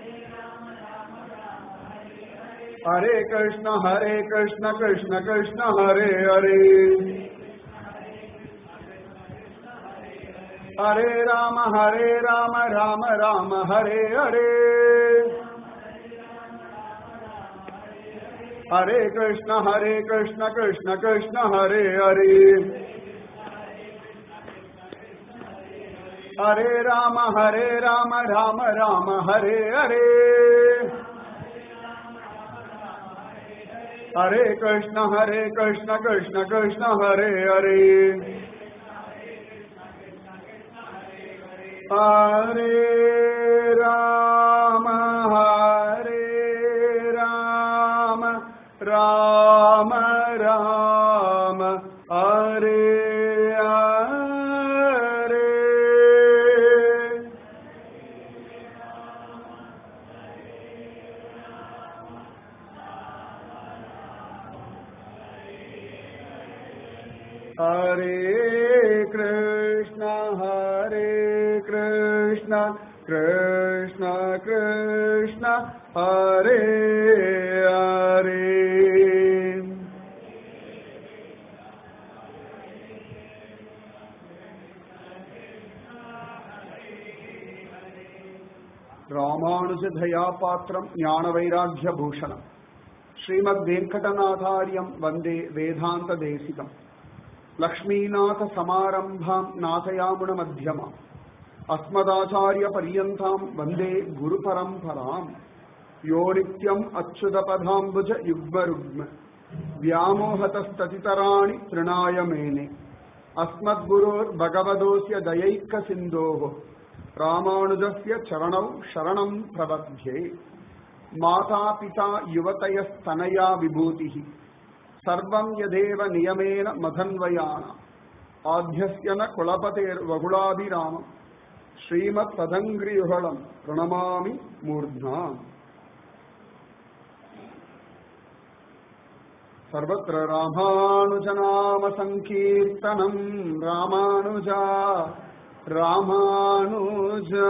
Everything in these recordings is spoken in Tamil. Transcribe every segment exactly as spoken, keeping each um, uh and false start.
Hare Krishna, Hare Krishna, Krishna Krishna, Hare Hare. Hare Rama, Hare Rama, Rama Rama, Hare Hare. Hare Krishna, Hare Krishna, Krishna Krishna, Hare Hare. Hare Rama, Hare Rama, Rama Rama, Hare Hare. Hare Krishna, Hare Krishna, Krishna Krishna, Hare Hare. Hare Rama, Hare Rama, Rama Rama, Hare Hare. Hare Krishna, Hare Krishna, Krishna Krishna, Hare Hare. Ramanuja Dhaya Patram Jnana Vairagya Bhushanam Srimad Venkatanathāryam Vande Vedanta Desikam Lakshmīnātha Samarambham Nathayamuna Madhyamam Asmadacharya Paryantam Vande Guru Paramparam Yo Nityam Achyudapadhambuja Yugma Rugma Vyamohatastathitarani Trinaya Mene Asmad Gurur Bhagavadosya Dayaika Sindhoho Ramanujasya Charanau Sharanam Prabhadhye Mata Pita Yuvatayasthanaya Vibhutihi Sarvam Yadeva Niyamena Madhanvayana Adhyasyana Kulapater Vagulabhirama Srimat Tadangri Yuhalam Pranamami Murdha Sarvatra Ramanujanama Sankirtanam Ramanuja Ramanuja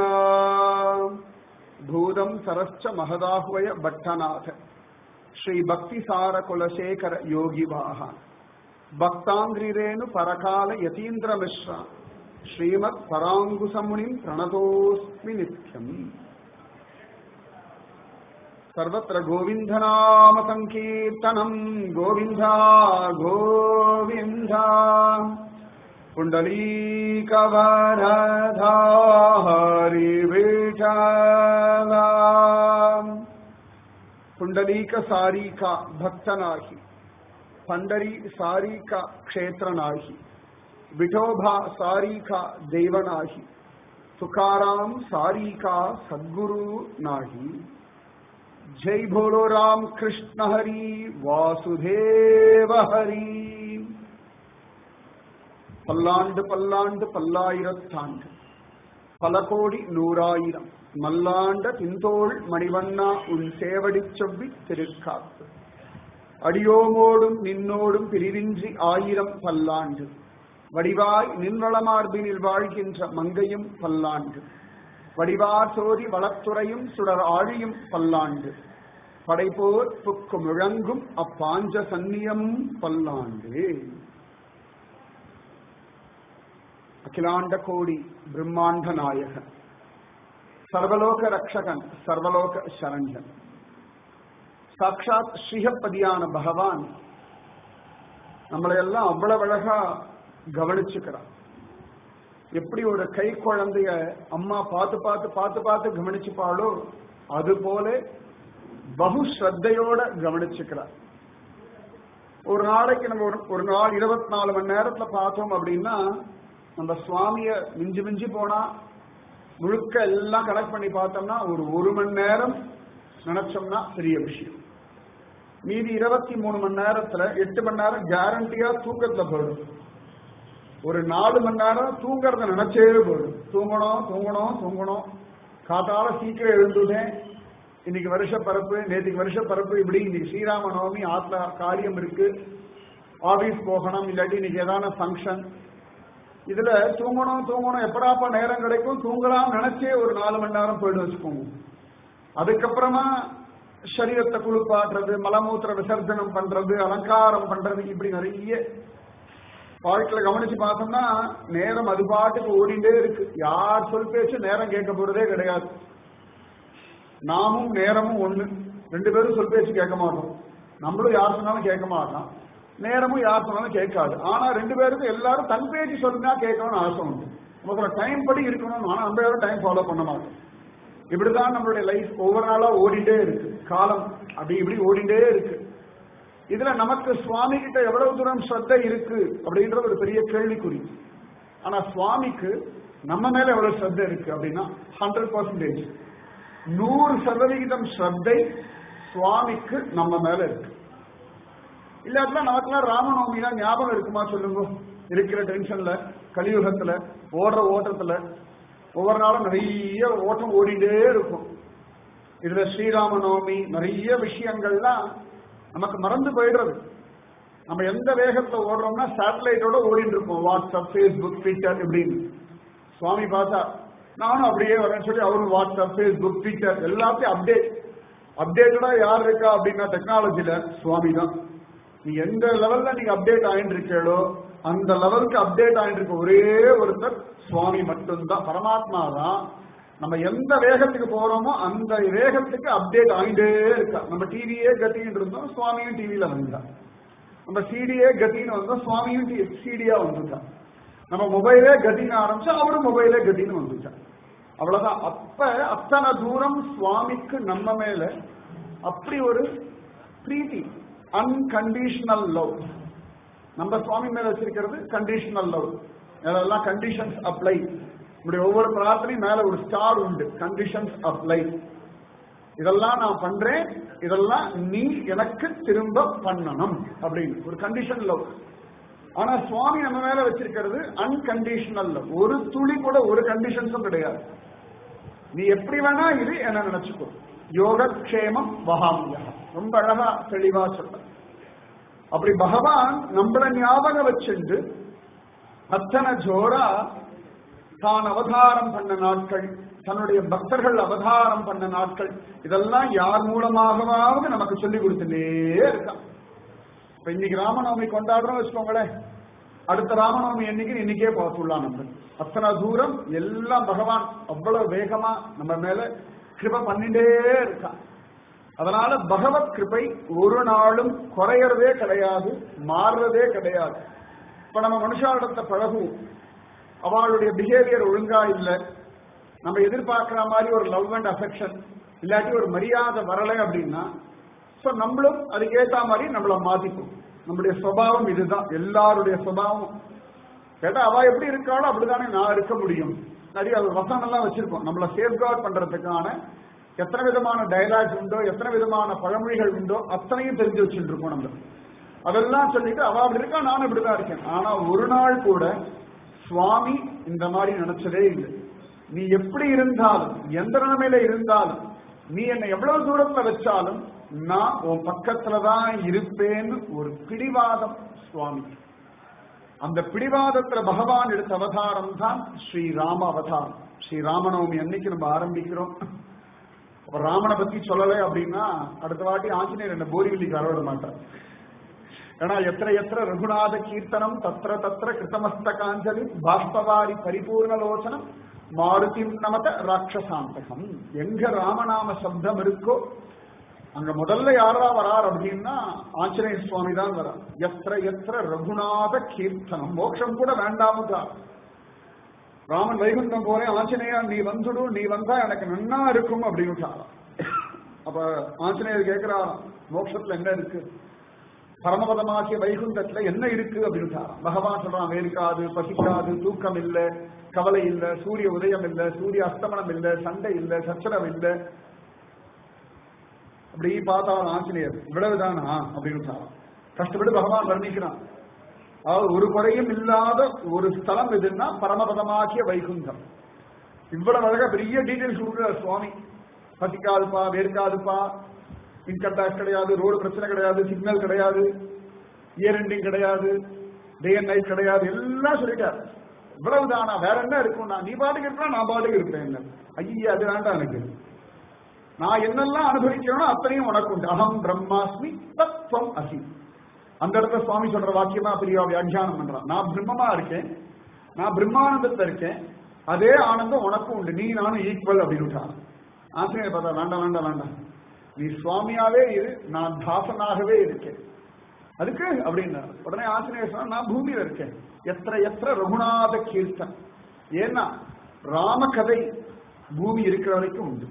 Bhudam Sarascha Mahadahvaya Bhattanatha Shri Bhakti Sara Kulasekara Yogi Vaha Bhaktangrirenu Parakala Yatindra Mishra Srimat Parangusamunim Pranatosmi Nityam Sarvatra Govindhanama Sankirtanam Govinda Govinda Pundalika Varadha Hari Vitala Pundalika Sarika Bhaktanahi Pandari Sarika Kshetranahi Vitobha Sarika Devanahi Tukaram Sarika Sadguru Nahi Jai Bolo Ram Krishna Hari Vasudeva Hari Pallandu Pallandu Pallayirattandu Palakodi Nooraayiram Mallanda Tintol Manivanna Un Sevadichavvi Tirukkaathu Adiyomodum Ninnodum Pirivinji Ayiram Pallandu Vadivai Ninvalamarbinil Vaalkintra Mangayum Pallandu Vadivar Sori Valatturayum Sudar Adiyum Pallandu Padaipor Pukkumurangum Appanja Sanniyam Pallandu Akhilanda Kodi Brahmanda Nayaka Sarvaloka Rakshakan Sarvaloka Sharanjan Sakshat Srihapadiyana Bhagavan நம்மளையெல்லாம் அவ்வளவு அழகா கவனிச்சுக்கிறான். எப்படி ஒரு கை குழந்தைய அம்மா பார்த்து பார்த்து பார்த்து பார்த்து கவனிச்சுப்பாளோ அது போல பகு ஸ்ரத்தையோட கவனிச்சுக்கிறார். ஒரு நாளைக்கு நம்ம ஒரு நாள் இருபத்தி நாலு மணி நேரத்துல பார்த்தோம் அப்படின்னா நம்ம சுவாமிய மிஞ்சி மிஞ்சி போனா முழுக்க எல்லாம் கனெக்ட் பண்ணி பார்த்தோம்னா ஒரு ஒரு மணி நேரம் நினைச்சோம்னா பெரிய விஷயம். மீதி இருபத்தி மூணு மணி நேரத்துல எட்டு மணி நேரம் கேரண்டியா தூக்கத்துல போயிடும். ஒரு நாலு மணி நேரம் தூங்கறத நினைச்சே போயிடும். தூங்கணும் தூங்கணும் தூங்கணும் காத்தால சீக்கிரம் எழுந்துட்டேன், இன்னைக்கு வருஷ பரப்பு, நேற்றுக்கு வருஷ பரப்பு, இப்படி இன்னைக்கு ஸ்ரீராம நவமி, ஆத்ல காரியம் இருக்கு, ஆபீஸ் போகணும், இல்லாட்டி இன்னைக்கு ஏதான ஃபங்க்ஷன், இதுல தூங்கணும் தூங்கணும் எப்படாப்பா நேரம் கிடைக்கும் தூங்கலாம் நினைச்சே ஒரு நாலு மணி நேரம் போயிட்டு வச்சுக்கோங்க. அதுக்கப்புறமா சரீரத்தை குளிப்பாட்டுறது, மலமூத்திர விசர்ஜனம் பண்றது, அலங்காரம் பண்றது, இப்படி நிறைய வாழ்க்கையில கவனிச்சு பார்த்தோம்னா நேரம் அது பாட்டுக்கு ஓடிண்டே இருக்கு. யார் சொல் பேச்சு நேரம் கேட்க போறதே கிடையாது. நாமும் நேரமும் ஒண்ணு, ரெண்டு பேரும் சொல் பேச்சு கேட்க மாட்டோம். நம்மளும் யார் சொன்னாலும் கேட்க மாட்டோம், நேரமும் யார் சொன்னாலும் கேட்காது. ஆனா ரெண்டு பேருக்கும் எல்லாரும் தன் பேச்சு சொல்லுனா கேட்கணும்னு ஆசை உண்டு. நமக்கு டைம் படி இருக்கணும், ஆனா நம்ம யாரும் டைம் ஃபாலோ பண்ண மாட்டோம். இப்படிதான் நம்மளுடைய லைஃப் ஒவ்வொரு நாளா ஓடிண்டே இருக்கு. காலம் அப்படி இப்படி ஓடிண்டே இருக்கு. இதுல நமக்கு சுவாமி கிட்ட எவ்வளவு தூரம் ஸ்ரத்தை இருக்கு அப்படின்ற ஒரு பெரிய கேள்விக்குறி. ஆனா சுவாமிக்கு நம்ம மேல எவ்வளவு ஸ்ரத்தை இருக்கு அப்படின்னா ஹண்ட்ரட் பர்சன்டேஜ் நூறு சதவிகிதம் ஸ்ரத்தை சுவாமிக்கு நம்ம மேல இருக்கு. இல்லாட்டினா நமக்குலாம் ராமநவமி தான் ஞாபகம் இருக்குமா சொல்லுங்க? இருக்கிற டென்ஷன்ல, கலியுகத்துல, ஓடுற ஓட்டத்துல ஒவ்வொரு நாளும் நிறைய ஓட்டம் ஓடிண்டே இருக்கும். இதுல ஸ்ரீராம நவமி நிறைய விஷயங்கள்லாம் நமக்கு மறந்து போயிடுறது. நம்ம எந்த வேகத்துல ஓடுறோம்னா சேட்டலைட்டோட ஓடிட்டு இருக்கோம், வாட்ஸ்அப், பேஸ்புக், ட்விட்டர் இப்படின்னு. சுவாமி பார்த்தா நானும் அப்படியே வரேன்னு சொல்லி அவரும் வாட்ஸ்அப், பேஸ்புக், ட்விட்டர் எல்லாத்தையும் அப்டேட் அப்டேட்டடா யார் இருக்கா அப்படின்னா டெக்னாலஜில சுவாமி தான். நீ எந்த லெவல்ல நீங்க அப்டேட் ஆயிட்டு இருக்கீங்களோ அந்த லெவலுக்கு அப்டேட் ஆயிட்டு இருக்க ஒரே ஒருத்தர் சுவாமி மட்டும்தான், பரமாத்மா தான். நம்ம எந்த வேகத்துக்கு போறோமோ அந்த வேகத்துக்கு அப்டேட் ஆகிட்டே இருக்கா. நம்ம டிவியே கத்தின்னு இருந்தோம், சுவாமியும் டிவியில வந்தா. நம்ம சிடியே கத்தின்னு வந்தோம், சுவாமியும் சிடியா வந்துட்டா. நம்ம மொபைலே கத்தின்னு ஆரம்பிச்சா அவரும் மொபைலே கத்தின்னு வந்துட்டா. அவ்வளவுதான். அப்ப அத்தனை தூரம் சுவாமிக்கு நம்ம மேல அப்படி ஒரு பிரீத்தி, அன்கண்டிஷனல் லவ். நம்ம சுவாமி மேல வச்சிருக்கிறது கண்டிஷனல் லவ். அதெல்லாம் கண்டிஷன்ஸ் அப்ளை. இப்படி ஒவ்வொரு பிரார்த்தனையும் மேல ஒரு ஸ்டார் உண்டு, கண்டிஷன்ஸ் அப்ளை. இதெல்லாம் நான் பண்றேன், இதெல்லாம் நீ எனக்கு திரும்ப பண்ணணும் அப்படின்னு ஒரு கண்டிஷன் லவ். ஆனா சுவாமி நம்ம மேல வச்சிருக்கிறது அன்கண்டிஷனல் லவ். ஒரு துளி கூட ஒரு கண்டிஷன்ஸும் கிடையாது. நீ எப்படி வேணா இது என்ன நினைச்சுக்கோ. யோகக்ஷேமம் வகாமியா, ரொம்ப அழகா தெளிவா சொல்ற. அப்படி பகவான் நம்மள ஞாபகம் வச்சுண்டு அத்தனை ஜோரா தான் அவதாரம் பண்ண நாட்கள், தன்னுடைய பக்தர்கள் அவதாரம் பண்ண நாட்கள், இதெல்லாம் யார் மூலமாகவாவது நமக்கு சொல்லி கொடுத்துட்டே இருக்கான். இப்ப இன்னைக்கு ராமநவமி கொண்டாடுறோம் வச்சுக்கோங்களேன், அடுத்த ராமநவமி என்னைக்கு இன்னைக்கே பார்த்துடலாம். நம்ம அத்தனை தூரம் எல்லாம் பகவான் அவ்வளவு வேகமா நம்ம மேல கிருபை பண்ணிட்டே இருக்கான். அதனால பகவத் கிருபை ஒரு நாளும் குறையறதே கிடையாது, மாறுறதே கிடையாது. இப்ப நம்ம மனுஷாவிடத்தை பழகுவோம், அவளுடைய பிஹேவியர் ஒழுங்கா இல்லை, நம்ம எதிர்பார்க்கிற மாதிரி ஒரு லவ் அண்ட் அஃபெக்ஷன் இல்லாட்டி ஒரு மரியாதை வரலை அப்படின்னா சோ நம்மளும் அதுக்கேற்ற மாதிரி நம்மள மாத்திப்போம். நம்முடைய சுபாவம் இதுதான், எல்லாருடைய சுபாவம். கேட்டா அவ எப்படி இருக்காளோ அப்படித்தானே நான் இருக்க முடியும். நிறைய வசனம் எல்லாம் வச்சிருக்கோம் நம்மள சேஃப்கார்ட் பண்றதுக்கான. எத்தனை விதமான டயலாக்ஸ் உண்டோ, எத்தனை விதமான பழமொழிகள் உண்டோ அத்தனையும் தெரிஞ்சு வச்சுட்டு இருக்கோம் நம்ம. அதெல்லாம் சொல்லிட்டு அவ அப்படி இருக்கா, நானும் இப்படிதான் இருக்கேன். ஆனா ஒரு நாள் கூட சுவாமி இந்த மாதிரி நினைச்சதே இல்லை. நீ எப்படி இருந்தாலும், எந்த நிலைமையில இருந்தாலும், நீ என்னை எவ்வளவு தூரத்துல வச்சாலும் நான் உன் பக்கத்துலதான் இருப்பேன்னு ஒரு பிடிவாதம் சுவாமி. அந்த பிடிவாதத்துல பகவான் எடுத்த அவதாரம் தான் ஸ்ரீராம அவதாரம். ஸ்ரீராமநவமி அன்னைக்கு நம்ம ஆரம்பிக்கிறோம். அப்ப ராமனை பத்தி சொல்லலை அப்படின்னா அடுத்த வாட்டி ஆஞ்சநேயர் என்ன போரிவில்லிக்கு வரவிட மாட்டார். ஏன்னா எத்திர எத்திர ரகுநாத கீர்த்தனம் தத்திர தத்திர கிருத்தமஸ்தகாஞ்சலி பாஷ்பவாரி பரிபூர்ணலோசனம் மாருதி நமத ராட்சசாந்தகம். எங்க ராமநாம சப்தம் இருக்கோ அங்க முதல்ல யாரா வரார் அப்படின்னா ஆஞ்சநேய சுவாமி தான் வரார். எத்திர எத்திர ரகுநாத கீர்த்தனம், மோட்சம் கூட வேண்டாமுதா. ராமன் வைகுண்டம் போறேன், ஆஞ்சநேயா நீ வந்துடு, நீ வந்தா எனக்கு நன்னா இருக்கும் அப்படின்னு. அப்ப ஆஞ்சநேயர் கேட்கிறாராம், மோட்சத்துல என்ன இருக்கு, பரமபதமாகிய வைகுண்டத்துல என்ன இருக்கு அப்படின்னு. பகவான் சொல்றான், வேர்க்காது, பசிக்காது, தூக்கம் இல்ல, கவலை இல்ல, சூரிய உதயம் இல்ல, சூரிய அஸ்தமனம் இல்ல, சண்டை இல்ல, சச்சரவு இல்ல. அப்படி பார்த்தா ஆஞ்சநேயர் இவ்வளவுதானா அப்படின்னு கஷ்டப்பட்டு பகவான் வர்ணிக்கிறான். அதாவது ஒரு குறையும் இல்லாத ஒரு ஸ்தலம் எதுன்னா பரமபதமாகிய வைகுண்டம். இவ்வளவு அழகா பெரிய டீடைல்ஸ் கொடுக்குறார் சுவாமி. பசிக்காதுப்பா, வேர்க்காதுப்பா, இன்கம் டாக்ஸ் கிடையாது, ரோடு பிரச்சனை கிடையாது, சிக்னல் கிடையாது, இயர் எண்டிங் கிடையாது, டே அண்ட் நைட் கிடையாது, எல்லாம் சொல்லிட்டார். இவ்வளவுதானா, வேற என்ன இருக்கும்னா நீ பாட்டுக்கு இருப்பா, நான் பாட்டுக்கு இருப்பேன். ஐயா அது வேண்டாம் எனக்கு. நான் என்னெல்லாம் அனுபவிக்கிறேனோ அத்தனையும் உனக்கு உண்டு. அகம் பிரம்மாஸ்மி தத்வம் அசி. அந்த இடத்துல சுவாமி சொல்ற வாக்கியமா பெரிய வியாக்கியானம் பண்றான். நான் பிரம்மமா இருக்கேன், நான் பிரம்மானந்தத்துல இருக்கேன், அதே ஆனந்தம் உனக்கும் உண்டு, நீ நானும் ஈக்குவல் அப்படின்னு. ஆசிரியர் பார்த்தா வேண்டாம் வேண்டாம் வேண்டாம், நீ சுவாமியாவே இரு, நான் தாசனாகவே இருக்கேன். அதுக்கு அப்படின்னா உடனே ஆசிரியர் சொன்னா நான் பூமியில இருக்கேன். எத்திர எத்திர ரகுநாத கீர்த்தன். ஏன்னா ராமகதை பூமி இருக்கிற வரைக்கும் உண்டு.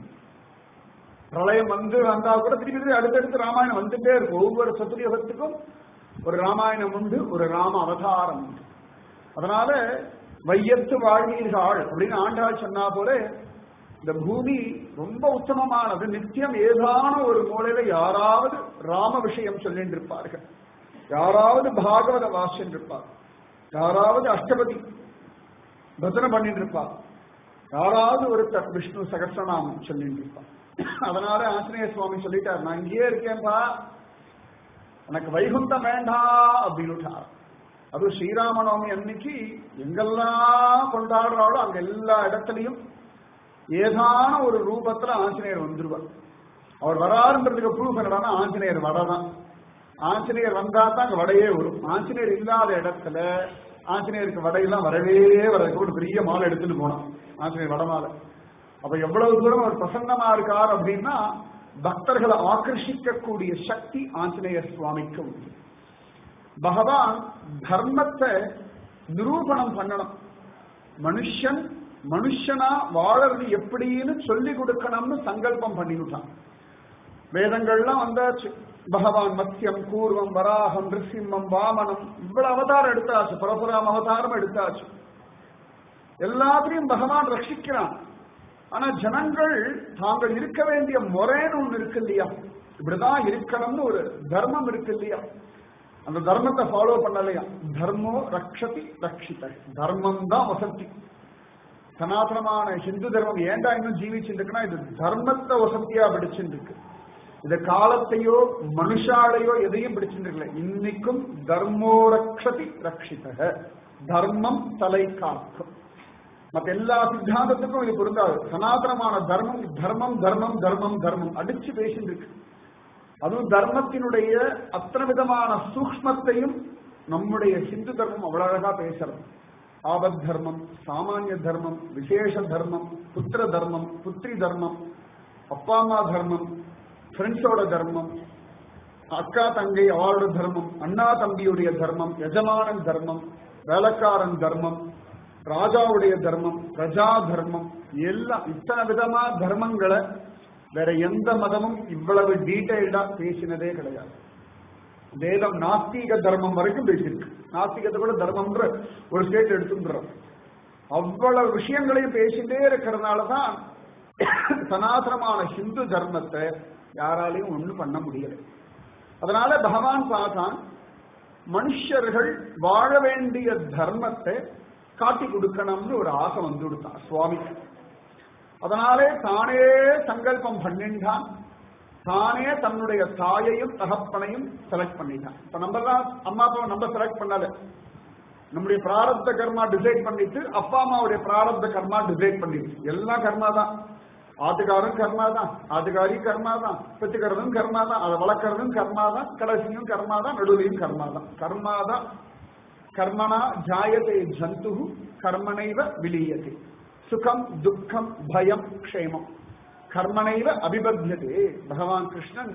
பிரளயம் வந்து வந்தா கூட திருப்பி அடுத்தடுத்து ராமாயணம் வந்துட்டே இருக்கும். ஒவ்வொரு சதுர்யுகத்துக்கும் ஒரு ராமாயணம் உண்டு, ஒரு ராம அவதாரம் உண்டு. அதனால வையத்து வாழ்வீர்கள் அப்படின்னு ஆண்டாள் சொன்னா போல இந்த பூமி ரொம்ப உத்தமமானது. நித்தியம் ஏதான ஒரு மூலையில யாராவது ராம விஷயம் சொல்லிட்டு இருப்பார்கள், யாராவது பாகவத வாசன் இருப்பார், யாராவது அஷ்டபதி பஜனை பண்ணிட்டு இருப்பார், யாராவது ஒருத்தர் விஷ்ணு சகஸ்ரநாமம் சொல்லிட்டு இருப்பார். அதனால ஆஞ்சநேய சுவாமி சொல்லிட்டார், நான் இங்கேயே இருக்கேன்பா, எனக்கு வைகுண்டம் வேண்டாம் அப்படின்னு. அது ஸ்ரீராமநவமி அன்னைக்கு எங்கெல்லாம் கொண்டாடுறாளோ அங்க எல்லா இடத்துலையும் ஏதான ஒரு ரூபத்துல ஆஞ்சநேயர் வந்துருவார். அவர் வராருன்றதுக்கு ப்ரூஃப் என்னடானா ஆஞ்சநேயர் வடதான். ஆஞ்சநேயர் வந்தா தான் அங்க வடையே வரும். ஆஞ்சநேயர் இல்லாத இடத்துல ஆஞ்சநேயருக்கு வடையெல்லாம் வரவே வர்றதுக்கு ஒரு பெரிய மாலை எடுத்துட்டு போனோம், ஆஞ்சநேயர் வடமாலை. அப்ப எவ்வளவு தூரம் அவர் பிரசன்னமா இருக்கார் அப்படின்னா பக்தர்களை ஆக்கர்ஷிக்கக்கூடிய சக்தி ஆஞ்சநேயர் சுவாமிக்கு உண்டு. பகவான் தர்மத்தை நிரூபணம் பண்ணணும். மனுஷன் மனுஷனா வாழறது எப்படின்னு சொல்லி கொடுக்கணும்னு சங்கல்பம் பண்ணிவிட்டான். வேதங்கள்லாம் வந்தாச்சு. பகவான் மத்யம் கூர்வம் வராகம் நிருசிம்மம் வாமனம் இவ்வளவு அவதாரம் எடுத்தாச்சு, பரசுராம அவதாரம் எடுத்தாச்சு. எல்லாத்தையும் பகவான் ரட்சிக்கிறான். ஆனா ஜனங்கள் தாங்கள் இருக்க வேண்டிய முறைன்னு ஒண்ணு இருக்கு இல்லையா, இப்படிதான் இருக்கணும்னு ஒரு தர்மம் இருக்கு இல்லையா, அந்த தர்மத்தை ஃபாலோ பண்ணலையா. தர்மோ ரக்ஷதி ரக்ஷித, தர்மம் தான் வசதி. சனாதனமான ஹிந்து தர்மம் ஏண்டா இன்னும் ஜீவிச்சுட்டு இருக்குன்னா இது தர்மத்தை வசதியா பிடிச்சுட்டு இருக்கு. இந்த காலத்தையோ மனுஷாலையோ எதையும் பிடிச்சுட்டு இருக்கல. இன்னைக்கும் தர்மோ ரக்ஷதி ரக்ஷித, தர்மம் தலை காக்கும். மற்ற எல்லா சித்தாந்தத்துக்கும் இது பொருந்தாது. சனாதனமான தர்மம் தர்மம் தர்மம் தர்மம் தர்மம் அடிச்சு பேசிட்டு இருக்கு. அதுவும் தர்மத்தினுடைய அத்தனை விதமான சூக்ஷ்மத்தையும் நம்முடைய ஹிந்து தர்மம் அவ்வளவு அழகா பேசுறது. ஆபத் தர்மம், சாமானிய தர்மம், விசேஷ தர்மம், புத்திர தர்மம், புத்திரி தர்மம், அப்பா அம்மா தர்மம், ஃப்ரெண்ட்ஸோட தர்மம், அக்கா தங்கை அவளோட தர்மம், அண்ணா தம்பியுடைய தர்மம், எஜமானன் தர்மம், வேலைக்காரன் தர்மம், ராஜாவுடைய தர்மம், பிரஜா தர்மம், எல்லாம் இத்தனை விதமா தர்மங்களை வேற எந்த மதமும் இவ்வளவு டீடைல்டா பேசினதே கிடையாது. வேதம் நாஸ்திக தர்மம் வரைக்கும் பேசியிருக்கு. நாஸ்திகத்தை கூட தர்மம்ன்ற ஒரு ஸ்டேட் எடுத்துன்றோம். அவ்வளவு விஷயங்களையும் பேசிட்டே இருக்கிறதுனாலதான் சனாதனமான ஹிந்து தர்மத்தை யாராலையும் ஒண்ணு பண்ண முடியல. அதனால பகவான் பார்த்தான், மனுஷர்கள் வாழ வேண்டிய தர்மத்தை காட்டி கொடுக்கணும்னு ஒரு ஆசை வந்து கொடுத்தான் சுவாமிக்கு. அதனாலே தானே சங்கல்பம் பண்ணிட்டான். தானே தன்னுடைய தாயையும் தகப்பனையும் செலக்ட் பண்ணிட்டான். இப்ப நம்ம எல்லாம் அம்மா அப்பாவை நம்ம செலக்ட் பண்ணல, நம்முடைய பிராரப்த கர்மா டிசைட் பண்ணிட்டு அப்பா அம்மாவுடைய பிராரப்த கர்மா டிசைட் பண்ணிட்டு. எல்லாம் கர்மா தான். ஆட்டுக்காரும் கர்மா தான், ஆட்டுக்காரி கர்மா தான், பெற்றுக்கிறதும் கர்மா தான், அதை வளர்க்கறதும் கர்மா தான், கடைசியும் கர்மா தான், நடுவிலையும் கர்மா தான். கர்மா தான். கர்மனா ஜாயதே ஜந்து கர்மனைவ விலீயதே, சுகம் துக்கம் பயம் க்ஷேமம் கர்மனைவ அபிபத்தியதே. பகவான் கிருஷ்ணன்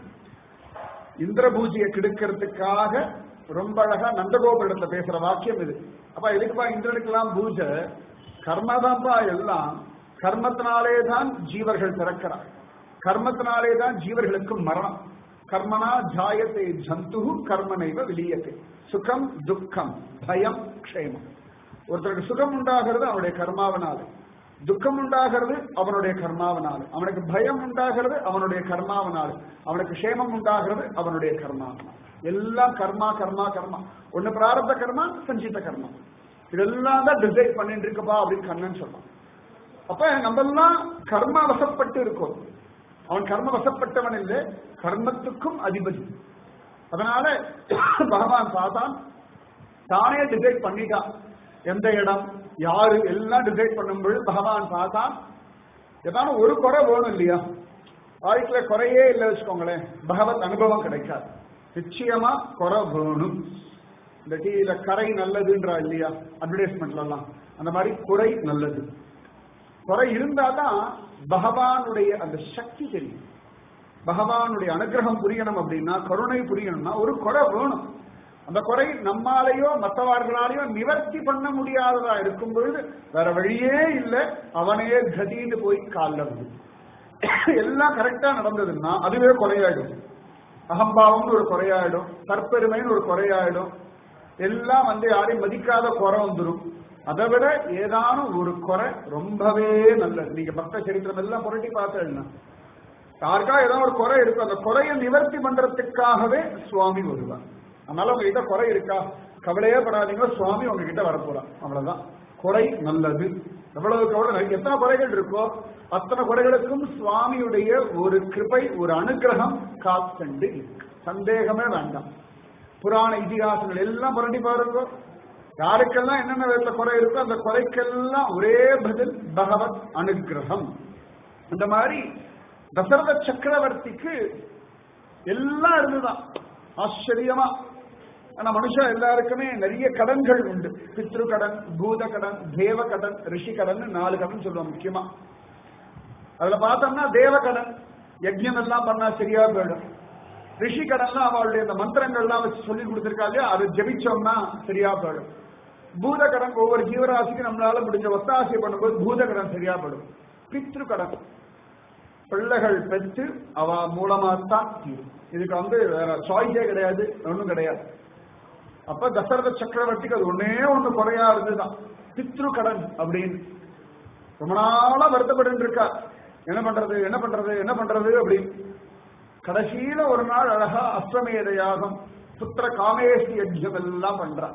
இந்திர பூஜையை கெடுக்கிறதுக்காக ரொம்ப அழகா நந்தகோபுரத்துல பேசுற வாக்கியம் இது. அப்ப எதுக்குப்பா இந்திரனுக்கெல்லாம் பூஜை? கர்மதான்ப்பா எல்லாம். கர்மத்தினாலே தான் ஜீவர்கள் பிறக்கிறார், கர்மத்தினாலே தான் ஜீவர்களுக்கு மரணம். கர்மனா ஜாயத்தை ஜந்து கர்மனைவ விலீயத்தை, சுகம் துக்கம் பயம் க்ஷேமம். ஒருத்தருக்கு சுகம் உண்டாகிறது அவனுடைய கர்மாவனால, துக்கம் உண்டாகிறது அவனுடைய கர்மாவனால, அவனுக்கு பயம் உண்டாகிறது அவனுடைய கர்மாவனால, அவனுக்கு க்ஷேமம் உண்டாகிறது அவனுடைய கர்மாவனால. எல்லாம் கர்மா கர்மா கர்மா. ஒண்ணு பிராரப்த கர்மா, சஞ்சித கர்மா. இதெல்லாம் தான் டிசைட் பண்ணிட்டு இருக்கப்பா அப்படின்னு கண்ணன் சொல்றான். அப்ப நம்ம எல்லாம் கர்ம வசப்பட்டு இருக்கோம். அவன் கர்ம வசப்பட்டவன் இல்லை, கர்மத்துக்கும் அதிபதி. அதனால பகவான் பார்த்தான், தானே டிசைட் பண்ணிட்டான் எந்த இடம் யாரு எல்லாம் டிசைட் பண்ணும்போது பகவான் பார்த்தான், ஏதாவது ஒரு குறை வேணும் இல்லையா. வாழ்க்கையில குறையே இல்லை வச்சுக்கோங்களேன், பகவத் அனுபவம் கிடைக்காது. நிச்சயமா குறை வேணும். இந்த டிவியில கரை நல்லதுன்றா இல்லையா அட்வர்டைஸ்மெண்ட்ல எல்லாம், அந்த மாதிரி குறை நல்லது. குறை இருந்தாதான் பகவானுடைய அந்த சக்தி தெரியும். பகவானுடைய அனுகிரகம் புரியணும் அப்படின்னா, கருணை புரியணும்னா ஒரு குறை வேணும். அந்த குறை நம்மாலேயோ மற்றவர்களாலேயோ நிவர்த்தி பண்ண முடியாததா இருக்கும் பொழுது வேற வழியே இல்லை, அவனே கதின்னு போய் காலில் வந்து எல்லாம் கரெக்டா நடந்ததுன்னா அதுவே குறையாயிடும். அகம்பாவம்னு ஒரு குறையாயிடும், தற்பெருமைன்னு ஒரு குறையாயிடும், எல்லாம் வந்து யாரையும் மதிக்காத குறை வந்துடும். அதை விட ஏதானும் ஒரு குறை ரொம்பவே நல்லது. நீங்க பக்த சரித்திரம் எல்லாம் புரட்டி பார்த்தேன்னா யாருக்கா ஏதாவது ஒரு குறை இருக்கும், அந்த குறையை நிவர்த்தி பண்றதுக்காகவே சுவாமி வருவார். அதனால உங்ககிட்ட குறை இருக்கா, கவலையே படாதீங்க, சுவாமி உங்ககிட்ட வரப்போறார். அவ்வளவுதான். குறை நல்லது. எவ்வளவுக்கு எவ்வளவு எத்தனை குறைகள் இருக்கோ அத்தனை குறைகளுக்கும் சுவாமியுடைய ஒரு கிருபை, ஒரு அனுகிரகம் காத்துண்டு இருக்கு. சந்தேகமே வேண்டாம். புராண இதிகாசங்கள் எல்லாம் புரட்டி பாருங்க, யாருக்கெல்லாம் என்னென்ன விதத்துல குறை இருக்கோ அந்த குறைக்கெல்லாம் ஒரே பதில் பகவத் அனுகிரகம். அந்த மாதிரி தசரத சக்கரவர்த்திக்கு எல்லாம் இருந்துதான் ஆச்சரியமா. ஆனா மனுஷன் எல்லாருக்குமே நிறைய கடன்கள் உண்டு. பித்ரு கடன், பூத கடன், தேவ கடன், ரிஷி கடன், நாலு கடன் சொல்லுவோம் முக்கியமா. அதுல பார்த்தோம்னா தேவ கடன் யஜ்யம் எல்லாம் பண்ணா சரியா போயிடும். ரிஷி கடன்லாம் அவளுடைய இந்த மந்திரங்கள்லாம் வச்சு சொல்லி கொடுத்திருக்கா இல்லையா, அது ஜபிச்சோம்னா சரியா போயிடும். பூத கடன் ஒவ்வொரு ஜீவராசிக்கு நம்மளால முடிஞ்ச ஒத்தாசை பண்ணும்போது பூத கடன் சரியா போயிடும். பித்ரு கடன் பிள்ளைகள் பெற்று அவ மூலமா தான் தீரும். இதுக்கு வந்து வேற சாய்ஸே கிடையாது, ஒன்றும் கிடையாது. அப்ப தசரத சக்கரவர்த்திக்கு அது ஒன்னே ஒண்ணு குறையா இருந்துதான், பித்ரு கடன் அப்படின்னு. ரொம்ப நாளா வருத்தப்பட்டு இருக்கா, என்ன பண்றது என்ன பண்றது என்ன பண்றது அப்படின்னு. கடைசியில ஒரு நாள் அழகா அஸ்வமேத யாகம், புத்திர காமேஷி யஜ்யம் எல்லாம் பண்றா,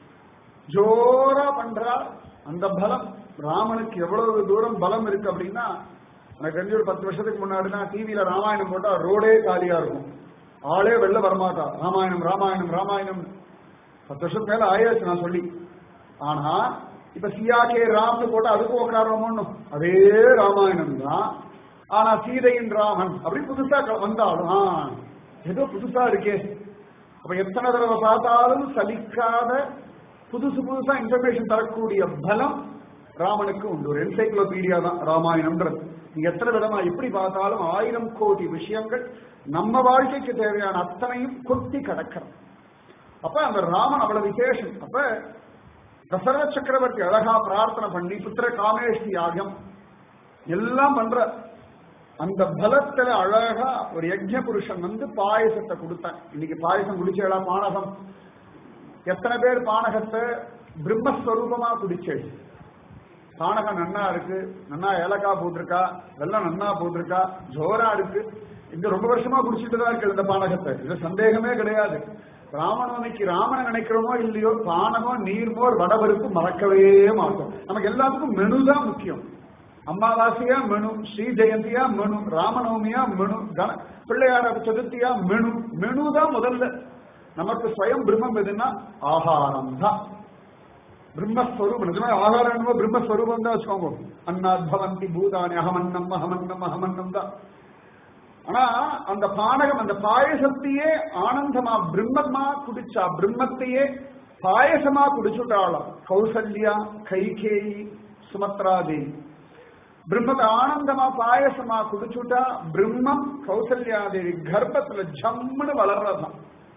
ஜோரா பண்றா. அந்த பலம் ராமனுக்கு எவ்வளவு தூரம் பலம் இருக்கு அப்படின்னா, எனக்கு தெரிஞ்ச ஒரு பத்து வருஷத்துக்கு முன்னாடினா டிவியில ராமாயணம் போட்டா ரோடே காலியா இருக்கும், ஆளே வெளில வரமாட்டா. ராமாயணம் ராமாயணம் ராமாயணம் பத்து வருஷத்துக்கு மேல ஆயாச்சு நான் சொல்லி. ஆனா இப்ப சியா கே ராம்னு போட்டா அதுக்கும் உட்காரோமோன்னு அதே ராமாயணம் தான். ஆனா சீதையின் ராமன் அப்படி புதுசா வந்தாலும் ஏதோ புதுசா இருக்கே. அப்ப எத்தனை தடவை பார்த்தாலும் சலிக்காத புதுசு புதுசா இன்ஃபர்மேஷன் தரக்கூடிய பலம் ராமனுக்கு உண்டு. ஒரு என்சைக்ளோபீடியா தான் ராமாயணம்ன்றது. நீங்க எத்தனை விதமா எப்படி பார்த்தாலும் ஆயிரம் கோடி விஷயங்கள் நம்ம வாழ்க்கைக்கு தேவையான அத்தனையும் கொட்டி கடக்கிறது. அப்ப அந்த ராமன் அவ்வளவு விசேஷம். அப்ப தசரத சக்கரவர்த்தி அழகா பிரார்த்தனை பண்ணி புத்திர காமேஷி யாகம் எல்லாம் பண்ற. அந்த பலத்துல அழகா ஒரு யஜ்ஞ புருஷன் வந்து பாயசத்தை கொடுத்தான். இன்னைக்கு பாயசம் குடிச்சேடா பானகம். எத்தனை பேர் பானகத்தை பிரம்மஸ்வரூபமா குடிச்சே. பானகம் நன்னா இருக்கு, நன்னா ஏலக்காய் போட்டிருக்கா, வெள்ளம் நன்னா போட்டிருக்கா, ஜோரா இருக்கு. இந்த ரொம்ப வருஷமா குடிச்சிட்டு தான் இருக்கு இந்த பானகத்தை, இது சந்தேகமே கிடையாது. ராமநவமிக்கு ராமனை நினைக்கிறோமோ இல்லையோ, பானகம் நீர்மோர் வடபருப்பு மறக்கவே மாட்டோம். நமக்கு எல்லாத்துக்கும் மெனு தான் முக்கியம். அமாவாசையா மெனு, ஸ்ரீ ஜெயந்தியா மெனு, ராமநவமியா மெனு, கண பிள்ளையார சதுர்த்தியா மெனு. மெனு தான் முதல்ல. நமக்கு ஸ்வயம் பிரம்மம் எதுன்னா ஆகாரம் தான். பிரம்மஸ்வரூபம் நிஜமா ஆகாரம் என்னமோ பிரம்மஸ்வரூபம் தான் வச்சுக்கோங்க. அன்னாத்பவந்தி பூதானி அகமன்னம் அகமன்னம் அகமன்னம் தான். ஆனா அந்த பானகம் அந்த பாயசத்தையே ஆனந்தமா பிரம்மமா குடிச்சா, பிரம்மத்தையே பாயசமா குடிச்சுட்டாளாம் கௌசல்யா, கைகேயி, சுமத்ரா தேவி. பிரம்மத்தை ஆனந்தமா பாயசமா குடிச்சுட்டா பிரம்மம் கௌசல்யா தேவி கர்ப்பத்துல ஜம்முன்னு வளர்றதான்.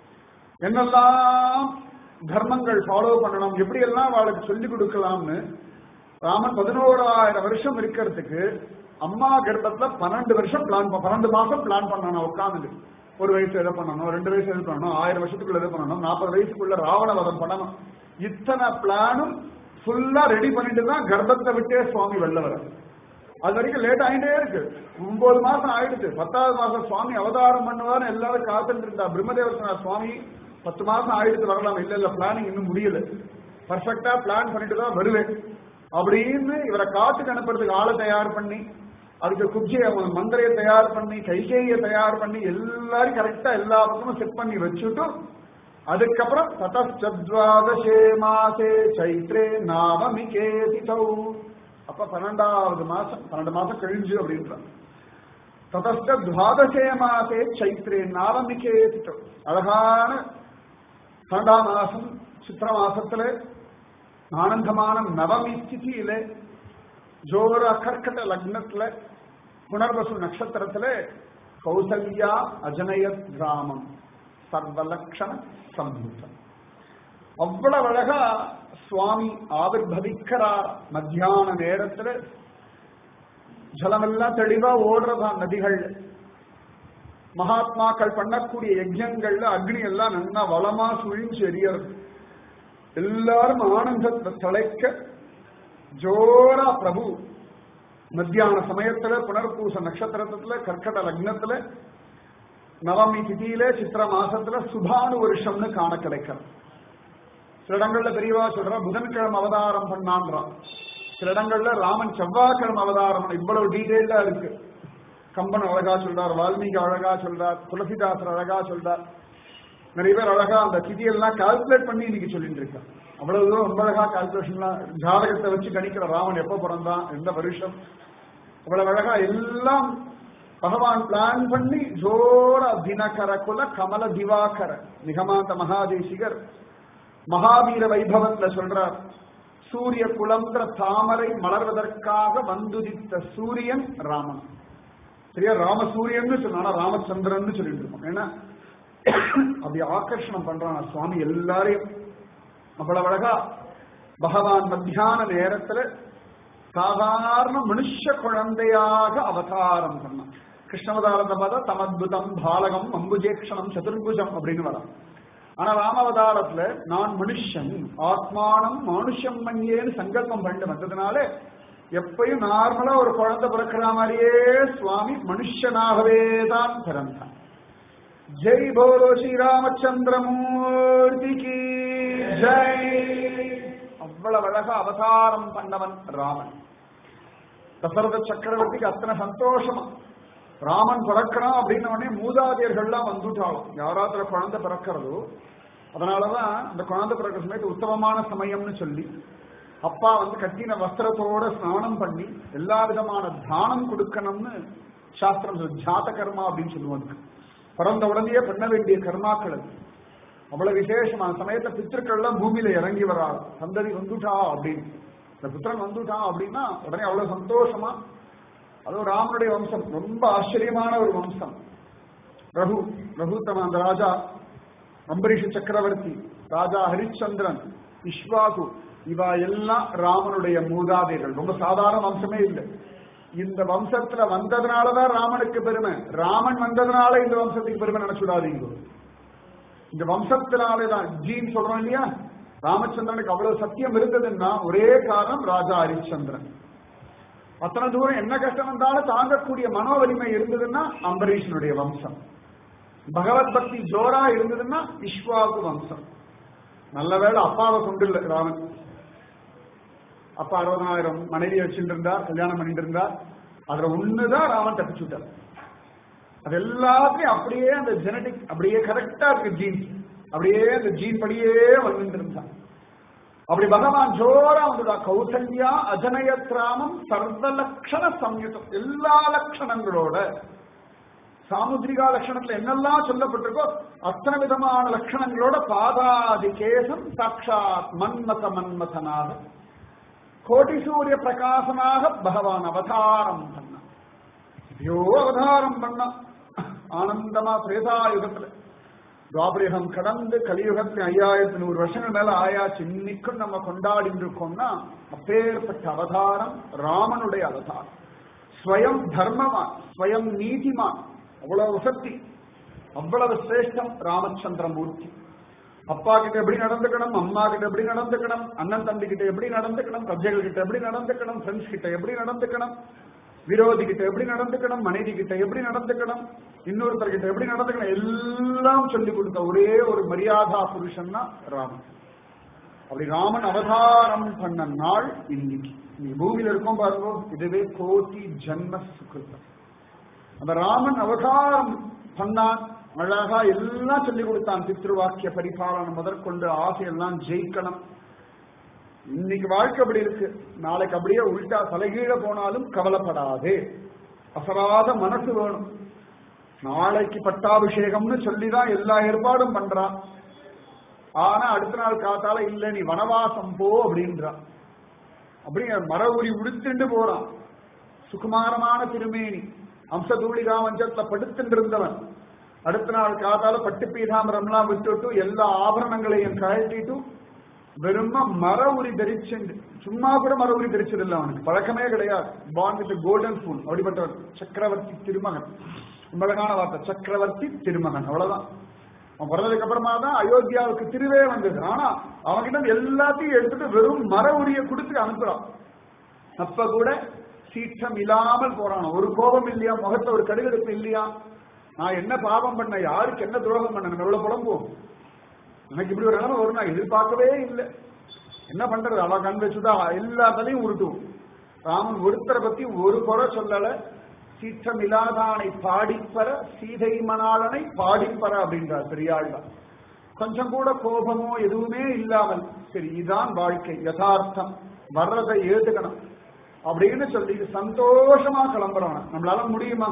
என்னெல்லாம் தர்மங்கள் ஃபாலோ பண்ணணும், எப்படி எல்லாம் அவளுக்கு சொல்லிக் கொடுக்கலாம்னு ராமன் பதினோராயிரம் வருஷம் இருக்கிறதுக்கு அம்மா கர்ப்பத்துல பன்னெண்டு வருஷம் பிளான் பன்னெண்டு மாசம் பிளான் பண்ணணும். உட்காந்து ஒரு வயசு எதை பண்ணணும், ரெண்டு வயசு எது பண்ணணும், ஆயிரம் வருஷத்துக்குள்ள எது பண்ணணும், நாற்பது வயசுக்குள்ள ராவண வதம் பண்ணணும். இத்தனை பிளானும் ஃபுல்லா ரெடி பண்ணிட்டு தான் கர்ப்பத்தை விட்டே சுவாமி வெளில வர. அது வரைக்கும் லேட் ஆகிட்டே இருக்கு. ஒன்பது மாசம் ஆயிடுச்சு. பத்தாவது மாசம் சுவாமி அவதாரம் பண்ணுவார்னு எல்லாரும் காத்துட்டு இருந்தா. பிரம்மதேவர் சொன்னார், சுவாமி பத்து மாசம் ஆயிடுச்சு வரலாம். இல்ல இல்ல பிளானிங் இன்னும் முடியல, பர்ஃபெக்டா பிளான் பண்ணிட்டு தான் வருவேன் அப்படின்னு இவரை காட்டுக்கு அனுப்புறதுக்கு ஆளை தயார் பண்ணி, அதுக்கு குப்ஜிய மந்திரையை தயார் பண்ணி, கைகேயை தயார் பண்ணி எல்லாரும் கரெக்டா எல்லா பக்கமும் செட் பண்ணி வச்சுட்டு, அதுக்கப்புறம் ததச்சத்வாதசே மாசே சைத்ரே நாவமிகே திதௌ. அப்ப பன்னெண்டாவது மாசம் பன்னெண்டு மாசம் கழிஞ்சு அப்படின்றான். ததஸ்த துவாதசே மாசே சைத்ரே நாரமிகே திட்டம். அழகான பன்னெண்டாம் மாசம் சித்திர மாசத்துல ஆனந்தமான நவமி திதியில ஜோர கர்க்கட லக்னத்துல புனர்வசு நட்சத்திரத்துல கௌசல்யா அஜனயத் கிராமம் சர்வலக்ஷண சம்பூதம். அவ்வளவு அழகா சுவாமி ஆவிர்பவிக்கிறார். மத்தியான நேரத்துல ஜலமெல்லாம் தெளிவா ஓடுறதான் நதிகள். மகாத்மாக்கள் பண்ணக்கூடிய யஜ்யங்கள்ல அக்னி எல்லாம் நல்லா வளமா சுழிஞ்சு எரியறது. எல்லாரும் ஆனந்தத்தை தலைக்க ஜோரா பிரபு மத்தியான சமயத்துல புனர்பூச நட்சத்திரத்துல கர்க்கட லக்னத்துல நவமி திதியில சித்திர மாசத்துல சுபானு வருஷம்னு காண கிடைக்கிறது. சில இடங்கள்ல பெரியவா சொல்ற புதன்கிழமை அவதாரம் பண்ணான்றான். சில இடங்கள்ல ராமன் செவ்வாய்க்கிழமை அவதாரம். இவ்வளவு டீடைல்டா இருக்கு. கம்பன் அழகா சொல்றார், வால்மீகி அழகா சொல்றார், துளசிதாசர் அழகா சொல்றார். நிறைய பேர் அழகா அந்த திதியெல்லாம் கால்குலேட் பண்ணி இன்னைக்கு சொல்லிட்டு இருக்காங்க. அவ்வளவு தூரம் ரொம்ப அழகா கால்குலேஷன்லாம் ஜாதகத்தை வச்சு கணிக்கிற ராமன் எப்ப பிறந்தான், எந்த வருஷம், அவ்வளவு அழகா எல்லாம் பகவான் பிளான் பண்ணி ஜோர தினகர குல கமல திவாகர நிகமாந்த மகாதேசிகர் மகாவீர வைபவத்துல சொல்றார், சூரிய குலந்திர தாமரை மலர்வதற்காக வந்துதித்த சூரியன் ராமன். சரியா ராமசூரியன் சொன்னா ராமச்சந்திரன் சொல்லிட்டு இருக்கோம். ஏன்னா அப்படி ஆகர்ஷணம் பண்றான் சுவாமி எல்லாரையும். அவ்வளவு அழகா பகவான் மத்தியான நேரத்துல சாதாரண மனுஷ குழந்தையாக அவதாரம் பண்ணான். கிருஷ்ணவதாரத்தை பார்த்தா தமத்புதம் பாலகம் அம்புஜேக்ஷணம் சதுர்புஜம் அப்படின்னு வரும். ஆனா ராமவதாரத்துல நான் மனுஷன் ஆத்மானம் மனுஷம் மண்யேன்னு சங்கல்பம் பண்ணிட்டு வந்ததுனால எப்பயும் நார்மலா ஒரு குழந்தை பிறக்கிற மாதிரியே சுவாமி மனுஷனாகவே தான் பிறந்தான். ஜெய் போலோ ஸ்ரீராமச்சந்திரமூர்த்திக்கு ஜெய். அவ்வளவு அழகா அவதாரம் பண்ணவன் ராமன். தசரத சக்கரவர்த்திக்கு அத்தனை சந்தோஷமா ராமன் பிறக்கிறான் அப்படின்னு உடனே மூதாதையர்கள்லாம் வந்துட்டாலும் யாராவது குழந்தை பிறக்கிறதோ அதனாலதான் அந்த குழந்தை பிறக்கிற சமயத்து உத்தமமான சமயம்னு சொல்லி அப்பா வந்து கட்டின வஸ்திரத்தோட ஸ்நானம் பண்ணி எல்லா விதமான தானம் கொடுக்கணும்னு சாஸ்திரம் சொல்லு. ஜாத கர்மா அப்படின்னு சொல்லுவாங்க. பிறந்த உடனே பண்ண வேண்டிய கர்மாக்கள் அது. அவ்வளவு விசேஷமான சமயத்துல பித்திருக்கள் எல்லாம் பூமியில இறங்கி வராது. சந்ததி வந்துட்டா அப்படின்னு இந்த புத்திரன் வந்துட்டான் அப்படின்னா உடனே அவ்வளவு சந்தோஷமா. அதுவும் ராமனுடைய வம்சம் ரொம்ப ஆச்சரியமான ஒரு வம்சம். ரகு ரகுத்தம அந்த ராஜா, அம்பரீஷ சக்கரவர்த்தி, ராஜா ஹரிச்சந்திரன், இஷ்வாகு, இவா எல்லாம் ராமனுடைய மூதாதையர்கள். ரொம்ப சாதாரண வம்சமே இல்லை. இந்த வம்சத்துல வந்ததுனாலதான் ராமனுக்கு பெருமை. ராமன் வந்ததுனால இந்த வம்சத்துக்கு பெருமை நினைச்சுடாதீங்க. இந்த வம்சத்தினாலேதான் ஜீன் சொல்றோம் இல்லையா, ராமச்சந்திரனுக்கு அவ்வளவு சத்தியம் இருந்ததுன்னா ஒரே காரணம் ராஜா ஹரிச்சந்திரன். அத்தனை தூரம் என்ன கஷ்டம் வந்தாலும் தாங்கக்கூடிய மனோ வலிமை இருந்ததுன்னா அம்பரீஷனுடைய வம்சம். பகவத் பக்தி ஜோரா இருந்ததுன்னா இஷ்வாகு வம்சம். நல்ல வேளை அப்பாவை கொண்டு இல்லை ராமன். அப்பா அறுபதாயிரம் மனைவி வச்சுட்டு இருந்தார், கல்யாணம் பண்ணிட்டு இருந்தார். அதுல ஒண்ணுதான் ராமன் தப்பிச்சுட்டார். அது எல்லாத்தையும் அப்படியே அந்த ஜெனடிக் அப்படியே கரெக்டா இருக்கு, ஜீன்ஸ் அப்படியே அந்த ஜீன் படியே வந்துட்டு இருந்தார். அப்படி பகவான் ஜோரா வந்துடா. கௌசல்யா அஜனயத் ராமம் சர்வலக்ஷண சம்யுதம். எல்லா லட்சணங்களோட சாமுத்ரிகா லட்சணத்துல என்னெல்லாம் சொல்லப்பட்டிருக்கோ அத்தனை விதமான லட்சணங்களோட பாதாதி கேசம் சாட்சாத் மன்மத மன்மதனாக கோடி சூரிய பிரகாசனாக பகவான் அவதாரம் பண்ண. ஐயோ அவதாரம் பண்ண ஆனந்தமா திரேதாயுகத்துல துவாபரியுகம் கடந்து கலியுகத்துல ஐயாயிரத்தி நூறு வருஷங்கள் மேல ஆயாச்சு. இன்னைக்கும் நம்ம கொண்டாடிட்டு இருக்கோம்னா அப்பேற்பட்ட அவதாரம் ராமனுடைய அவதாரம். ஸ்வயம் தர்மமான், ஸ்வயம் நீதிமான், அவ்வளவு சக்தி, அவ்வளவு சிரேஷ்டம் ராமச்சந்திரமூர்த்தி. அப்பா கிட்ட எப்படி நடந்துக்கணும், அம்மா கிட்ட எப்படி நடந்துக்கணும், அண்ணன் தம்பி கிட்ட எப்படி நடந்துக்கணும், பிரஜைகள் கிட்ட எப்படி நடந்துக்கணும், ஃப்ரெண்ட்ஸ் கிட்ட எப்படி நடந்துக்கணும், விரோதி கிட்ட எப்படி நடந்துக்கணும், மனைவி கிட்ட எப்படி நடந்துக்கணும், இன்னொருத்தர் கிட்ட எப்படி நடந்துக்கணும், எல்லாம் சொல்லிக் கொடுத்த ஒரே ஒரு மரியாதா புருஷன்னா ராமன். அப்படி ராமன் அவதாரம் பண்ண நாள் இன்னைக்கு. நீங்க பூமியில இருக்கோம் பாருங்க, இதுவே கோட்டி ஜன்ம சுகிருதம். அந்த ராமன் அவதாரம் பண்ணான், அழகா எல்லாம் சொல்லிக் கொடுத்தான். பித்ருவாக்கிய பரிபாலனம் முதற்கொண்டு ஆசையெல்லாம் ஜெயிக்கணும். இன்னைக்கு வாழ்க்கை அப்படி இருக்கு, நாளைக்கு அப்படியே உள்டா தலைகீழ போனாலும் கவலைப்படாதே. அசராத மனசு வேணும். நாளைக்கு பட்டாபிஷேகம்னு சொல்லிதான் எல்லா ஏற்பாடும் பண்றான். ஆனா அடுத்த நாள் காத்தால இல்ல நீ வனவாசம் போ அப்படின்றான். அப்படி மர உரி உடுத்துட்டு போறான். சுகுமாரமான திருமேனி அம்சதூளிகா மஞ்சத்துல படுத்துட்டு இருந்தவன் அடுத்த நாள் காத்தால பட்டு பீதாம்பரம்லாம் விட்டுட்டு எல்லா ஆபரணங்களையும் கழட்டிட்டு வெறும மர உரி தரிச்சுண்டு, சும்மா கூட மர உரி தரிச்சதில்லை, அவனுக்கு பழக்கமே கிடையாது. பான் வித் கோல்டன் ஸ்பூன் அப்படிப்பட்டவன். சக்கரவர்த்தி திருமகன், அழகான வார்த்தை, சக்கரவர்த்தி திருமகன், அவ்வளவுதான். அவன் பிறந்ததுக்கு அப்புறமா தான் அயோத்தியாவுக்கு திருவே வந்தது. ஆனா அவன்கிட்ட எல்லாத்தையும் எடுத்துட்டு வெறும் மர உரிய கொடுத்து அனுப்புறான். அப்ப கூட சீற்றம் இல்லாமல் போறான். ஒரு கோபம் இல்லையா, முகத்தை ஒரு கடுகடுப்பு இல்லையா, நான் என்ன பாவம் பண்ண, யாருக்கு என்ன துரோகம் பண்ண, நம்ம எவ்வளவு புலம்புவோம். எனக்கு இப்படி ஒரு நிலைமை வரும் நான் எதிர்பார்க்கவே இல்லை. என்ன பண்றது, அவ கண் வச்சுதான் எல்லாத்தையும் உருட்டுவோம். ராமன் ஒருத்தரை பத்தி ஒரு குறை சொல்லல. சீற்றம் இல்லாதானை பாடிப்பற சீதை மணாளனை பாடிப்பற அப்படின்றார் பெரியாழ்வார். கொஞ்சம் கூட கோபமோ எதுவுமே இல்லாமல், சரி இதுதான் வாழ்க்கை, யதார்த்தம், வர்றதை ஏத்துக்கணும் அப்படின்னு சொல்லி சந்தோஷமா கிளம்புறான். நம்மளால முடியுமா?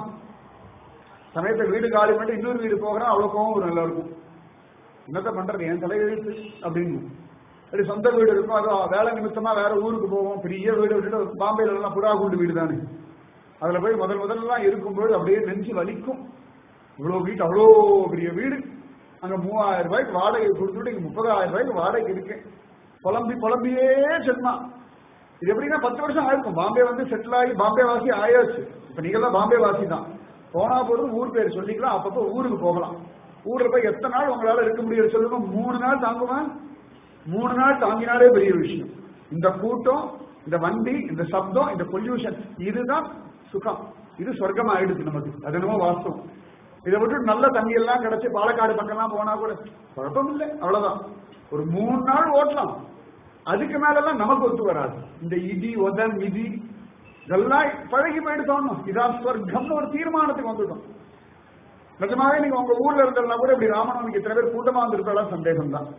சமயத்தை வீடு காலி பண்ணிட்டு இன்னொரு வீடு போகிறோம், அவ்வளவு கோவம் ஒரு நல்லா இருக்கும். என்னத்த பண்றது, என் தலையெழுத்து அப்படின்னு. சரி சொந்த வீடு இருக்கும், அதோ வேலை நிமித்தமா வேற ஊருக்கு போவோம், பெரிய வீடு விட்டுட்டு பாம்பேல எல்லாம் புறா கூண்டு வீடு தானே, அதுல போய் முதல் முதல்லாம் இருக்கும்போது அப்படியே நெஞ்சு வலிக்கும். இவ்வளவு வீட்டு அவ்வளோ பெரிய வீடு, அங்க மூவாயிரம் ரூபாய்க்கு வாடகை கொடுத்துட்டு இங்க முப்பதாயிரம் ரூபாய்க்கு வாடகை இருக்கு. புலம்பி புலம்பியே சென்னா இது எப்படின்னா பத்து வருஷம் ஆயிருக்கும். பாம்பே வந்து செட்டில் ஆகி பாம்பே வாசி ஆயாச்சு. இப்ப நீங்கெல்லாம் பாம்பே வாசி தான். போனா போதும் ஊர் பேர் சொல்லிக்கலாம், அப்பப்போ ஊருக்கு போகலாம். ஊர்ல போய் எத்தனை நாள் உங்களால இருக்க முடியும் சொல்லுங்க? மூணு நாள் தாங்குவேன். மூணு நாள் தாங்கினாலே பெரிய விஷயம். இந்த கூட்டம், இந்த வண்டி, இந்த சப்தம், இந்த பொல்யூஷன், இதுதான் சுகம். இது சொர்க்கம் ஆயிடுச்சு நமக்கு. அது என்னமோ வாஸ்தவம். இதை விட்டு நல்ல தண்ணி எல்லாம் கிடைச்சி பாலக்காடு பக்கம்லாம் போனா கூட குழப்பம் இல்லை, அவ்வளவுதான். ஒரு மூணு நாள் ஓட்டலாம். அதுக்கு மேலெல்லாம் நமக்கு ஒத்து வராது. இந்த இடி உதன் மிதி இதெல்லாம் பழகி போயிட்டு தோணும். இதான் சொர்க்கம்னு ஒரு தீர்மானத்துக்கு வந்துட்டோம். நிஜமாவே நீங்க உங்க ஊர்ல இருந்ததுனா கூட இப்படி ராமநவமிக்கு எத்தனை பேர் கூட்டமா வந்திருக்கலாம் சந்தேகம் தான்.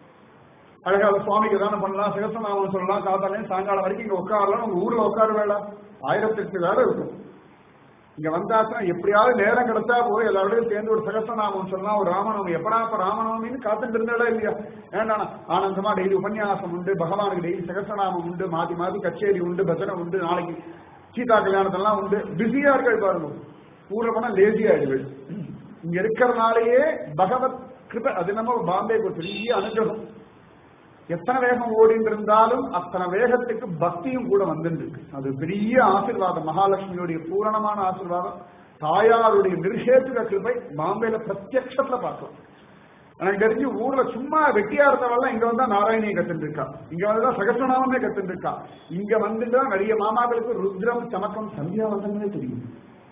அழகா சுவாமிக்கு தானே பண்ணலாம், சிவசநாமம் சொல்லலாம், காத்தாலையும் சாயங்காலம் வரைக்கும் இங்க உட்காரலாம். உங்க ஊர்ல உட்கார வேலை ஆயிரத்தி எட்டு வேலை இருக்கும். இங்க வந்தாச்சுன்னா எப்படியாவது நேரம் கிடைச்சா போய் எல்லாரோடையும் சேர்ந்து ஒரு சகசநாமம் சொல்லலாம், ஒரு ராமநவமி. எப்படா இப்ப ராமநவமின்னு காத்துட்டு இருந்தாலும் இல்லையா? ஏன்னா ஆனந்தமா டெய்லி உபன்யாசம் உண்டு, பகவானுக்கு டெய்லி சகசநாமம் உண்டு, மாத்தி மாத்தி கச்சேரி உண்டு, பஜனை உண்டு, நாளைக்கு சீதா கல்யாணத்தெல்லாம் உண்டு. பிஸியா இருக்க பாருங்க. ஊர்ல போனா லேசியா ஆயிடுது. இங்க இருக்கிறதுனாலேயே பகவத் கிருபை, அது நம்ம பாம்பேக்கு ஒரு பெரிய அனுகிரகம். எத்தனை வேகம் ஓடிட்டு இருந்தாலும் அத்தனை வேகத்துக்கு பக்தியும் கூட வந்துருக்கு. அது பெரிய ஆசீர்வாதம், மகாலட்சுமியுடைய பூரணமான ஆசீர்வாதம். தாயாருடைய நிர்ஷேத்துக கிருபை பாம்பேல பிரத்யக்ஷத்துல பார்க்கலாம். எனக்கு தெரிஞ்சு ஊர்ல சும்மா வெட்டியா இருந்தவெல்லாம் இங்க வந்தா நாராயணியை கத்துட்டு இருக்கா, இங்க வந்துதான் சகசநாமமே கத்துட்டு இருக்கா. இங்க வந்துட்டுதான் நிறைய மாமாக்களுக்கு ருத்ரம் சமக்கம் சந்தியாவந்தமே தெரியும்.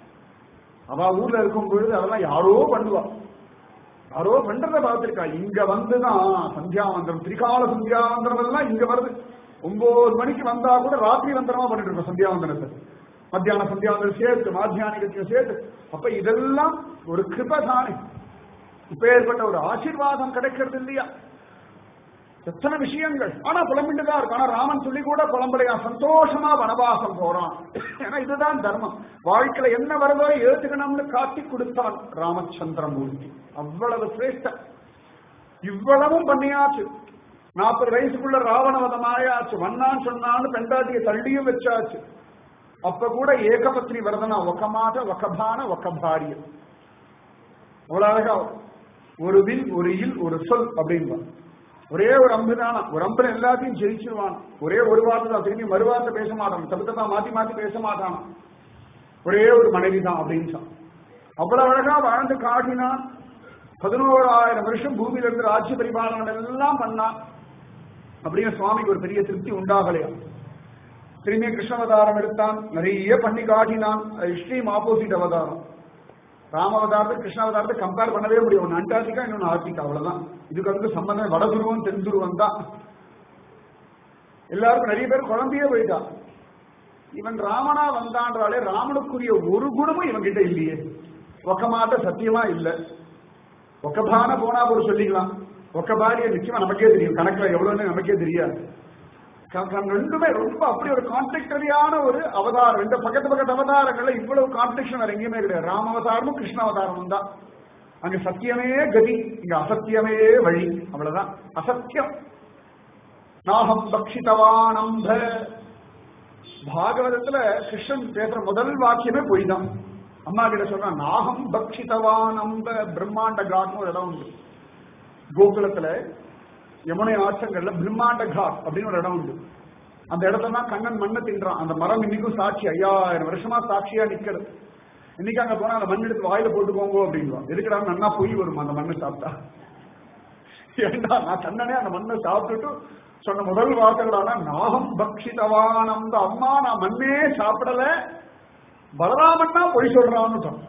அவ ஊர்ல இருக்கும் பொழுது அதெல்லாம் யாரோ பண்ணுவா, யாரோ பண்றத பார்த்திருக்கா. இங்க வந்துதான் சந்தியாவந்தம், திரிகால சந்தியாவந்தம் எல்லாம் இங்க வருது. ஒன்பது மணிக்கு வந்தா கூட ராத்திரி வந்தனமா பண்ணிட்டு இருக்கோம் சந்தியாவந்தனத்தை. மத்தியான சந்தியாவந்தம் சேர்த்து, மாத்தியானிகத்தையும் சேர்த்து. அப்ப இதெல்லாம் ஒரு கிருபை தானே. இப்ப ஏற்பட்ட ஒரு ஆசீர்வாதம் கிடைக்கிறது இல்லையா? எத்தனை விஷயங்கள். ஆனா புலம்பிட்டுதான் இருக்கு. ஆனா ராமன் சொல்லி கூட புலம்பலையா, சந்தோஷமா வனவாசம் போறான். ஏன்னா இதுதான் தர்மம். வாழ்க்கையில என்ன வருதோ ஏத்துக்கணும்னு காட்டி கொடுத்தான் ராமச்சந்திரமூர்த்தி. அவ்வளவு சிரேஷ்ட. இவ்வளவும் பண்ணியாச்சு. நாற்பது வயசுக்குள்ள ராவணவதம் ஆயாச்சு. வண்ணான்னு சொன்னான்னு பெண்டாட்டியை தள்ளியும் வச்சாச்சு. அப்ப கூட ஏகபத்னி வரதனா, ஒக்கமாக ஒக்கபான ஒக்கபாரிய. அவ்வளவு அழகா ஒரு வில் ஒரு இல் ஒரு சொல் அப்படின்பா. ஒரே ஒரு அம்பு தானா, ஒரு அம்புல எல்லாத்தையும் ஜெயிச்சிருவான். ஒரே ஒரு வார்த்தை தான், திரும்பி மறுவார்த்தை பேச மாட்டான், சபத்ததான் மாத்தி மாத்தி பேச மாட்டான். ஒரே ஒரு மனைவி தான் அப்படின்னு அவ்வளவு அழகா வாழ்ந்து காட்டினான். பதினோராயிரம் வருஷம் பூமியில இருந்து ராஜ்ய பரிபாலனம் எல்லாம் பண்ணான். அப்படின்னு சுவாமிக்கு ஒரு பெரிய திருப்தி உண்டாகலையா? திரும்பிய கிருஷ்ணாவதாரம் எடுத்தான், நிறைய பண்ணி காட்டினான். எக்ஸ்ட்ரீம் ஆப்போசிட் அவதாரம். ராமாவதாரத்தை கிருஷ்ணாவதாரத்தை கம்பேர் பண்ணவே முடியும். ஒன்னு அண்டார்டிகா, இன்னொன்னு ஆர்டிகா, அவ்வளவுதான். இதுக்கு வந்து சம்பந்தம் வடதுருவம் தென் துருவம் தான். எல்லாருக்கும் நிறைய பேர் குழந்தையே போயிட்டா. இவன் ராமனா வந்தான்றாலே ராமனுக்குரிய ஒரு குணமும் இவன் கிட்ட இல்லையே. ஒக்கமாட்ட சத்தியமா இல்ல. ஒக்கபான போனா ஒரு சொல்லிக்கலாம். ஒக்கபாரிய நிச்சயமா நமக்கே தெரியும், கணக்குல எவ்வளவுன்னு நமக்கே தெரியாது. ரெண்டுமே ரொம்ப அப்படி ஒரு கான்ட்ராக்டரியான ஒரு அவதாரம். ரெண்டு பக்கத்து பக்கத்து அவதாரங்கள்ல இவ்வளவு கான்ட்ராக்ஷன் வேற எங்கேயுமே கிடையாது. ராம அவதாரமும் கிருஷ்ண அவதாரமும் தான். அங்க சத்தியமே கதி, இங்க அசத்தியமே வழி. அவ்வளவுதான். அசத்தியம். நாகம் பக்ஷிதவானம்ப. பாகவதத்துல கிருஷ்ணன் பேசுற முதல் வாக்கியமே பொய் தான். அம்மா கிட்ட சொல்றான் நாகம் பக்ஷிதவானம்ப. பிரம்மாண்ட காட்னு ஒரு இடம் உண்டு கோகுலத்துல, யமுனை ஆற்றங்கள்ல பிரம்மாண்ட காட் அப்படின்னு ஒரு இடம் உண்டு. அந்த இடத்துல தான் கண்ணன் மண்ணை தின்றான். அந்த மரம் இன்னைக்கும் சாட்சி, ஐயாயிரம் வருஷமா சாட்சியா நிக்கிறது. இன்னைக்கு அங்க போனா அந்த மண் எடுத்து வாயில போட்டுக்கோங்க அப்படின்வான். எதுக்குடா நன்னா பொய் வரும் அந்த மண்ணை சாப்பிட்டா. ஏண்டா நான் கண்ணனே அந்த மண்ணை சாப்பிட்டுட்டு சொன்ன முதல் வாக்குகளான நாகம் பக்ஷிதவானந்த. அம்மா நான் மண்ணே சாப்பிடல, பலராமன்னா பொய் சொல்றான்னு சொன்ன.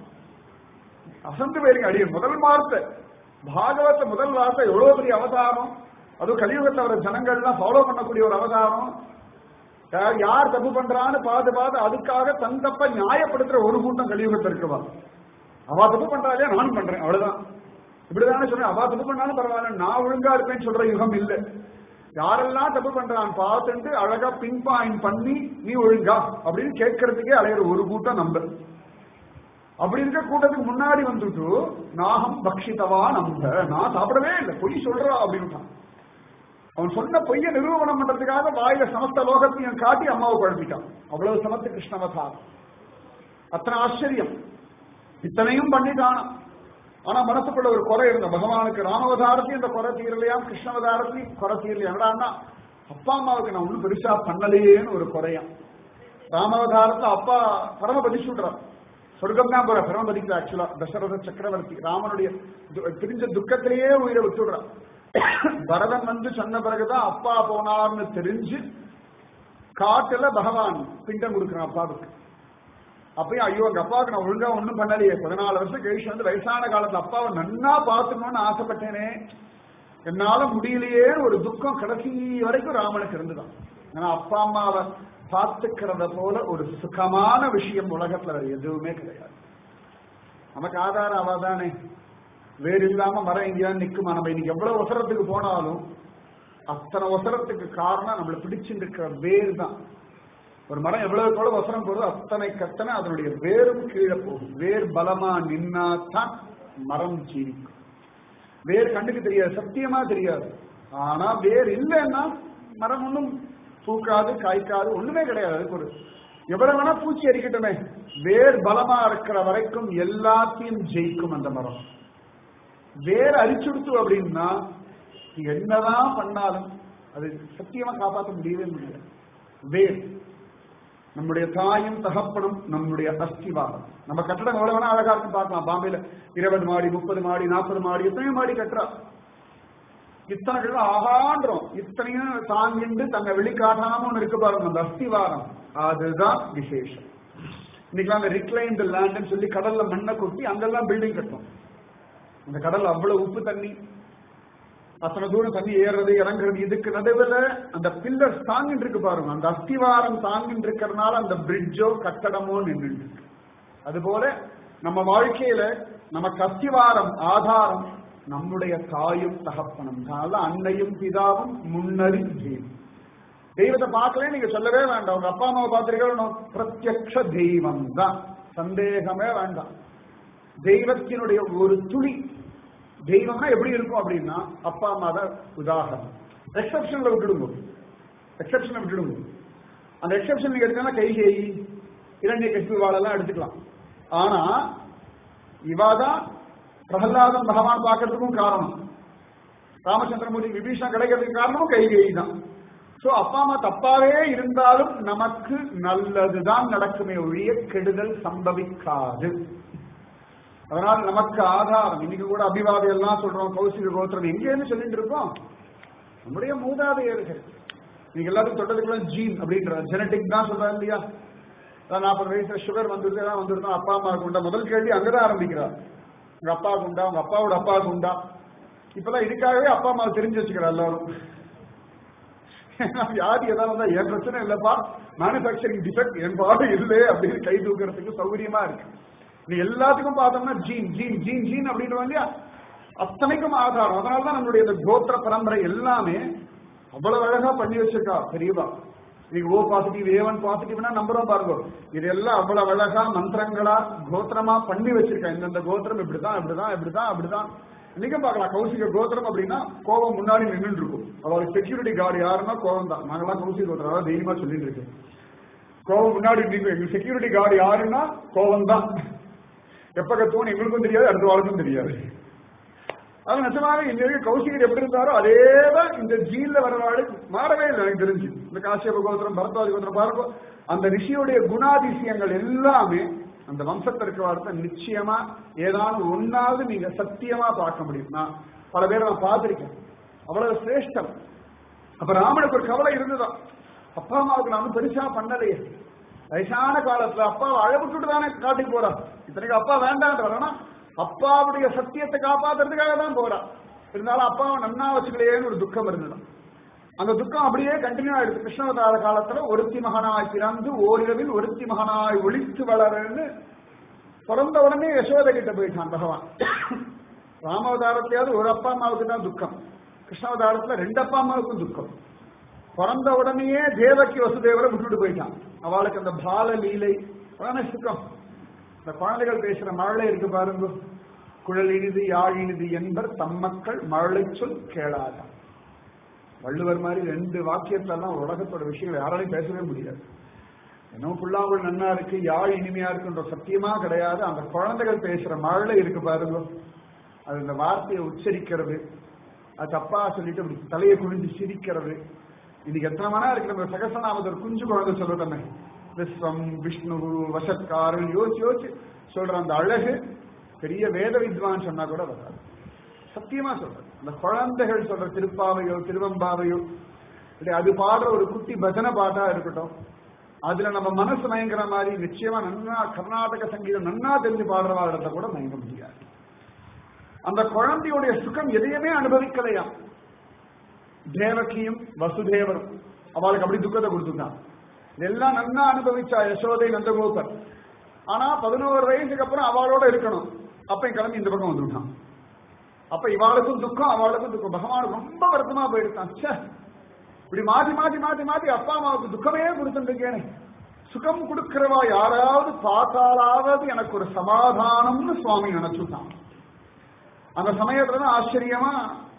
அசந்து போயிருங்க அடிய முதல் வார்த்தை. பாகவத முதல் வார்த்தை எவ்வளவு பெரிய அவதாரம். அதுவும் கலியுகத்தை வர ஜனங்கள்லாம் ஃபாலோ பண்ணக்கூடிய ஒரு அவதாரம். யார் தப்பு பண்றான்னு பார்த்து பார்த்து அதுக்காக தன் தப்ப நியாயப்படுத்துற ஒரு கூட்டம் கலியுகத்தை இருக்குவா. அவா தப்பு பண்றாலே நானும் பண்றேன் அவ்வளவுதான். இப்படிதானே சொல்றேன். அவா தப்பு பண்ணாலும் பரவாயில்ல, நான் ஒழுங்கா இருப்பேன்னு சொல்ற யுகம் இல்லை. யாரெல்லாம் தப்பு பண்றான் பார்த்துட்டு அழகா பின் பாயிண்ட் பண்ணி நீ ஒழுங்கா அப்படின்னு கேட்கறதுக்கே அலையிற ஒரு கூட்டம் நம்ப. அப்படி இருக்க கூட்டத்துக்கு முன்னாடி வந்துட்டு நாகம் பக்ஷிதவா நம்ப, நான் சாப்பிடவே இல்லை பொய் சொல்றா அப்படின்னு அவன் சொன்ன பொய்ய நிரூபணம் பண்றதுக்காக வாயில சமஸ்த லோகத்தையும் காட்டி அம்மாவை குழப்பிட்டான். அவ்வளவு சமத்து கிருஷ்ணவதாரம். அத்தனை ஆச்சரியம். இத்தனையும் பண்ணிட்டான். ஆனா மனசுக்குள்ள ஒரு குறை இருந்த பகவானுக்கு ராமவதாரத்தையும் இந்த குறை தீரலையாம், கிருஷ்ணவதாரத்தையும் குறை தீரலையா. என்னடா அப்பா அம்மாவுக்கு நான் ஒன்னும் பெருசா பண்ணலையேன்னு ஒரு குறையாம். ராமவதாரத்தை அப்பா பரமபதி சொல்றார். சொர்க்கம் தான் போற பரமபதிக்கு ஆக்சுவலா தசரத சக்கரவர்த்தி ராமனுடைய தெரிஞ்ச துக்கத்திலேயே உயிரை விட்டுடுறான். பரதன் வந்து சொன்ன பிறகுதான் அப்பா போனார்னு தெரிஞ்சு காட்டுல பகவான் பிண்டம் கொடுக்குறான் அப்பாவுக்கு. அப்பயும் ஐயோ எங்க அப்பாவுக்கு நான் ஒழுங்கா ஒண்ணும் பண்ணலையே, பதினாலு வருஷம் கழிச்சு வந்து வயசான காலத்துல அப்பாவை நன்னா பார்த்துக்கணும்னு ஆசைப்பட்டேனே, என்னால முடியலையே ஒரு துக்கம் கடைசி வரைக்கும் ராமனுக்கு இருந்துதான். ஆனா அப்பா அம்மாவை பார்த்துக்கிறத போல ஒரு சுகமான விஷயம் உலகத்துல எதுவுமே கிடையாது. நமக்கு ஆதாரம் அவதானே. வேறு இல்லாம மரம் எங்கேயாவது நிக்குமா? நம்ம இன்னைக்கு எவ்வளவு அவசரத்துக்கு போனாலும் அத்தனை அவசரத்துக்கு காரணம் நம்மளை பிடிச்சிருக்கிற வேறு தான். ஒரு மரம் எவ்வளவு எவ்வளவு அவசரம் போகுதோ அத்தனை கத்தனை அதனுடைய வேரும் கீழே போகும். வேர் பலமா நின்னாதான் மரம் ஜீவிக்கும். வேர் கண்ணுக்கு தெரியாது, சத்தியமா தெரியாது. ஆனா வேர் இல்லைன்னா மரம் ஒன்றும் பூக்காது, காய்க்காது, ஒண்ணுமே கிடையாது. அதுக்கு ஒரு எவ்வளவு வேணா பூச்சி அரிக்கட்டுமே, வேர் பலமா இருக்கிற வரைக்கும் எல்லாத்தையும் ஜெயிக்கும் அந்த மரம். வேர் அரிச்சுடுத்து அப்படின்னா என்னதான் பண்ணாலும் அது சத்தியமா காப்பாற்ற முடியவே முடியாது. வேர் நம்முடைய தாயும் தகப்பனும் நம்முடைய அஸ்திவாரம். நம்ம கட்டடம் எவ்வளவு வேணா அழகா இருக்கு பார்க்கலாம். பாம்பேல இருபது மாடி முப்பது மாடி நாற்பது மாடி எத்தனையோ மாடி கட்டுறா. இத்தனை கட்டடம் ஆகான்றோம். இத்தனையும் தாங்கிண்டு தன்னை வெளிக்காட்டாம ஒண்ணு இருக்கு பாருங்க, அந்த அஸ்திவாரம். அதுதான் விசேஷம். இன்னைக்கு அந்த ரிக்ளைன்டு லேண்ட்னு சொல்லி கடல்ல மண்ணை கொட்டி அங்கெல்லாம் பில்டிங் கட்டும். அந்த கடல் அவ்வளவு உப்பு தண்ணி, அத்தனை தூரம் தண்ணி ஏறுறது இறங்குறது. இதுக்கு நடுவில் அந்த பில்லர்ஸ் தாங்கிட்டு இருக்கு பாருங்க, அந்த அஸ்திவாரம் தாங்கிட்டு இருக்கிறதுனால அந்த பிரிட்ஜோ கட்டடமோ நின்று இருக்கு. அதுபோல நம்ம வாழ்க்கையில நமக்கு அஸ்திவாரம் ஆதாரம் நம்முடைய தாயும் தகப்பனும். அதனால அன்னையும் பிதாவும் முன்னறி தெய்வம். தெய்வத்தை பார்க்கல நீங்க சொல்லவே வேண்டாம். உங்க அப்பா அம்மாவை பார்த்திருக்கணும், பிரத்யக்ஷ தெய்வம் தான், சந்தேகமே வேண்டாம். தெய்வத்தினுடைய ஒரு துளி. தெய்வம்னா எப்படி இருக்கும் அப்படின்னா அப்பா அம்மா தான் உதாரணம். எக்ஸப்ஷன்ல விட்டுடுங்க, எக்ஸப்ஷனை விட்டுடுங்க. அந்த எக்ஸப்ஷன் நீங்க எடுத்தா கைகேயி இரண்டிய கஷ்டவாளெல்லாம் எடுத்துக்கலாம். ஆனா இவாதான் பிரகலாதன் பகவான் பார்க்கறதுக்கும் காரணம், ராமச்சந்திரமூர்த்தி விபீஷணன் கிடைக்கிறதுக்கு காரணமும் கைகேயி தான். சோ அப்பா அம்மா தப்பாவே இருந்தாலும் நமக்கு நல்லதுதான் நடக்குமே ஒழிய கெடுதல் சம்பவிக்காது. அதனால நமக்கு ஆதாரம். இன்னைக்கு கூட அபிவாதம் எல்லாம் சொல்றோம், கௌசிக கோத்திரம் எங்கேன்னு சொல்லிட்டு இருக்கோம், நம்முடைய மூதாதையர்கள். நீங்க எல்லாத்துக்கும் தொட்டதுக்குள்ள ஜீன் அப்படின்ற ஜெனட்டிக் தான் சொல்றாங்க இல்லையா. நாற்பது வயசுல சுகர் வந்துருது தான் வந்துருந்தோம், அப்பா அம்மாவுக்கு உண்டா? முதல் கேள்வி அங்கதான் ஆரம்பிக்கிறார். உங்க அப்பாவுக்கு உண்டா, உங்க அப்பாவோட அப்பாவுக்கு உண்டா? இப்பெல்லாம் இதுக்காகவே அப்பா அம்மாவை தெரிஞ்சு வச்சுக்கிறா எல்லாரும். வியாதி எதாவது என் பிரச்சனை இல்லப்பா, மேனுபேக்சரிங் டிஃபெக்ட் என் பாடு இல்லை அப்படின்னு கை தூக்குறதுக்கு சௌகரியமா இருக்கு. நீ எல்லாத்துக்கும் பார்த்தோம்னா ஜீன் ஜீன் ஜீன் ஜீன் அப்படின்னு இல்லையா, அத்தனைக்கும் ஆதாரம். அதனாலதான் நம்மளுடைய இந்த கோத்திர பரம்பரை எல்லாமே அவ்வளவு அழகா பண்ணி வச்சிருக்கா பெரியவா. நீங்க ஓ பாசிட்டிவ் ஏ ஒன் பாசிட்டிவ்னா நம்புறோம் பாருங்க. இதெல்லாம் அவ்வளவு அழகா மந்திரங்களா கோத்திரமா பண்ணி வச்சிருக்கா. இந்தந்த கோத்திரம் இப்படிதான் இப்படிதான் இப்படிதான் அப்படிதான். நீங்க பாக்கலாம் கௌசிக கோத்திரம் அப்படின்னா கோபம் முன்னாடி நின்று இருக்கும். அவளுக்கு செக்யூரிட்டி கார்டு யாருன்னா கோபம் தான். நாங்கெல்லாம் கௌசிக கோத்திரம் அதாவது தைரியமா சொல்லிட்டு இருக்கேன். கோபம் முன்னாடி எங்க செக்யூரிட்டி கார்டு யாருன்னா கோபம் தான். எப்ப கத்துவோம் எங்களுக்கும் தெரியாது, அடுத்த வாரத்துக்கும் தெரியாது. அது நிஜமாக இந்த கௌசிகர் எப்படி இருந்தாரோ அதேதான் இந்த ஜீன்ல வரவாடு மாறவே இல்லை. எனக்கு தெரிஞ்சு இந்த காசியப கோத்திரம் பரத்வாஜ கோத்திரம் பாருங்க, அந்த ரிஷியுடைய குணாதிசயங்கள் எல்லாமே அந்த வம்சத்தில் இருக்க வார்த்தை நிச்சயமா ஏதாவது ஒன்னாவது நீங்க சத்தியமா பார்க்க முடியும். நான் பல பேரை நான் பார்த்திருக்கேன், அவ்வளவு சிரேஷ்டம். அப்ப ராமனுக்கு ஒரு கவலை இருந்துதான், அப்பா அம்மாவுக்கு நானும் பெருசா பண்ணலையே. வயசான காலத்துல அப்பாவை அழவிட்டு தானே காட்டி போறா. இத்தனைக்கு அப்பா வேண்டான்றா, அப்பாவுடைய சத்தியத்தை காப்பாத்துறதுக்காக தான் போறா. இருந்தாலும் அப்பாவை நன்னா வச்சுக்கலையேன்னு ஒரு துக்கம் இருந்துதான். அந்த துக்கம் அப்படியே கண்டினியூ ஆயிடுச்சு. கிருஷ்ணவதார காலத்துல ஒருத்தி மகனாய் பிறந்து ஓரிரவில் ஒருத்தி மகனாய் ஒளித்து வளரன்னு பிறந்த உடனே யசோதை கிட்ட போயிட்டான் பகவான். ராமாவதாரத்திலேயாவது ஒரு அப்பா அம்மாவுக்கு தான் துக்கம், கிருஷ்ணாவதாரத்துல ரெண்டு அப்பா அம்மாவுக்கும் துக்கம். பிறந்த உடனேயே தேவகி வசுதேவரை விட்டுட்டு போயிட்டான். அவளுக்கு அந்த பால லீலை அதான சுக்கம். இந்த குழந்தைகள் பேசுற மழலை இருக்கு பாருங்க, குழல் இனிது யாழ் இனிது என்பர் தம்மக்கள் மழலை சொல் கேளாதான். வள்ளுவர் மாதிரி ரெண்டு வாக்கியத்தெல்லாம் உலகத்தோட விஷயங்கள் யாராலையும் பேசவே முடியாது. இன்னும் புல்லாங்குழல் நன்னா இருக்கு யாழ் இனிமையா இருக்குன்ற சத்தியமா கிடையாது. அந்த குழந்தைகள் பேசுற மழலை இருக்கு பாருங்க, அது இந்த வார்த்தையை உச்சரிக்கிறது, அது தப்பா சொல்லிட்டு அப்படி தலையை குனிஞ்சு சிரிக்கிறது. இன்னைக்கு எத்தனை மணி இருக்கு நம்ம சகசநாமத்தை ஒரு குஞ்சு குழந்தை சொல்றதமே, விஸ்வம் விஷ்ணு வசத்காரன் யோசிச்சு யோசிச்சு சொல்ற அந்த அழகு பெரிய வேத வித்வான் சொன்னா கூட வராது. சத்தியமா சொல்றேன், அந்த குழந்தைகள் சொல்ற திருப்பாவையோ திருவம்பாவையோ அது பாடுற ஒரு குட்டி பஜனை பாட்டா இருக்கட்டும், அதுல நம்ம மனசு மயங்குற மாதிரி நிச்சயமா நன்னா கர்நாடக சங்கீதம் நன்னா தெரிஞ்சு பாடுறவா இடத்த கூட மயங்க முடியாது. அந்த குழந்தையுடைய சுகம் எதையுமே அனுபவிக்கலையா. தேவகியும் வசுதேவரும் அவளுக்கு அப்படி துக்கத்தை கொடுத்துட்டான். இதெல்லாம் நன்னா அனுபவிச்சா யசோதை நந்தகோபர். ஆனா பதினோரு வயசுக்கு அப்புறம் அவளோட இருக்கணும், அப்ப கிளம்பி இந்த பக்கம் வந்துட்டான். அப்ப இவாளுக்கும் துக்கம் அவளுக்கும் துக்கம். பகவான் ரொம்ப வருத்தமா போயிடுதான். இப்படி மாத்தி மாத்தி மாத்தி மாத்தி அப்பா அம்மாவுக்கு துக்கமே கொடுத்துருக்கேனே, சுகம் கொடுக்கிறவா யாராவது பார்த்தாலாவது எனக்கு ஒரு சமாதானம்னு சுவாமி நினைச்சுட்டான். அந்த சமயத்துலதான் ஆச்சரியமா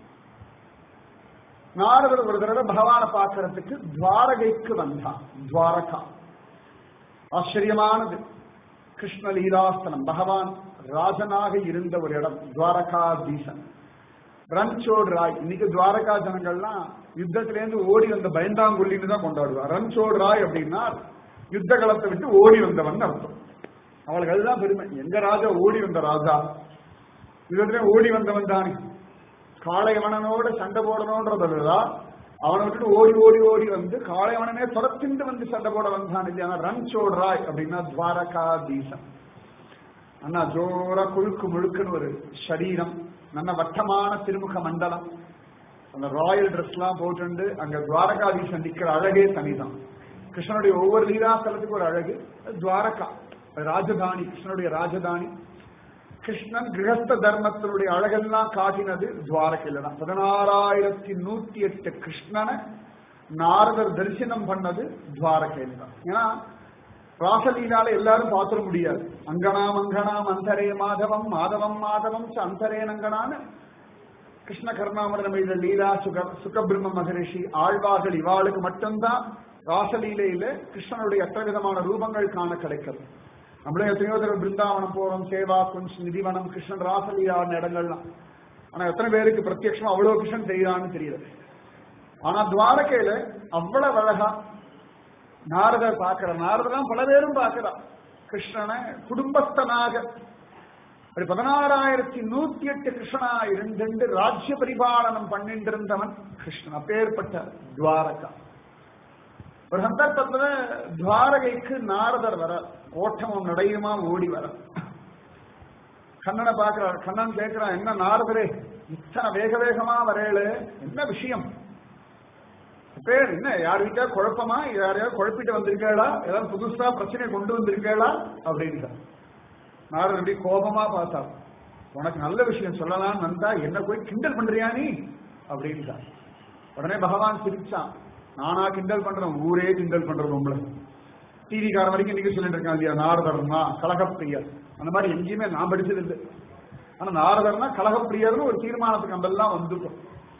நாரதர் ஒரு தடவை பகவானை பார்க்கறதுக்கு துவாரகைக்கு வந்தான். துவாரகா ஆச்சரியமானது, கிருஷ்ண லீலாஸ்தலம், பகவான் ராஜனாக இருந்த ஒரு இடம் துவாரகாதீசன். ரன்சோட் ராய், இன்னைக்கு துவாரகா ஜனங்கள்லாம் யுத்தத்திலேருந்து ஓடி வந்த பயந்தாங்குள்ளின்னு தான் கொண்டாடுவார். ரன்சோட் ராய் அப்படின்னா யுத்த களத்தை விட்டு ஓடி வந்தவன் அர்த்தம். அவளுக்கு அதுதான் பெருமை, எங்க ராஜா ஓடி வந்த ராஜா, யுத்தத்திலே ஓடி வந்தவன் தானே. காளையவனோட சண்டை போடணும்ன்றதா அவனை விட்டுட்டு ஓடி ஓடி ஓடி வந்து காளையவனே துரத்திண்டு வந்து சண்டை போட வந்தான் இல்லையா. ரன்சோட் ராய் அப்படின்னா துவாரகாதீசன். அண்ணா ஜோரா குழுக்கு முழுக்குன்னு ஒரு சரீரம், நல்ல வட்டமான திருமுக மண்டலம், அந்த ராயல் ட்ரெஸ் எல்லாம் போட்டு அங்க துவாரகாதீசன் நிக்கிற அழகே தனிதான். கிருஷ்ணனுடைய ஒவ்வொரு லீலாஸ்தலத்துக்கு ஒரு அழகு. துவாரகா ராஜதானி, கிருஷ்ணனுடைய ராஜதானி. கிருஷ்ணன் கிரகஸ்த தர்மத்தினுடைய அழகெல்லாம் காட்டினது துவாரகையில தான். பதினாறாயிரத்தி நூத்தி எட்டு கிருஷ்ணனை நாரதர் தரிசனம் பண்ணது துவாரகையில தான். ஏன்னா ராசலீலால எல்லாரும் பார்த்துட முடியாது. அங்கனாம் அங்கனாம் அந்தரே மாதவம் மாதவம் மாதவம் அந்தரே நங்கனான்னு கிருஷ்ண கர்ணாமரணம் இந்த லீலா சுக சுகபிரம்ம மகரிஷி ஆழ்வார்கள் இவாளுக்கு மட்டும்தான் ராசலீலையில கிருஷ்ணனுடைய எத்தனை விதமான ரூபங்கள் காண கிடைக்கிறது. நம்மளே எத்தனையோ தடவை பிருந்தாவனம் போறோம், சேவா குஞ்ச் நிதிவனம், கிருஷ்ணன் ராசலீலான இடங்கள்லாம். ஆனா எத்தனை பேருக்கு பிரத்யட்சமா அவ்வளவு கிருஷ்ணன் தெரியுதான்னு தெரியல. ஆனா துவாரகையில அவ்வளவு அழகா நாரதர் பார்க்கிற, நாரதெல்லாம் பல பேரும் பார்க்கிறா கிருஷ்ணனை குடும்பஸ்தனாக. அப்படி பதினாறாயிரத்தி நூத்தி எட்டு கிருஷ்ணனா இரண்டு ராஜ்ய பரிபாலனம் பண்ணிட்டு இருந்தவன் கிருஷ்ணன். அப்பேற்பட்ட துவாரகா. ஒரு சந்தர்ப்பத்துல துவாரகைக்கு நாரதர் வர, ஓட்டமும் நடையுமா ஓடி வர. கண்ணனை பார்க்கிறார். கண்ணன் கேட்கிறான், என்ன நாரதரே இத்தனை வேக வேகமா வரேளு, என்ன விஷயம்? பேர் என்ன, யார் வீட்டா குழப்பமா, யாரையாவது குழப்பிட்டு வந்திருக்கா, ஏதாவது புதுசா பிரச்சனை கொண்டு வந்திருக்கா அப்படின்னு. நாரதர் அப்படி கோபமா பார்த்தா, உனக்கு நல்ல விஷயம் சொல்லலாம்னு வந்தா என்ன போய் கிண்டல் பண்றியா நீ அப்படின்ட்டா. உடனே பகவான் சிரிச்சான். நானா கிண்டல் பண்றேன், ஊரே கிண்டல் பண்றது உங்களை. டிவிக்கார வரைக்கும் இன்னைக்கு சொல்லிட்டு இருக்கான் இல்லையா, நாரதர்னா கலகப்பிரியர். அந்த மாதிரி எங்கேயுமே நான் படிச்சது இல்லை. ஆனா நாரதர்னா கலகப்பிரியர்னு ஒரு தீர்மானத்துக்கு நம்ம எல்லாம் வந்துட்டோம்.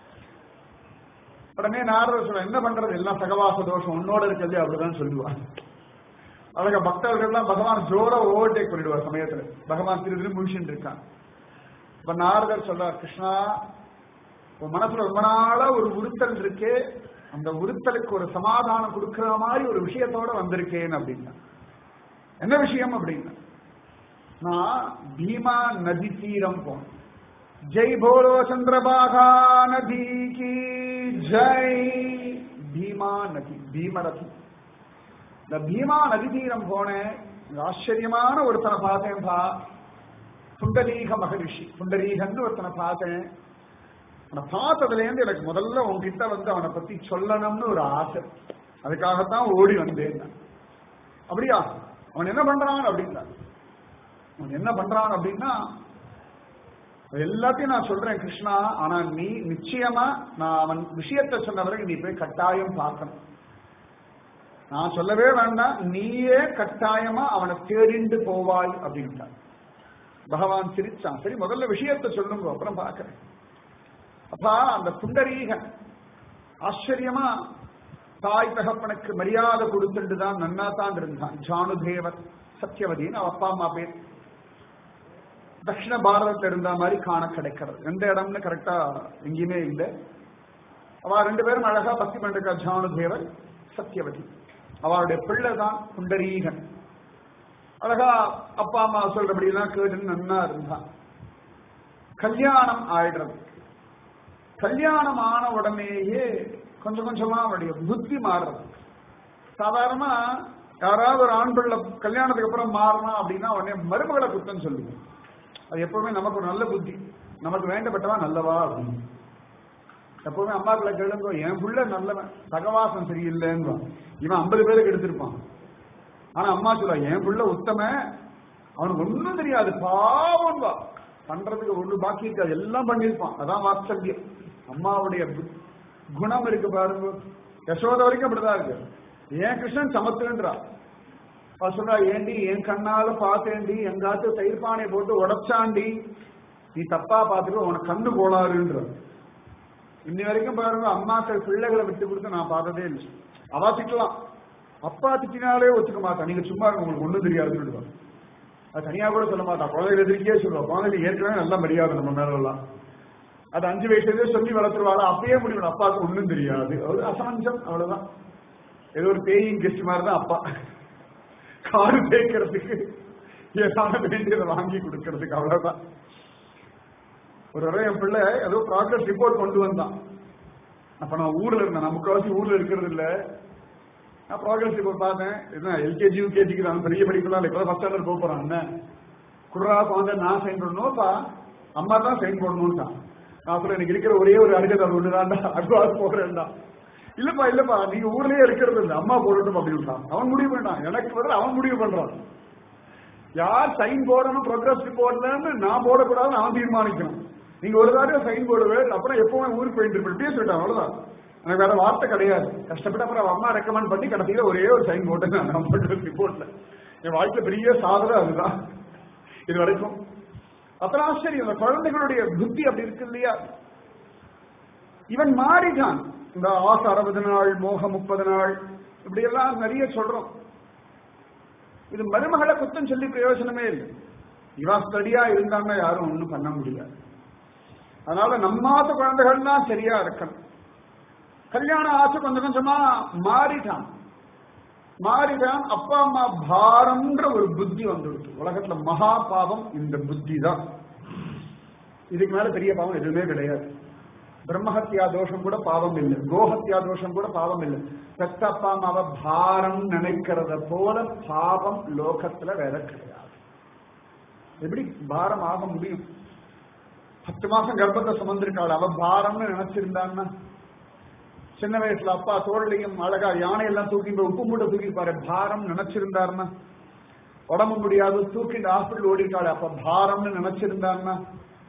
உடனே நாரதர் சொல்ல, என்ன பண்றது, எல்லாம் சகவாச தோஷம் உன்னோட இருக்கிறது அப்படிதான் சொல்லுவார். அழக பக்தர்கள் எல்லாம் பகவான் ஜோர ஓவர்டேக் பண்ணிடுவார் சமயத்துல. பகவான் திரு முழிச்சுட்டு இருக்கான். இப்ப நாரதர் சொல்றார், கிருஷ்ணா உன் மனசுல ரொம்ப நாளா ஒரு உறுத்தல் இருக்கே, அந்த உறுத்தலுக்கு ஒரு சமாதானம் கொடுக்கிற மாதிரி ஒரு விஷயத்தோட வந்திருக்கேன் அப்படின்னா. என்ன விஷயம் அப்படின்னா, நான் பீமா நதி தீரம் போனேன். ஜெய் போலோ சந்திரபாகா நதி கி ஜெய். பீமா நதி, பீமரதி. இந்த பீமா நதி தீரம் போனேன். ஆச்சரியமான ஒருத்தனை பார்த்தேன் பா, புண்டரீக மகரிஷி. புண்டரீகன்னு ஒருத்தனை பார்த்தேன். அவனை பார்த்ததுல இருந்து எனக்கு முதல்ல உங்ககிட்ட வந்து அவனை பத்தி சொல்லணும்னு ஒரு ஆசை. அதுக்காகத்தான் ஓடி வந்தேன். அப்படியா, அவன் என்ன பண்றான் அப்படின்னா, அவன் என்ன பண்றான் அப்படின்னா எல்லாத்தையும் நான் சொல்றேன் கிருஷ்ணா, ஆனா நீ நிச்சயமா நான் அவன் விஷயத்தை சொன்ன பிறகு நீ போய் கட்டாயம் பார்க்கணும். நான் சொல்லவே வேண்டாம், நீயே கட்டாயமா அவனை தேடிண்டு போவாய் அப்படின்ட்டான். பகவான் சிரிச்சான். சரி, முதல்ல விஷயத்தை சொல்லுங்க, அப்புறம் பார்க்கிறேன். அப்பா அந்த புண்டரீகன் ஆச்சரியமா தாய் தகப்பனுக்கு மரியாதை கொடுத்துட்டு தான் நன்னா தான் இருந்தான். ஜானுதேவர் சத்தியவதின்னு அவ அப்பா அம்மா பேர். தட்சிண பாரதத்தில் இருந்த மாதிரி காண கிடைக்கிறது. எந்த இடம்னு கரெக்டா எங்கேயுமே இல்லை. அவ ரெண்டு பேரும் அழகா பக்தி பண்ணிருக்கா, ஜானுதேவர் சத்தியவதி. அவளுடைய பிள்ளை தான் புண்டரீகன். அழகா அப்பா அம்மா சொல்றபடி எல்லாம் கேட்டு நன்னா இருந்தான். கல்யாணம் ஆயிடுறது. கல்யாணம் ஆன உடனேயே கொஞ்சம் கொஞ்சமா அவனுடைய புத்தி மாறுறது. சாதாரணமா யாராவது ஒரு ஆண் பிள்ளை கல்யாணத்துக்கு அப்புறம் மாறினா அப்படின்னா உடனே மருமகளை குத்தம் சொல்லுவோம். அது எப்பவுமே நமக்கு ஒரு நல்ல புத்தி, நமக்கு வேண்டப்பட்டவா நல்லவா அப்படின்னு. எப்பவுமே அம்மாக்களை கேளுங்க, என் புள்ள நல்லவன், சகவாசம் சரியில்லைன்னு. இவன் ஐம்பது பேருக்கு எடுத்திருப்பான். ஆனா அம்மா சொல்ல, என் புள்ள உத்தம, அவனுக்கு ஒன்னும் தெரியாது, பாவம் வா, பண்றதுக்கு ஒண்ணு பாக்கி இருக்காது, எல்லாம் பண்ணிருப்பான். அதான் வாத்சல்யம். அம்மாவுடைய குணம் இருக்கு பாருங்க. யசோத வரைக்கும் அப்படிதான் இருக்கு. ஏன் கிருஷ்ணன் சமத்துன்றா. சொல்றா, ஏண்டி என் கண்ணால பார்த்தேன்டி, எங்காத்து தயிர்பானை போட்டு உடச்சாண்டி, நீ தப்பா பார்த்துட்டு உனக்கு கண்ணு கோளாறுன்ற. இன்னி வரைக்கும் பாருங்க, அம்மாக்கள் பிள்ளைகளை விட்டு கொடுத்து நான் பார்த்ததே இல்லை. அவா திட்டலாம், அப்பா திட்டினாலே ஒத்துக்க மாட்டான். நீங்க சும்மா இருக்க, உங்களுக்கு ஒண்ணும் தெரியாதுன்னு. அது தனியா கூட சொல்ல மாட்டான். குழந்தைகள் எதிர்க்கே சொல்லுவா. குழந்தைகள் ஏற்கனவே நல்லா மரியாதை நம்ம மேல எல்லாம். அது அஞ்சு வயசுலேயே சொல்லி வளர்த்துருவாங்க. அப்பயே முடியும், அப்பாவுக்கு ஒண்ணும் தெரியாது, அது அசமஞ்சம், அவ்வளவுதான். ஏதோ ஒரு பேயிங் கெஸ்ட் மாதிரி தான் அப்பா. காடு தேய்க்கிறதுக்கு ஏதாவது வேண்டியதை வாங்கி கொடுக்கறதுக்கு, அவ்வளவுதான். ஒரு வரை என் பிள்ளை ஏதோ ப்ராக்ரஸ் ரிப்போர்ட் கொண்டு வந்தான். அப்ப நான் ஊர்ல இருந்தேன், நான் முக்கால்வாசி ஊர்ல இருக்கிறது இல்லை. நான் ப்ராக்ரஸ் ரிப்போர்ட் பார்த்தேன். இதுதான் எல்கேஜி யூகேஜிக்கு தான் பெரிய படிக்கலாம், இப்பதான் ஃபர்ஸ்ட் ஸ்டாண்டர்ட் போக போறான். என்ன குடுறா குழந்தை, நான் சைன் பண்ணணும்ப்பா, அம்மா தான் சைன் போடணும்ட்டான். நான் சொல்ல, எனக்கு இருக்கிற ஒரே ஒரு அடிக்கதை ஒண்ணுதான்டா, அட்வான்ஸ் போகிறேன்டா. இல்லப்பா இல்லப்பா, நீங்க ஊர்லயே இருக்கிறது இல்லை, அம்மா போடட்டும் அப்படின்ட்டான். அவன் முடிவு பண்ணான், எனக்கு பதில் அவன் முடிவு பண்றான். யார் சைன் போடணும் ப்ரோக்ரஸ் ரிப்போர்ட்லன்னு நான் போடக்கூடாதுன்னு அவன் தீர்மானிக்கணும். நீங்க ஒரு தடவை சைன் போடுவே, அப்புறம் எப்பவுமே ஊருக்கு போயிட்டு இருப்பேன் சொல்லிட்டான். அவ்வளவுதான், எனக்கு வேற வார்த்தை கிடையாது. கஷ்டப்பட்டு அப்புறம் அம்மா ரெக்கமெண்ட் பண்ணி கடைசியில ஒரே ஒரு சைன் போட்டேன் நான் ப்ரோக்ரஸ் ரிப்போர்ட்ல. என் வாழ்க்கையில பெரிய சாதனை அதுதான் இது வரைக்கும். அப்புறம் ஆச்சரியம், இந்த குழந்தைகளுடைய புத்தி அப்படி இருக்கு இல்லையா. இவன் மாறிட்டான். இந்த ஆசை அறுபது நாள், மோகம் முப்பது நாள், இப்படி எல்லாம் நிறைய சொல்றோம். இது மருமகளை குத்தம் சொல்லி பிரயோஜனமே இல்லை. இவன் ஸ்டடியா இருந்தாங்கன்னா யாரும் ஒண்ணும் பண்ண முடியாது. அதனால நம்மாத்த குழந்தைகள் தான் சரியா இருக்கணும். கல்யாணம் ஆசை கொஞ்சம் கொஞ்சமா மாறிட்டான் மாறிட்டான் அப்பா அம்மா பாரம்ன்ற ஒரு புத்தி வந்துடுச்சு. உலகத்துல மகா பாவம் இந்த புத்தி தான். இதுக்கு மேல பெரிய பாவம் எதுவுமே கிடையாது. பிரம்மஹத்யா தோஷம் கூட பாவம் இல்லை, கோஹத்யா தோஷம் கூட பாவம் இல்லை. பெத்த அப்பா அம்மாவை பாரம் நினைக்கிறத போல பாவம் லோகத்துல வேற கிடையாது. எப்படி பாரம் ஆக முடியும்? பத்து மாசம் கர்ப்பத்தை சுமந்திருக்காள், அவ பாரம்னு நினைச்சிருந்தான்னா, சின்ன வயசுல அப்பா தோல்லையும் அழகா யானை எல்லாம் தூக்கி உப்பு மூட்டை தூக்கிப்பாரு, பாரம் நினைச்சிருந்தாருன்னா, உடம்பு முடியாது தூக்கிட்டு ஹாஸ்பிட்டல் ஓடிட்டாள், அப்ப பாரம்னு நினைச்சிருந்தாருன்னா,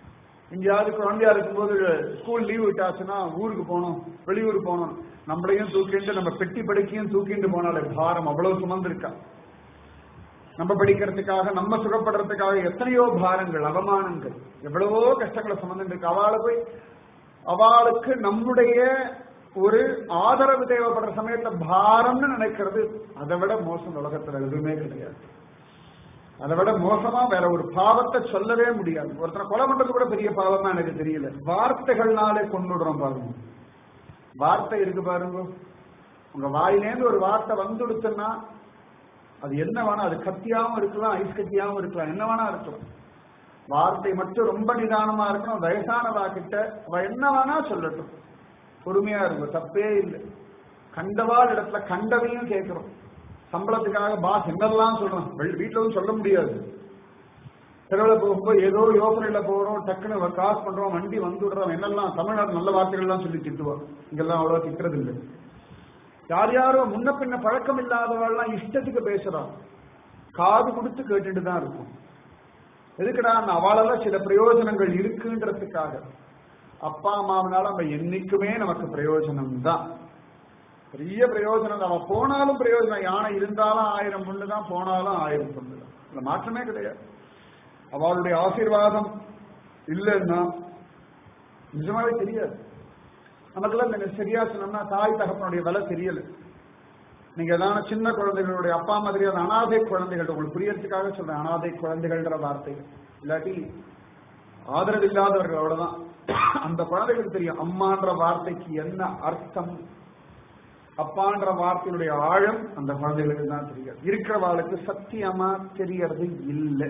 எங்கேயாவது குழந்தையா இருக்கும்போது ஸ்கூல் லீவ் விட்டாச்சுன்னா ஊருக்கு போகணும், வெளியூர் போகணும், நம்மளையும் தூக்கிட்டு நம்ம பெட்டி படுக்கையும் தூக்கிட்டு போனாலே பாரம் அவ்வளவு சுமந்து இருக்கா. நம்ம படிக்கிறதுக்காக நம்ம சுகப்படுறதுக்காக எத்தனையோ பாரங்கள், அவமானங்கள், எவ்வளவோ கஷ்டங்களை சுமந்துட்டு இருக்கு. அவளை போய் அவளுக்கு நம்முடைய ஒரு ஆதரவு தேவைப்படுற சமயத்துல பாரம்னு நினைக்கிறது அதை விட மோசம் உலகத்துல எதுவுமே கிடையாது. அதை விட மோசமா வேற ஒரு பாவத்தை சொல்லவே முடியாது. ஒருத்தனை கொலை பண்றது கூட பெரிய பாவமா எனக்கு தெரியல, வார்த்தைகள்னாலே கொண்டுடுறோம் பாருங்க. வார்த்தை இருக்கு பாருங்க, உங்க வாயிலேருந்து ஒரு வார்த்தை வந்துடுச்சுன்னா அது என்ன வேணா, அது கத்தியாவும் இருக்கலாம், ஐஸ் கத்தியாவும் இருக்கலாம், என்ன வேணா இருக்கலாம். வார்த்தை மட்டும் ரொம்ப நிதானமா இருக்கணும். வயசானவா கிட்ட அவ என்ன வேணா சொல்லட்டும், பொறுமையா இருக்கும், தப்பே இல்லை. கண்டவாள் இடத்துல கண்டவையும் கேட்கிறோம். சம்பளத்துக்காக பாஸ் என்னெல்லாம் சொல்றோம், வீட்டுல வந்து சொல்ல முடியாது. தெருவில் போகும்போது ஏதோ யோசனையில போறோம், டக்குன்னு காசு பண்றோம், வண்டி வந்து விடுறோம், என்னெல்லாம் தமிழ்நாடு நல்ல வார்த்தைகள்லாம் சொல்லி திட்டுவோம். இங்கெல்லாம் அவ்வளவு திட்டுறது இல்லை. யார் யாரோ முன்ன பின்ன பழக்கம் இல்லாதவெல்லாம் இஷ்டத்துக்கு பேசுறான், காது கொடுத்து கேட்டுட்டு தான் இருக்கும். எதுக்குடா, அவளால சில பிரயோஜனங்கள் இருக்குன்றதுக்காக. அப்பா அம்மாவனால நம்ம என்னைக்குமே நமக்கு பிரயோஜனம் தான், பெரிய பிரயோஜனம் தான். அவன் போனாலும் பிரயோஜனம், யானை இருந்தாலும் ஆயிரம் பொண்ணு தான், போனாலும் ஆயிரம் பொண்ணு தான், அதுல மாற்றமே கிடையாது. அவளுடைய ஆசீர்வாதம் இல்லைன்னா நிஜமாவே தெரியாது. நமக்கெல்லாம் இந்த சரியா சொன்னோம்னா தாய் தகப்பனுடைய விலை தெரியல. நீங்க ஏதான சின்ன குழந்தைகளுடைய அப்பா மாதிரியான அனாதை குழந்தைகள், உங்களுக்கு புரியறதுக்காக சொல்றேன், அனாதை குழந்தைகள்ன்ற வார்த்தைகள், இல்லாட்டி ஆதரவு இல்லாதவர்கள், அவ்வளவுதான். அந்த குழந்தைகளுக்கு தெரியும் அம்மான்ற வார்த்தைக்கு என்ன அர்த்தம், அப்பான்ற வார்த்தையுடைய ஆழம் அந்த குழந்தைகளுக்கு தான் தெரியாது. இருக்கிறவாளுக்கு சத்தியமா தெரியறது இல்லை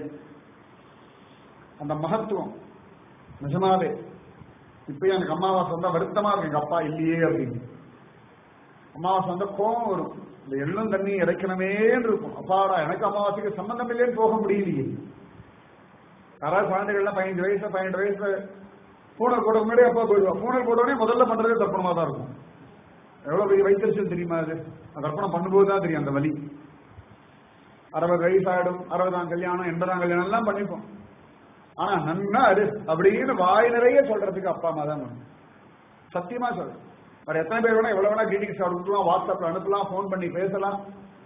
அந்த மகத்துவம். நிஜமாவே இப்ப எனக்கு அமாவாசை வந்தா வருத்தமா இருக்கு, எங்க அப்பா இல்லையே அப்படின்னு. அமாவாசை வந்தா கோபம் வரும், இந்த எள்ளும் தண்ணி இறைக்கணுமேன்னு இருக்கும். அப்பாடா எனக்கு அமாவாசைக்கு சம்பந்தம் இல்லைன்னு போக முடியலையே. யாராவது குழந்தைகள்லாம் பதினஞ்சு வயசுல பதினெட்டு வயசுல பூனல் போட முன்னாடியே அப்பா போயிடுவா. பூனல் போட்டோடனே முதல்ல பண்றதே தர்ப்பணமா தான் இருக்கும். எவ்வளவு பெரிய வைத்தறிச்சல் தெரியுமா அது, தர்ப்பணம் பண்ணும்போது தான் தெரியும் அந்த வலி. அறுபது வயசாயிடும், அறுபதாம் கல்யாணம், எண்பதாம் கல்யாணம் எல்லாம் பண்ணிப்போம். ஆனா நன்னா அது அப்படின்னு வாய் நிறைய சொல்றதுக்கு அப்பா அம்மா தான் வேணும். சத்தியமா சொல்றேன். வேற எத்தனை பேர் வேணா எவ்வளவு வேணா கிரீட்டிங்ஸ் அனுப்பலாம், வாட்ஸ்அப்ல அனுப்பலாம், போன் பண்ணி பேசலாம்.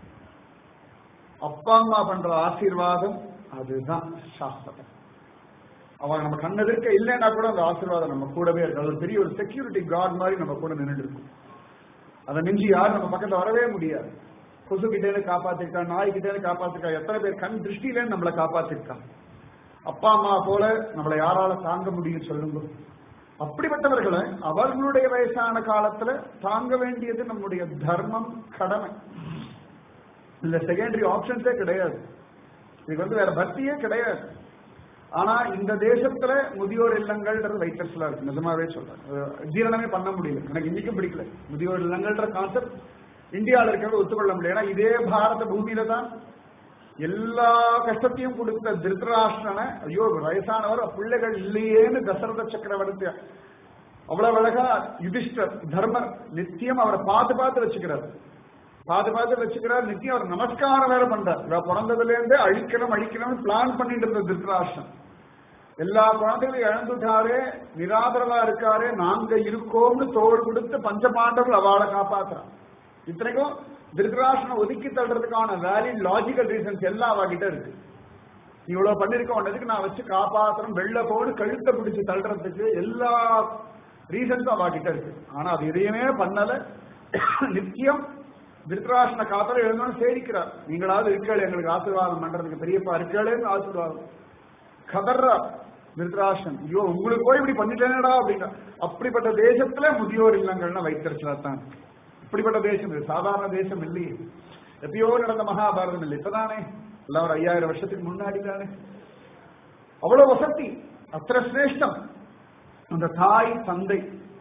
அப்பா அம்மா பண்ற ஆசீர்வாதம் அதுதான் சாஸ்திரம். அவங்க நம்ம கண்ணெதிர்க்க இல்லைன்னா கூட அந்த ஆசீர்வாதம் நம்ம கூடவே இருக்கு. அது பெரிய ஒரு செக்யூரிட்டி கார்டு மாதிரி நம்ம கூட நின்றுட்டு இருக்கும். அதை மிஞ்சி யாரும் நம்ம பக்கத்துல வரவே முடியாது. கொசு கிட்டே காப்பாத்திருக்கா, நாய் கிட்டே காப்பாத்திருக்கா, எத்தனை பேர் கண் திருஷ்டியிலேன்னு நம்மளை காப்பாத்திருக்கா. அப்பா அம்மா போல நம்மளை யாரால தாங்க முடியும் சொல்லுங்க. அப்படிப்பட்டவர்களை அவர்களுடைய வயசான காலத்துல தாங்க வேண்டியது நம்முடைய தர்மம், கடமை. இந்த செகண்டரி ஆப்ஷன்ஸே கிடையாது, இதுக்கு வந்து வேற பக்தியே கிடையாது. ஆனா இந்த தேசத்துல முதியோர் இல்லங்கள்ன்றது வைத்தறிச்சலா இருக்கு, நிஜமாவே சொல்றேன். ஜீரணமே பண்ண முடியல, எனக்கு இன்னைக்கும் பிடிக்கல. முதியோர் இல்லங்கள்ன்ற கான்செப்ட் இந்தியாவில் இருக்கிறது ஒத்துக்கொள்ள முடியல. ஏன்னா இதே பாரத பூமியில தான் எல்லா கஷ்டத்தையும் கொடுத்த திருதராஷ்டிரனை, ஐயோ வயசானவர் பிள்ளைகள் இல்லையேன்னு தசரத சக்கரவர்த்தி அவ்வளவு அழகா யுதிஷ்டர் தர்மர் நித்தியம் அவரை பார்த்து பார்த்து வச்சுக்கிறார், பார்த்து பார்த்து வச்சுக்கிறார். நித்தியம் அவர் நமஸ்காரம் வேற பண்றார். இவ பிறந்ததுல இருந்தே அழிக்கணும் அழிக்கணும்னு பிளான் பண்ணிட்டு இருந்த திருதராஷ்டிரன் எல்லா குழந்தைகளையும் இழந்துட்டாரே, நிராதரவா இருக்காரே, நாங்க இருக்கோம்னு தோல் கொடுத்து பஞ்ச பாண்டவர்கள் அவளை காப்பாத்துறான். இத்தனைக்கும் திருதராஷ்டிரனை ஒதுக்கி தள்ளுறதுக்கான வேலிட் லாஜிக்கல் ரீசன்ஸ் எல்லாம் அவகிட்ட இருக்கு. நீ இவ்வளவு பண்ணிருக்க வேண்டதுக்கு நான் வச்சு காப்பாத்துறோம், வெள்ள போடு கழுத்தை பிடிச்சு தள்ளுறதுக்கு எல்லா ரீசன்ஸும் அவகிட்ட இருக்கு. ஆனா அது எதையுமே பண்ணல. நித்தியம் திருதராஷ்டிரனை காப்பாற்ற எழுந்தோன்னு சேரிக்கிறார். நீங்களாவது இருக்கல எங்களுக்கு ஆசீர்வாதம் பண்றதுக்கு, பெரியப்பா இருக்கலேன்னு ஆசீர்வாதம் கதர்றா திருதராஷ்டிரன். ஐயோ உங்களுக்கு போய் இப்படி பண்ணிட்டேனடா அப்படின்னா. அப்படிப்பட்ட தேசத்துல முதியோர் இல்லங்கள்னா வைத்தறிச்சலா தான். இப்படிப்பட்ட தேசம் இது, சாதாரண தேசம் இல்லையே. எப்பயோ நடந்த மகாபாரதம் இல்லை, இப்பதானே எல்லாம் ஒரு ஐயாயிரம் வருஷத்துக்கு முன்னாடி தானே. அவ்வளவு வசதி, அத்தனை சிரேஷ்டம். அந்த தாய் தந்தை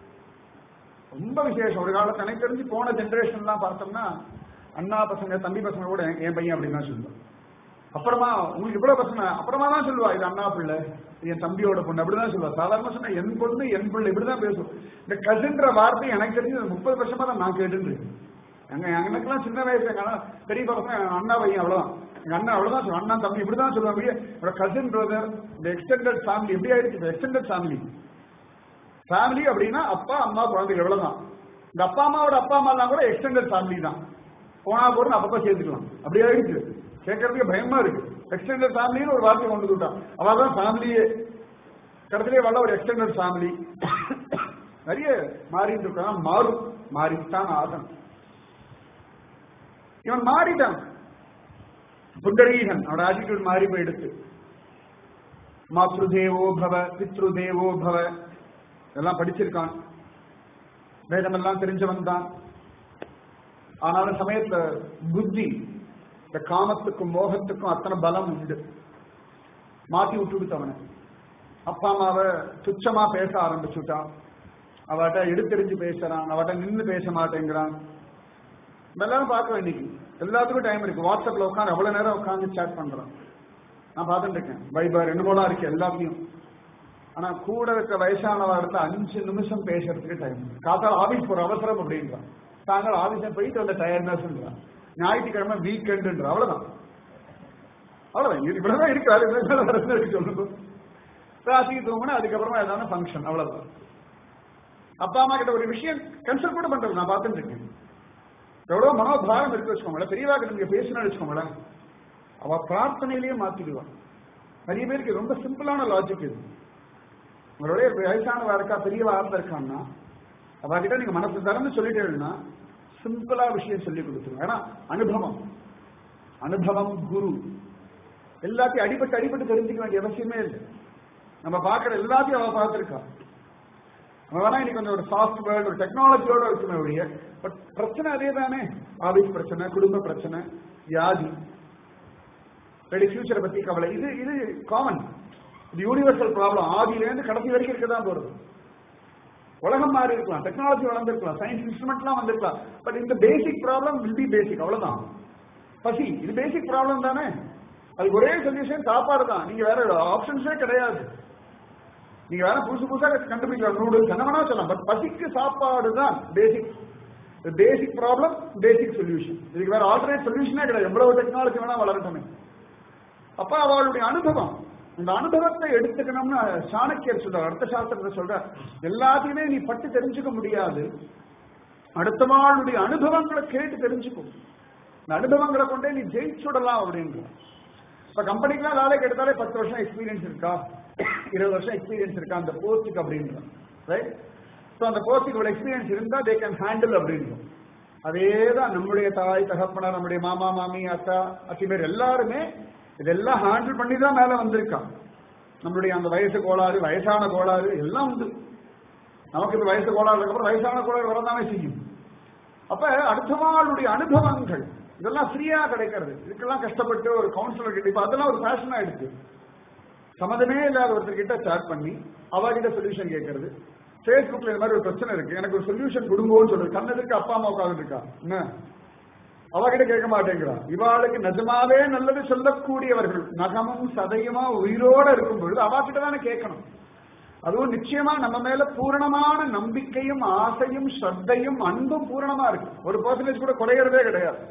ரொம்ப விசேஷம். ஒரு காலத்துல எனக்கு தெரிஞ்சு போன ஜென்ரேஷன் எல்லாம் பார்த்தோம்னா அண்ணா பசங்க தம்பி பசங்க கூட என் பையன் அப்படின்னு தான் சொல்லுவான். அப்புறமா உங்களுக்கு இவ்வளவு பசங்க அப்புறமா தான் சொல்லுவா இது அண்ணா பிள்ளை, என் தம்பியோட பொண்ணு அப்படிதான் சொல்லுவா. சாதாரண சொன்னா என் பொண்ணு என் பிள்ளை இப்படிதான் பேசுவோம். இந்த கசின்ற வார்த்தை எனக்கு தெரிஞ்சு முப்பது வருஷமா தான் நான் கேட்டு. எங்க எனக்கெல்லாம் சின்ன வயசு பெரிய பசங்க அண்ணா பையன் அவ்வளவுதான். எங்க அண்ணன் அவ்வளவுதான் சொல்லுவாங்க, அண்ணா தம்பி இப்படிதான் சொல்லுவாங்க. கசின் பிரதர், இந்த எக்ஸ்டெண்டட் ஃபேமிலி எப்படி ஆயிடுச்சு? எக்ஸ்டெண்டட் ஃபேமிலி ஃபேமிலி அப்படின்னா அப்பா அம்மா குழந்தைகள் எவ்வளவுதான். இந்த அப்பா அம்மாவோட அப்பா அம்மா எல்லாம் கூட எக்ஸ்டெண்டட் ஃபேமிலி தான். போனா போறது அப்பப்ப சேர்த்துக்கலாம். அப்படி ஆயிடுச்சு. கேட்கறதுக்கு பயமா இருக்கு. எக்ஸ்டெண்டட் ஃபேமிலின்னு ஒரு வார்த்தை கொண்டு விட்டான். அவதான் ஃபேமிலியே. கடைசியிலே வர ஒரு எக்ஸ்டெண்டட் ஃபேமிலி நிறைய மாறிட்டு இருக்கான். மாறும், மாறித்தான் ஆகணும். இவன் மாறிட்டான். புண்டரீகன் அவனோட ஆட்டிடியூட் மாறி போயிடுச்சு. மாத்ருதேவோ பவ பித்ருதேவோ பவ இதெல்லாம் படிச்சிருக்கான், வேதமெல்லாம் தெரிஞ்சவன் தான். ஆனாலும் சமயத்துல புத்தி இந்த காமத்துக்கும் மோகத்துக்கும் அத்தனை பலம் உண்டு. மாத்தி விட்டு அவனை அப்பா அம்மாவை துச்சமா பேச ஆரம்பிச்சுட்டான். அவட்ட எடுத்தெறிஞ்சு பேசுறான், அவட்ட நின்று பேச மாட்டேங்கிறான். எல்லாரும் பார்க்க வேண்டியது. எல்லாத்துக்கும் டைம் இருக்கு. வாட்ஸ்அப்ல உட்காந்து அவ்வளவு நேரம் உட்காந்து சேட் பண்றான். நான் பார்த்துட்டு இருக்கேன். வைபர் ரெண்டு மூணா இருக்கு எல்லாத்தையும். ஆனா கூட இருக்க வயசானவா இடத்துல அஞ்சு நிமிஷம் பேசுறதுக்கு டைம். காத்தால ஆபீஸ் போற அவசரம் அப்படின்றான். தாங்கள் ஆபீஸ் போயிட்டு வந்த டயர்னஸ்ன்றான். ஞாயிற்றுக்கிழமை வீக்கெண்டுன்ற அவ்வளவுதான். அவ்வளவுதான் இவ்வளவுதான் இருக்கு. சொல்லுங்க ராசிக்கு தூங்கினா அதுக்கப்புறமா ஏதாவது ஃபங்க்ஷன் அவ்வளவுதான். அப்பா அம்மா கிட்ட ஒரு விஷயம் கன்சல்ட் கூட பண்றது நான் பார்த்துட்டு இருக்கேன். எவ்வளவு மனோபாரம் இருக்கு வச்சுக்கோங்களேன். பெரியவாக்கு நீங்க பேசணும்னு வச்சுக்கோங்களேன், அவ பிரார்த்தனையிலேயே மாத்திடுவான். நிறைய பேருக்கு ரொம்ப சிம்பிளான லாஜிக் இது. உங்களுடைய வயசானவா இருக்கா, பெரியவா ஆர்ல இருக்கான்னா அவகிட்ட நீங்க மனசு திறந்து சொல்லிட்டேன்னா சிம்பிளா விஷயம் சொல்லி கொடுத்துருவோம். ஏன்னா அனுபவம் அனுபவம் குரு. எல்லாத்தையும் அடிபட்டு அடிபட்டு தெரிஞ்சுக்க வேண்டிய அவசியமே இல்லை. நம்ம பார்க்கற எல்லாத்தையும் அவ பார்த்திருக்கா. நம்ம வேணா இன்னைக்கு கொஞ்சம் ஒரு சாஃப்ட் வேர்ல்டு ஒரு டெக்னாலஜியோட இருக்குமே ஒழிய, பட் பிரச்சனை அதே தானே. ஆபீஸ் பிரச்சனை, குடும்ப பிரச்சனை, வியாதி, ஃபியூச்சரை பத்தி கவலை, இது இது காமன். இது யூனிவர்சல் ப்ராப்ளம். ஆதியிலேருந்து கடைசி வரைக்கும் இருக்கதான் போறது. உலகம் மாறி இருக்கலாம், டெக்னாலஜி வளர்ந்துருக்கலாம், சயின்ஸ் இன்ஸ்ட்ருமெண்ட்லாம் வந்திருக்கலாம், பட் இந்த basic problem will be basic. அவ்வளவுதான். பசி இது பேசிக் ப்ராப்ளம் தானே. அதுக்கு ஒரே சொல்யூஷன் சாப்பாடு தான். நீங்க வேற ஆப்ஷன்ஸே கிடையாது. நீங்க வேற புதுசு புதுசாக கண்டுபிடிக்கலாம், நூடுல்ஸ் என்ன வேணா சொல்லலாம். பட் பசிக்கு சாப்பாடு தான் பேசிக். பேசிக் ப்ராப்ளம், பேசிக் சொல்யூஷன். இதுக்கு வேற ஆல்டர்னேட் சொல்யூஷனே கிடையாது. எவ்வளவு டெக்னாலஜி வேணா வளரட்டுமே. அப்ப அவளுடைய அனுபவம், இந்த அனுபவத்தை எடுத்துக்கணும்னு சாணக்கியர் சொல்ற, அர்த்த சாஸ்திரத்தை சொல்ற, எல்லாத்தையுமே நீ பட்டு தெரிஞ்சுக்க முடியாது. அடுத்தவாளுடைய அனுபவங்களை கேட்டு தெரிஞ்சுக்கும். இந்த அனுபவங்களை கொண்டே நீ ஜெயிச்சுடலாம் அப்படின்ற. இப்ப கம்பெனிக்கெல்லாம் வேலைக்கு எடுத்தாலே பத்து வருஷம் எக்ஸ்பீரியன்ஸ் இருக்கா, இருபது வருஷம் எக்ஸ்பீரியன்ஸ் இருக்கா அந்த போஸ்டுக்கு அப்படின்ற. ரைட்? ஸோ அந்த போஸ்டுக்கு ஒரு எக்ஸ்பீரியன்ஸ் இருந்தா தே கேன் ஹேண்டில் அப்படின்றோம். அதேதான் நம்முடைய தாய் தகப்பனார், நம்முடைய மாமா மாமி அக்கா அத்தி பேர் எல்லாருமே இதெல்லாம் ஹேண்டில் பண்ணி தான் மேல வந்திருக்கான். நம்மளுடைய அந்த வயசு கோளாறு, வயசான கோளாறு எல்லாம் உண்டு. நமக்கு இப்ப வயசு கோளாறு அப்புறம் வயசான கோளாறு வரதானே செய்யும். அப்ப அடுத்தவாளுடைய அனுபவங்கள் இதெல்லாம் ஃப்ரீயா கிடைக்கிறது. இதுக்கெல்லாம் கஷ்டப்பட்டு ஒரு கவுன்சிலர் கிட்ட, இப்ப அதெல்லாம் ஒரு ஃபேஷன் ஆயிடுச்சு. சம்மதமே இல்லாத ஒருத்தர் கிட்ட சேட் பண்ணி அவகிட்ட சொல்யூஷன் கேட்கறது. பேஸ்புக்ல இந்த மாதிரி ஒரு பிரச்சனை இருக்கு, எனக்கு ஒரு சொல்யூஷன் கொடுங்கன்னு சொல்றது. கண்ணதுக்கு அப்பா அம்மா உட்கார்ந்து இருக்கா, என்ன அவகிட்ட கேட்க மாட்டேங்கிறா. இவாளுக்கு நிஜமாவே நல்லது சொல்லக்கூடியவர்கள் நகமும் சதையுமா உயிரோட இருக்கும் பொழுது அவகிட்ட தானே கேட்கணும். அதுவும் நிச்சயமா நம்ம மேல பூரணமான நம்பிக்கையும் ஆசையும் ஸ்ரத்தையும் அன்பும் பூரணமா இருக்கு. ஒரு பர்சன்டேஜ் கூட குறையறதே கிடையாது.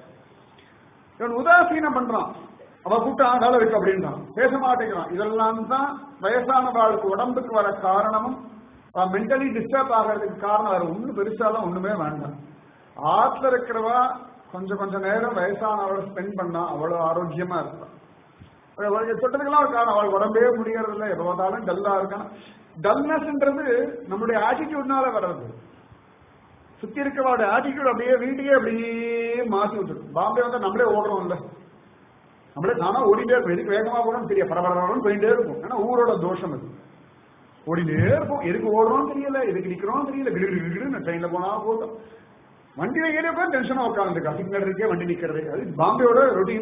இவன் உதாசீனம் பண்றான். அவ கூட்டம் ஆடால இருக்கு அப்படின்றான், பேச மாட்டேங்கிறான். இதெல்லாம் தான் வயசானவாளுக்கு உடம்புக்கு வர காரணமும் மென்டலி டிஸ்டர்ப் ஆகிறதுக்கு காரணம். வேற ஒண்ணு பெருசாலாம் ஒண்ணுமே வேண்டாம். ஆத்துல இருக்கிறவா கொஞ்சம் கொஞ்ச நேரம் வயசானவளை ஸ்பெண்ட் பண்ணா அவ்வளவு ஆரோக்கியமா இருப்பான். சொட்டதுக்கெல்லாம் ஒரு காரணம், அவள் உடம்பே முடியறது இல்லை, எப்ப பார்த்தாலும் டல்லா இருக்கான். டல்னஸ்ன்றது நம்மளுடைய ஆட்டிடியூட்னால வர்றது. சுத்தி இருக்கவாட ஆட்டிடியூட் அப்படியே வீட்டையே அப்படியே மாற்றி விட்டுரும். பாம்பே வந்து நம்மளே ஓடுறோம் இல்ல, நம்மளே நானா ஓடிட்டே இருக்கும். எதுக்கு வேகமா போறோம்னு தெரிய பரபரன்னு போயிட்டே இருக்கும். ஏன்னா ஊரோட தோஷம் அது. ஓடிட்டே இருக்கும். எதுக்கு ஓடுறோம் தெரியல, எதுக்கு நிக்கிறோம் தெரியல. கிடு ட்ரெயின்ல போனா போதும், வண்டியில ஏறிய போய் டென்ஷனா உட்காந்துருக்கா. சிக்னல் இருக்கே வண்டி நிக்கிறது. அது பாம்பேயோட ரொட்டீன்.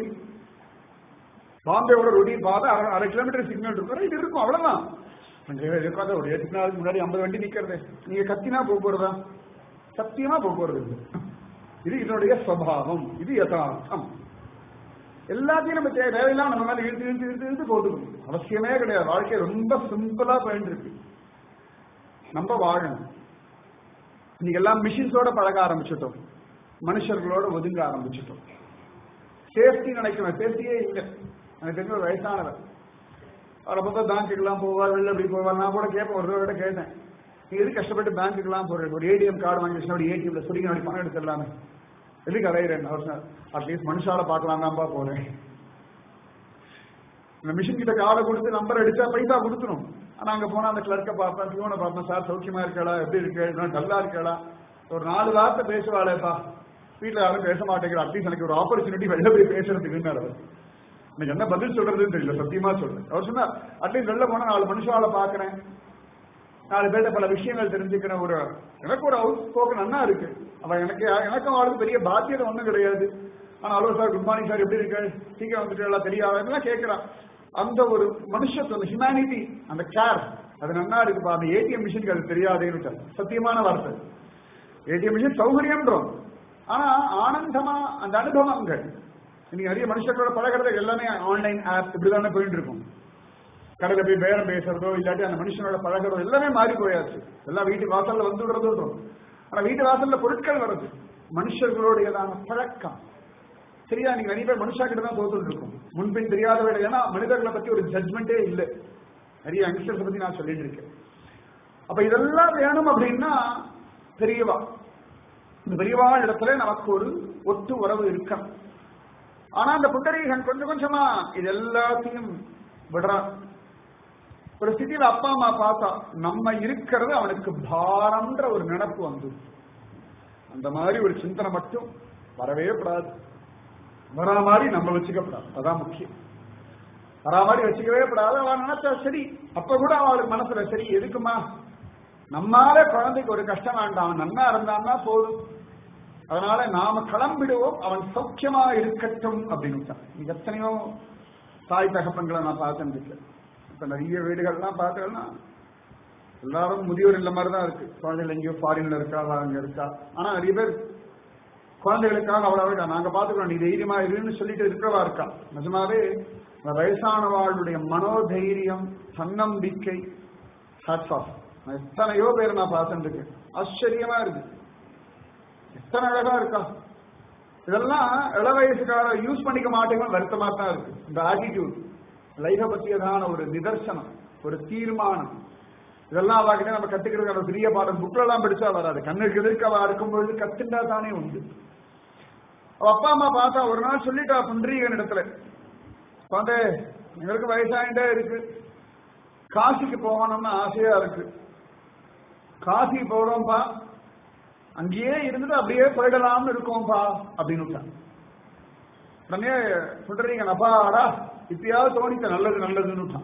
பாம்பேயோட ரொட்டீன் பார்த்தா அரை கிலோமீட்டர் சிக்னல் இருக்கும், இது இருக்கும். அவ்வளவுதான். இருக்காத ஒரு எட்டு நாளுக்கு முன்னாடி ஐம்பது வண்டி நிக்கிறது. நீங்க கத்தினா போக போறதா? சத்தியமா போக போறது இல்லை. இது இதனுடைய சுவாவம், இது யதார்த்தம். எல்லாத்தையும் நம்ம தேவையெல்லாம் நம்ம மேல இழுத்து இழுத்து இழுத்து இழுத்து போட்டுக்கணும் அவசியமே கிடையாது. வாழ்க்கை ரொம்ப சிம்பிளா போயிட்டு இருக்கு. நம்ம வாழணும். இன்னைக்கு எல்லாம் மிஷின்ஸோட பழக ஆரம்பிச்சுட்டோம், மனுஷர்களோட ஒதுங்க ஆரம்பிச்சுட்டோம். சேஃப்டி நினைக்கிறேன், சேஃப்டியே இல்லை. எனக்கு தெரிஞ்ச ஒரு வயசானவர் அவரை பார்த்தா பேங்க்குக்கெல்லாம் போவார், வெளில அப்படி போவார். நான் கூட கேட்பேன், ஒரு தடவை கேட்டேன், நீ எது கஷ்டப்பட்டு பேங்க்குக்கெல்லாம் போறேன், ஒரு ஏடிஎம் கார்டு வாங்கி வச்சுன்னா ஒரு ஏடிஎம்ல சுருங்கி அப்படி பணம் எடுத்துடலாமே, எதுக்கு அலையிறேன், அவர் சொன்னார் அட்லீஸ்ட் மனுஷால பார்க்கலாம் தான்ப்பா போறேன். இந்த மிஷின் கிட்ட கார்டை கொடுத்து நம்பர் அடிச்சா பைசா கொடுத்துரும். ஆனா அங்க போனா அந்த கிளர்க்கை பார்ப்பேன், பியூனை பார்ப்பேன், சார் சௌக்கியமா இருக்காளா, எப்படி இருக்கு, டல்லா இருக்காளா, ஒரு நாலு வார்த்தை பேசுவாளேப்பா, வீட்டுல யாரும் பேச மாட்டேங்கிற, அட்லீஸ்ட் எனக்கு ஒரு ஆப்பர்ச்சுனிட்டி வெளில போய் பேசுறதுக்குன்னு அவர் எனக்கு என்ன பதில் சொல்றதுன்னு தெரியல, சத்தியமா சொல்றேன். அவர் சொன்னார் அட்லீஸ்ட் வெளில போனா நாலு மனுஷால பாக்குறேன், நாலு பேர்ட்ட பல விஷயங்கள் தெரிஞ்சுக்கிறேன், ஒரு எனக்கு ஒரு அவுட் ஸ்போக்கன் அண்ணா இருக்கு, அவன் எனக்கு எனக்கும் அவளுக்கு பெரிய பாத்தியதை ஒண்ணும் கிடையாது. ஆனா hello sir, good morning sir, எப்படி இருக்கு, சீக்கிரம் வந்துட்டு எல்லாம் தெரியாதுலாம் கேட்கிறான். அந்த ஒரு மனுஷத்துவம், அந்த ஹியூமனிட்டி, அந்த கேர், அது நல்லா இருக்குப்பா. அந்த ஏடிஎம் மிஷினுக்கு அது தெரியாதுன்னு சத்தியமான வார்த்தை. ஏடிஎம் மிஷின் சௌகரியம்ன்றோம், ஆனா ஆனந்தமா அந்த அனுபவங்கள், இன்னைக்கு நிறைய மனுஷங்களோட பழகிறது எல்லாமே ஆன்லைன் ஆப் இப்படிதானே போயிட்டு இருக்கும். கடையில போய் பேரம் பேசுறதோ இல்லாட்டி அந்த மனுஷனோட பழகிறதோ எல்லாமே மாறி போயாச்சு. எல்லாம் வீட்டு வாசல்ல வந்து விடுறதும், ஆனா வீட்டு வாசல்ல பொருட்கள் வருது, மனுஷர்களுடையதான பழக்கம் சரியா. நீங்க நிறைய பேர் மனுஷா கிட்ட தான் தோத்துட்டு இருக்கும், முன்பின் தெரியாத விட. ஏன்னா மனிதர்களை பத்தி ஒரு ஜட்மெண்டே இல்லை. நிறைய யங்ஸ்டர்ஸ் பத்தி நான் சொல்லிட்டு இருக்கேன். அப்ப இதெல்லாம் வேணும் அப்படின்னா பெரியவா, இந்த பெரியவா இடத்துல நமக்கு ஒரு ஒட்டு உறவு இருக்க. ஆனா அந்த புண்டரீகன் கொஞ்சம் கொஞ்சமா இது எல்லாத்தையும் விடுறான். ஒரு ஸ்திதியில அப்பா அம்மா பார்த்தா நம்ம இருக்கிறது அவனுக்கு பாரம்ன்ற ஒரு நினைப்பு வந்து, அந்த மாதிரி ஒரு சிந்தனை மட்டும் வரவே கூடாது. வரா மாதிரி நம்ம வச்சுக்கப்படாது, அதான் முக்கியம். வரா மாதிரி வச்சுக்கவே கூடாது. அவன் நினைச்சா சரி, அப்ப கூட அவளுக்கு மனசுல சரி எதுக்குமா, நம்மால குழந்தைக்கு ஒரு கஷ்டம் வேண்டாம், நன்னா இருந்தான்னா போதும், அதனால நாம கிளம்பிடுவோம், அவன் சௌக்கியமா இருக்கட்டும் அப்படின்னு. எத்தனையோ தாய் தகப்பன்களை நான் பார்த்துருக்கேன். இப்ப நிறைய வீடுகள்லாம் பார்த்தேன்னா எல்லாரும் முதியோர் இல்ல மாதிரிதான் இருக்கு. குழந்தைகள் எங்கேயோ ஃபாரின்ல இருக்கா, அங்க இருக்கா. ஆனா நிறைய பேர் குழந்தைகளுக்காக அவ்வளவு நாங்க பாத்துக்கிறோம், நீ தைரியமா இருன்னு சொல்லிட்டு இருக்கிறவா இருக்கா. நிஜமாவே வயசானவாளுடைய மனோதைரியம், தன்னம்பிக்கை, எத்தனையோ பேர் நான் பார்த்துட்டு இருக்கேன். ஆச்சரியமா இருக்கு, எத்தனை அழகா இருக்கா. இதெல்லாம் இள வயசுக்கார யூஸ் பண்ணிக்க மாட்டேங்க, வருத்தமா தான் இருக்கு. இந்த ஆட்டிடியூட் லைஃப பத்தியதான ஒரு நிதர்சனம், ஒரு தீர்மானம், இதெல்லாம் அவகிட்ட நம்ம கத்துக்கிறது பெரிய பாடம். புக்ல எல்லாம் படிச்சா வராது, கண்ணுக்கு எதிர்க்க அவ இருக்கும்பொழுது கத்துண்டா தானே உண்டு. அவ அப்பா அம்மா பார்த்தா ஒரு நாள் சொல்லிட்டா புண்டரீகன் இடத்துல, வந்து எங்களுக்கு வயசாயிட்டே இருக்கு, காசிக்கு போகணும்னு ஆசையா இருக்கு, காசி போறோம்பா, அங்கேயே இருந்துட்டு அப்படியே போயிடலாம்னு இருக்கோம்பா அப்படின்னு. உடனே புண்டரீகன் அப்பாடா இப்பயாவது தோணித்த நல்லது நல்லதுன்னு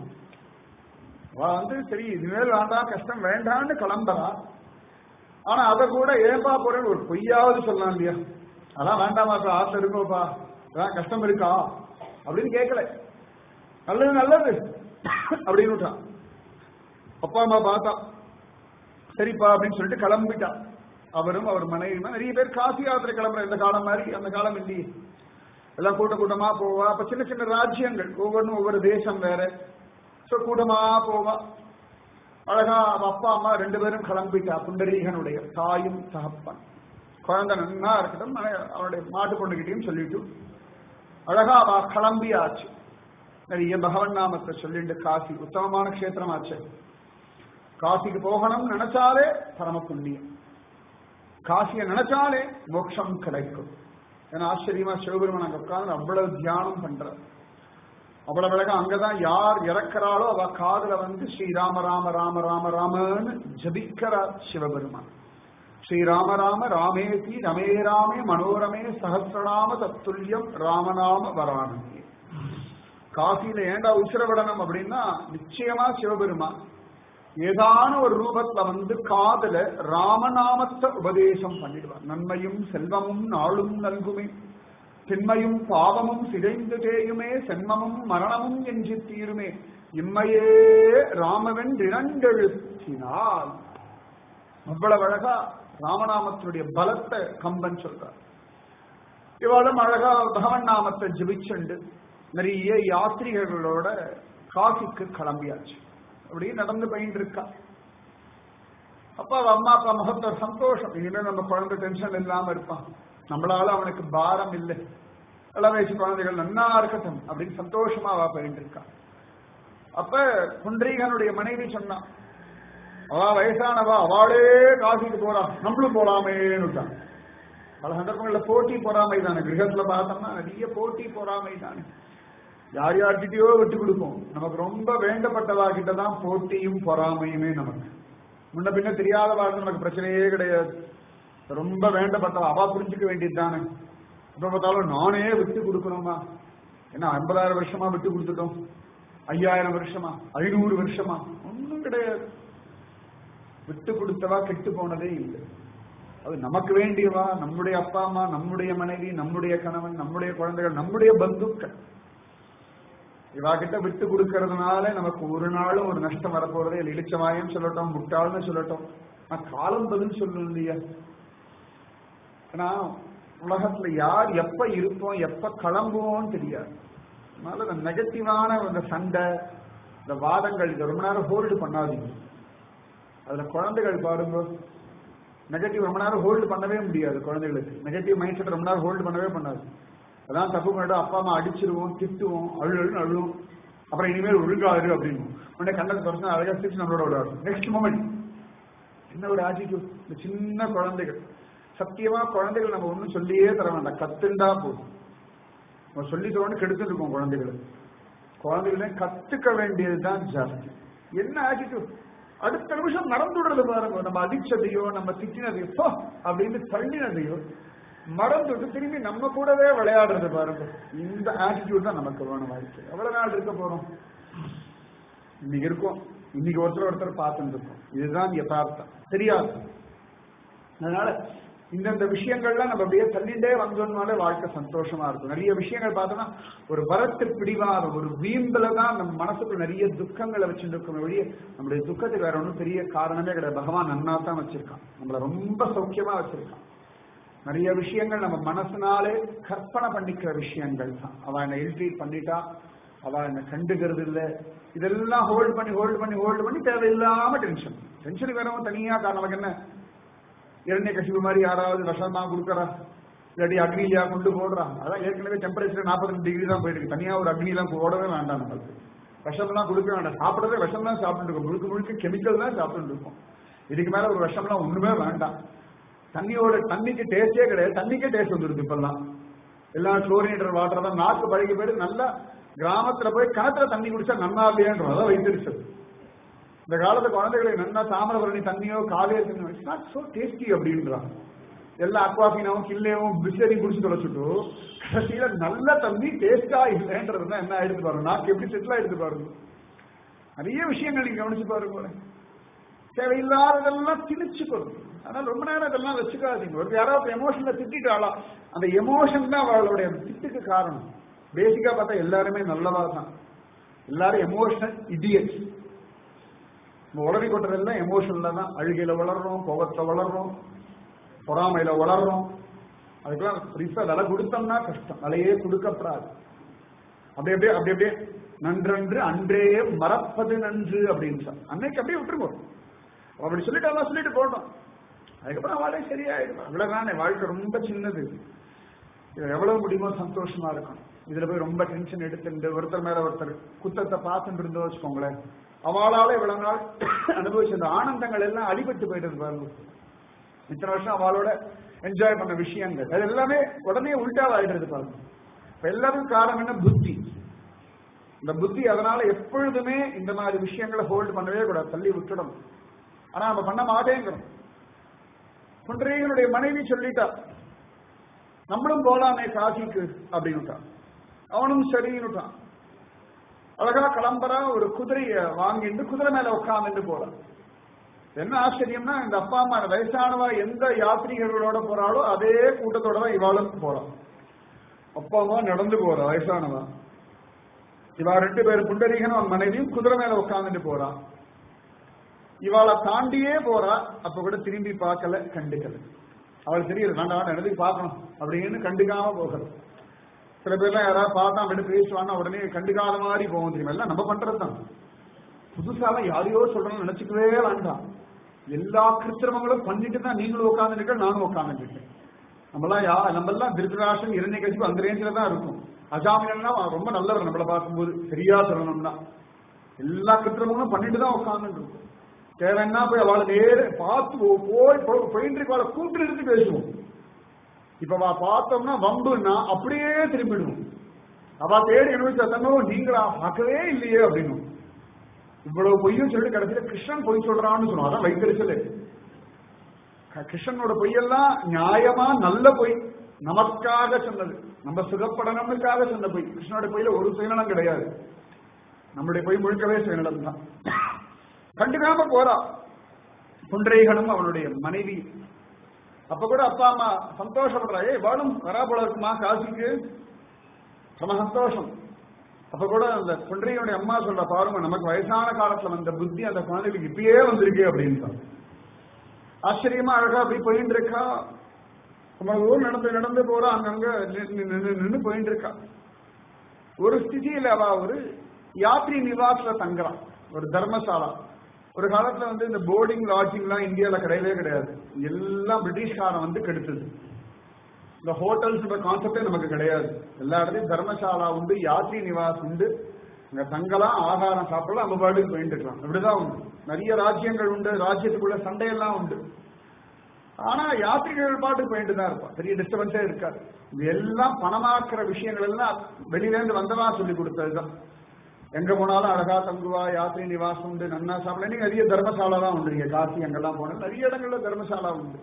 வந்து சரி இனிமேல் வேண்டாம், கஷ்டம் வேண்டான்னு கிளம்புறா. ஆனா அதை கூட ஏன்பா போறேன்னு ஒரு பொய்யாவது சொல்லலாம் இல்லையா, அதான் வேண்டாமாப்பா, ஆசை இருக்கோப்பா, அதான் கஷ்டம் இருக்கா அப்படின்னு கேட்கல, நல்லது நல்லது அப்படின்னு. அப்பா அம்மா பார்த்தா சரிப்பா அப்படின்னு சொல்லிட்டு கிளம்பிட்டா. அவரும் அவர் மனைவியுமா. நிறைய பேர் காசி யாத்திரை கிளம்புற இந்த காலம் மாதிரி அந்த காலம் இல்லையே, எல்லாம் கூட்ட கூட்டமா போவா. அப்ப சின்ன சின்ன ராஜ்யங்கள், ஒவ்வொன்றும் ஒவ்வொரு தேசம் வேற, கூட்டமா போவா. அழகா அப்பா அம்மா ரெண்டு பேரும் கிளம்பிட்டா. புண்டரீகனுடைய தாயும் தகப்பன், குழந்தை நன்னா இருக்கட்டும் அவனுடைய மாட்டு பொண்ணுகிட்டையும் சொல்லிட்டு அழகா அவ கிளம்பியாச்சு. நிறைய பகவன் நாமத்தை சொல்லிட்டு, காசி உத்தமமான கஷேத்திரமாச்சு, காசிக்கு போகணும்னு நினைச்சாலே பரம புண்ணியம், காசியை நினைச்சாலே மோட்சம் கிடைக்கும். ஏன்னா ஆச்சரியமா சிவபெருமான் அங்க உட்கார்ந்து அவ்வளவு தியானம் பண்ற, அவ்வளவு அழகா. அங்கதான் யார் இறக்கிறாளோ அவ காதுல வந்து ஸ்ரீராம ராம ராம ராம ராமன்னு ஜபிக்கிறார் சிவபெருமான். ஸ்ரீராம ராம ராமேதி ரமே ராமே மனோரமே சஹசிரநாம தத்துல்யம் ராமநாம வரானே. காசியில ஏண்டா உச்சிரவிடணும் அப்படின்னா நிச்சயமா சிவபெருமான் ஏதான ஒரு ரூபத்துல வந்து காதுல ராமநாமத்தை உபதேசம் பண்ணிடுவார். நன்மையும் செல்வமும் நாளும் நல்குமே, திண்மையும் பாவமும் சிதைந்து தேயுமே, சென்மமும் மரணமும் என்று தீருமே, இம்மையே ராமவன் இரண்டெழுத்தினால். அவ்வளவு அழகா ராமநாமத்தினுடைய பலத்தை கம்பன் சொல்றார். இவாளும் அழகா பகவன் நாமத்தை ஜபிச்சுண்டு நிறைய யாத்திரிகர்களோட காசிக்கு கிளம்பியாச்சு. அப்படியே நடந்து போயிட்டு இருக்கா. அப்பா அம்மா அப்பா முகத்த சந்தோஷம், இனிமேல் நம்ம குழந்தை டென்ஷன் இல்லாம இருப்பான், நம்மளால அவனுக்கு பாரம் இல்லை, இள வயசு குழந்தைகள் நன்னா இருக்கட்டும் அப்படின்னு சந்தோஷமா அவ போயிட்டு இருக்கா. அப்ப புண்டரீகனுடைய மனைவி சொன்னான், அவ வயசானவா, அவளே காசிக்கு போறா, நம்மளும் போலாமேன்னு. பல சந்தர்ப்பங்கள்ல போட்டி பொறாமை தானே, கிரகத்துல பார்த்தோம்னா நிறைய போட்டி பொறாமை தானே. யார் யார்கிட்டயோ விட்டு கொடுப்போம், நமக்கு ரொம்ப வேண்டப்பட்டவா கிட்டதான் போட்டியும் பொறாமையுமே. நமக்கு முன்ன பின்ன தெரியாத வாழ்க்கை நமக்கு பிரச்சனையே கிடையாது. ரொம்ப வேண்டப்பட்டவா அவா புரிஞ்சுக்க வேண்டியது தானே. இப்ப பார்த்தாலும் நானே விட்டு கொடுக்கணுமா, ஏன்னா ஐம்பதாயிரம் வருஷமா விட்டு கொடுத்துட்டோம், ஐயாயிரம் வருஷமா, ஐநூறு வருஷமா, ஒன்றும் கிடையாது. விட்டு கொடுத்தவா கெட்டு போனதே இல்லை. அது நமக்கு வேண்டியவா, நம்முடைய அப்பா அம்மா, நம்முடைய மனைவி, நம்முடைய கணவன், நம்முடைய குழந்தைகள், நம்முடைய பந்துக்கள். இவா கிட்ட விட்டு கொடுக்கறதுனால நமக்கு ஒரு நாளும் ஒரு நஷ்டம் வரப்போறதே இல்லை. இளிச்சவாயம் சொல்லட்டும், முட்டாள்னு சொல்லட்டும், நான் காலம் பதில் சொல்லணும் இல்லையா. ஏன்னா உலகத்துல யார் எப்ப இருப்போம் எப்ப கிளம்புவோம்னு தெரியாது. அதனால இந்த நெகட்டிவான இந்த சண்டை, இந்த வாதங்கள் இதை ரொம்ப நேரம் ஹோல்டு பண்ணாதீங்க. அதுல குழந்தைகள் பாருங்க, நெகட்டிவ் ரொம்ப நேரம் ஹோல்டு பண்ணவே முடியாது. குழந்தைகளுக்கு நெகட்டிவ் மைண்ட் செட் ரொம்ப நேரம் ஹோல்டு பண்ணவே பண்ணாது. அதான் தப்பு பண்ணிட்டு அப்பா அம்மா அடிச்சிருவோம், திட்டுவோம், அழுழுன்னு அழுவோம், அப்புறம் இனிமேல் ஒழுங்காரு அப்படின்னு உடனே கண்டக்ட் பர்சன் அழகா சிரிச்சு நம்மளோட விளையாடும். நெக்ஸ்ட் மொமெண்ட் என்ன ஒரு ஆட்டிடியூட். இந்த சின்ன குழந்தைகள், சத்தியமா குழந்தைகள் நம்ம ஒன்றும் சொல்லியே தர வேண்டாம், கத்துண்டா போதும். நம்ம சொல்லி தரோன்னு கெடுத்துட்டு இருக்கோம் குழந்தைகளை. குழந்தைகளை கத்துக்க வேண்டியதுதான் ஜாஸ்தி. என்ன ஆட்டிடியூட், அடுத்த நிமிஷம் நடந்துடுறது பாருங்க. நம்ம அடிச்சதையோ நம்ம திட்டினதையோ அப்படின்னு தள்ளினதையோ மறந்துட்டு திரும்பி நம்ம கூடவே விளையாடுறது பாருங்க. இந்த ஆட்டிடியூட் தான் நமக்கு வேணும். வாழ்க்கை எவ்வளவு நாள் இருக்க போறோம், இன்னைக்கு இருக்கும், இன்னைக்கு ஒருத்தர் ஒருத்தர் பார்த்துட்டு இருக்கோம். இதுதான் யதார்த்தம், தெரியாது. அதனால இந்தந்த விஷயங்கள்லாம் நம்ம அப்படியே தள்ளிண்டே வந்தோம்னாலே வாழ்க்கை சந்தோஷமா இருக்கும். நிறைய விஷயங்கள் பார்த்தோம்னா ஒரு வரத்து பிடிவாதம், ஒரு வீம்புல தான் நம்ம மனசுக்குள்ள நிறைய துக்கங்களை வச்சுட்டு இருக்கோம். வெளியே நம்முடைய துக்கத்துக்கு வேற ஒன்றும் பெரிய காரணமே கிடையாது. பகவான் நன்னா தான் வச்சிருக்கான், நம்மளை ரொம்ப சௌக்கியமா வச்சிருக்கான். நிறைய விஷயங்கள் நம்ம மனசுனாலே கற்பனை பண்ணிக்கிற விஷயங்கள் தான். அவ என்னை இல்ட்ரீட் பண்ணிட்டா, அவ என்னை கண்டுக்கிறது இல்லை, இதெல்லாம் ஹோல்டு பண்ணி ஹோல்டு பண்ணி ஹோல்டு பண்ணி தேவையில்லாம டென்ஷன். டென்ஷனுக்கு வேறவும் தனியா காரணம். நமக்கு என்ன, இரண்ய கசிவு மாதிரி யாராவது விஷமா கொடுக்கறா, இல்லாட்டி அக்னிலியா கொண்டு போடுறா. அதான் ஏற்கனவே டெம்பரேச்சர் நாற்பத்தி ரெண்டு டிகிரி தான் போயிருக்கு. தனியா ஒரு அக்னிலாம் போடவே வேண்டாம். நம்மளுக்கு விஷம்லாம் கொடுக்க வேண்டாம். சாப்பிடறதே விஷம் தான் சாப்பிட்டு இருக்கோம், முழுக்க முழுக்க கெமிக்கல் தான் சாப்பிட்டு இருக்கோம். இதுக்கு மேல ஒரு விஷம்லாம் ஒண்ணுமே வேண்டாம். தண்ணியோட தண்ணிக்கு டேஸ்டே கிடையாது, தண்ணிக்கே டேஸ்ட் வந்துருக்கு இப்பெல்லாம். எல்லாம் குளோரினேட்டர் வாட்டர் தான். நாக்கு பழகி போயிட்டு நல்லா கிராமத்துல போய் கிணத்துல தண்ணி குடிச்சா நன்னா இல்லையன்றோம். அதான் வைத்திருச்சது. இந்த காலத்து குழந்தைகளை நல்லா தாமிரபரணி தண்ணியோ காவேரி தண்ணியோ இட்ஸ் நாட் சோ டேஸ்டி அப்படின்றாங்க. எல்லாம் அக்வாஃபினாவும் கில்லையும் பிஸ்லரி குடிச்சு தொலைச்சுட்டு கடைசியில நல்ல தண்ணி டேஸ்டா இல்லைன்றதுதான் என்ன ஆயிடுத்து பாருங்க. நாக்கு எப்படி செட்டில் ஆயிடுத்து பாருங்க. நிறைய விஷயங்கள் நீங்க கவனிச்சு பாருங்க. தேவையில்லாததெல்லாம் திணிச்சு கொள்ளும். அதனால ரொம்ப நேரம் இதெல்லாம் வச்சுக்காதீங்க. ஒரு யாராவது எமோஷன்ல திட்டாளா, அந்த எமோஷன் தான் அவளுடைய திட்டுக்கு காரணம். பேசிக்கா பார்த்தா எல்லாருமே நல்லவா தான். எல்லாரும் எமோஷனல் இடியட்ஸ். உளறி கொட்டுறதுலாம் எமோஷன்ல தான். அழுகையில வளர்றோம், கோபத்துல வளர்றோம், பொறாமையில வளர்றோம். அதுக்கெல்லாம் ரிசா விலை கொடுத்தோம்னா கஷ்டம், விலையே கொடுக்கப்படாது. அப்படி அப்படியே அப்படி அப்படியே நன்றன்று அன்றே மறப்பது நன்று அப்படின்னு சொல். அன்னைக்கு அப்படியே விட்டுருவோம். அப்படி சொல்லிட்டு அதெல்லாம் சொல்லிட்டு போட்டோம். அதுக்கப்புறம் அவளே சரியாயிடும். அவ்வளவுதானே, வாழ்க்கை ரொம்ப சின்னது. எவ்வளவு முடியுமோ சந்தோஷமா இருக்கும். இதுல போய் ரொம்ப டென்ஷன் எடுத்துட்டு ஒருத்தர் மேல ஒருத்தர் குத்தத்தை பார்த்துட்டு இருந்தோம் வச்சுக்கோங்களேன், அவளால இவ்வளவு நாள் அனுபவிச்ச அந்த ஆனந்தங்கள் எல்லாம் அடிபட்டு போயிட்டு பாருங்க. இத்தனை வருஷம் அவளோட என்ஜாய் பண்ண விஷயங்கள் அது எல்லாமே உடனே உள்டாவ ஆயிடுறது பாருங்க. இப்ப எல்லாருக்கும் காரணம் என்ன, புத்தி. இந்த புத்தி அதனால எப்பொழுதுமே இந்த மாதிரி விஷயங்களை ஹோல்டு பண்ணவே கூடாது, தள்ளி விட்டுடும். ஆனா நம்ம பண்ண மாட்டேங்கிறோம். புண்டரீகனுடைய மனைவி சொல்லிட்டா, நம்மளும் போலாமே காசிக்கு அப்படின்னு. அவனும் சரின்னுட்டான். அழகா கிளம்புறா, ஒரு குதிரைய வாங்கிட்டு குதிரை மேல உட்காந்துட்டு போறான். என்ன ஆச்சரியம்னா, இந்த அப்பா அம்மா வயசானவா எந்த யாத்ரீகர்களோட போறாளோ அதே கூட்டத்தோட தான் இவாளும் போறான். அப்பா அம்மா நடந்து போறா வயசானவா. இவா ரெண்டு பேர் புண்டரீகனும் அவன் மனைவியும் குதிரை மேல உட்காந்துட்டு போறான். இவாளை தாண்டியே போறா. அப்ப கூட திரும்பி பார்க்கல, கண்டுக்கல. அவள் தெரியுது, நான் நான் எனக்கு பார்க்கணும் அப்படின்னு கண்டுக்காம போகிறது. சில பேர்லாம் யாராவது பார்த்தா அப்படி பேசுவான்னா உடனே கண்டுக்காத மாதிரி போகும். தெரியுமா, எல்லாம் நம்ம பண்றதுதான். புதுசாலாம் யாரையோ சொல்றோம்னு நினைச்சுக்கவே வேண்டாம். எல்லா கிருத்திரமங்களும் பண்ணிட்டு தான் நீங்களும் உட்காந்துருக்க, நானும் உட்காந்துட்டு இருக்கேன். நம்மளாம் யா நம்மெல்லாம் திருதராஷ்டிரன் இரண்யகசிபு அந்த ரேஞ்சில தான் இருக்கும். அஜாமினா ரொம்ப நல்லவர் நம்மளை பார்க்கும்போது, சரியா சொல்லணும்னா எல்லா கிருத்திரமும் பண்ணிட்டு தான் உட்கார்ந்து இருக்கும். தேவைன்னா போய் அவளை நேர பார்த்து போய் போயிட்டு அவளை கூப்பிட்டு இருந்து பேசுவோம். இப்ப அவ பார்த்தோம்னா வம்புன்னா அப்படியே திரும்பிடுவோம். அவ தேடி அனுபவிச்ச தன்னோ நீங்களா பார்க்கவே இல்லையே அப்படின்னு இவ்வளவு பொய்யும் சொல்லிட்டு கடைசியில கிருஷ்ணன் பொய் சொல்றான்னு சொன்னோம். அதான் வைத்தறிச்சல். கிருஷ்ணனோட பொய்யெல்லாம் நியாயமா நல்ல பொய், நமக்காக சொன்னது, நம்ம சுகப்படணுக்காக சொன்ன பொய். கிருஷ்ணனோட பொய்யில ஒரு சுயநலம் கிடையாது. நம்மளுடைய பொய் முழுக்கவே சுயநலம் தான். கண்டுக்காம போறா புண்டரீகனும் அவனுடைய மனைவி. அப்ப கூட அப்பா அம்மா சந்தோஷப்படுறாங்க, வாழும் வரா போல இருக்குமா காசிக்கு, ரொம்ப சந்தோஷம். அப்ப கூட அந்த புண்டரீகனுடைய அம்மா சொல்ற, பாருங்க நமக்கு வயசான காலத்துல வந்த புத்தி அந்த குழந்தைகளுக்கு இப்பயே வந்திருக்கு அப்படின்னு. ஆச்சரியமா அழகா அப்படி போயிட்டு இருக்கா. நம்ம ஊர் நடந்து நடந்து போறா, அங்கங்க நின்று போயிட்டு இருக்கா. ஒரு ஸ்திதியில அவ ஒரு யாத்ரி நிவாஸ்ல தங்குறான், ஒரு தர்மசாலா. ஒரு காலத்துல வந்து இந்த போர்டிங் லாட்ஜிங் எல்லாம் இந்தியாவில கிடையவே கிடையாது, எல்லாம் பிரிட்டிஷ்காரன் வந்து கெடுத்தது. இந்த ஹோட்டல்ஸ் கான்செப்டே நமக்கு கிடையாது. எல்லா இடத்தையும் தர்மசாலா உண்டு, யாத்ரி நிவாஸ் உண்டு, அங்க தங்கலாம், ஆகாரம் சாப்பிடலாம், நம்ம பாட்டுக்கு போயிட்டு இருக்கலாம். அப்படிதான் உண்டு. நிறைய ராஜ்யங்கள் உண்டு, ராஜ்யத்துக்குள்ள சண்டையெல்லாம் உண்டு. ஆனா யாத்திரிகள் பாட்டுக்கு போயிட்டு தான் இருப்பான், பெரிய டிஸ்டர்பன்ஸே இருக்காது. இது எல்லாம் பணமாக்குற விஷயங்கள் எல்லாம் வெளியில இருந்து வந்தவா சொல்லி கொடுத்ததுதான். எங்க போனாலும் அழகா தங்குவா, யாத்திரை நிவாசம் உண்டு, நன்னா சாப்பிட. நீங்க நிறைய தர்மசாலா தான் உண்டு. நீங்க காசி அங்கெல்லாம் போன நிறைய இடங்கள்ல தர்மசாலா உண்டு.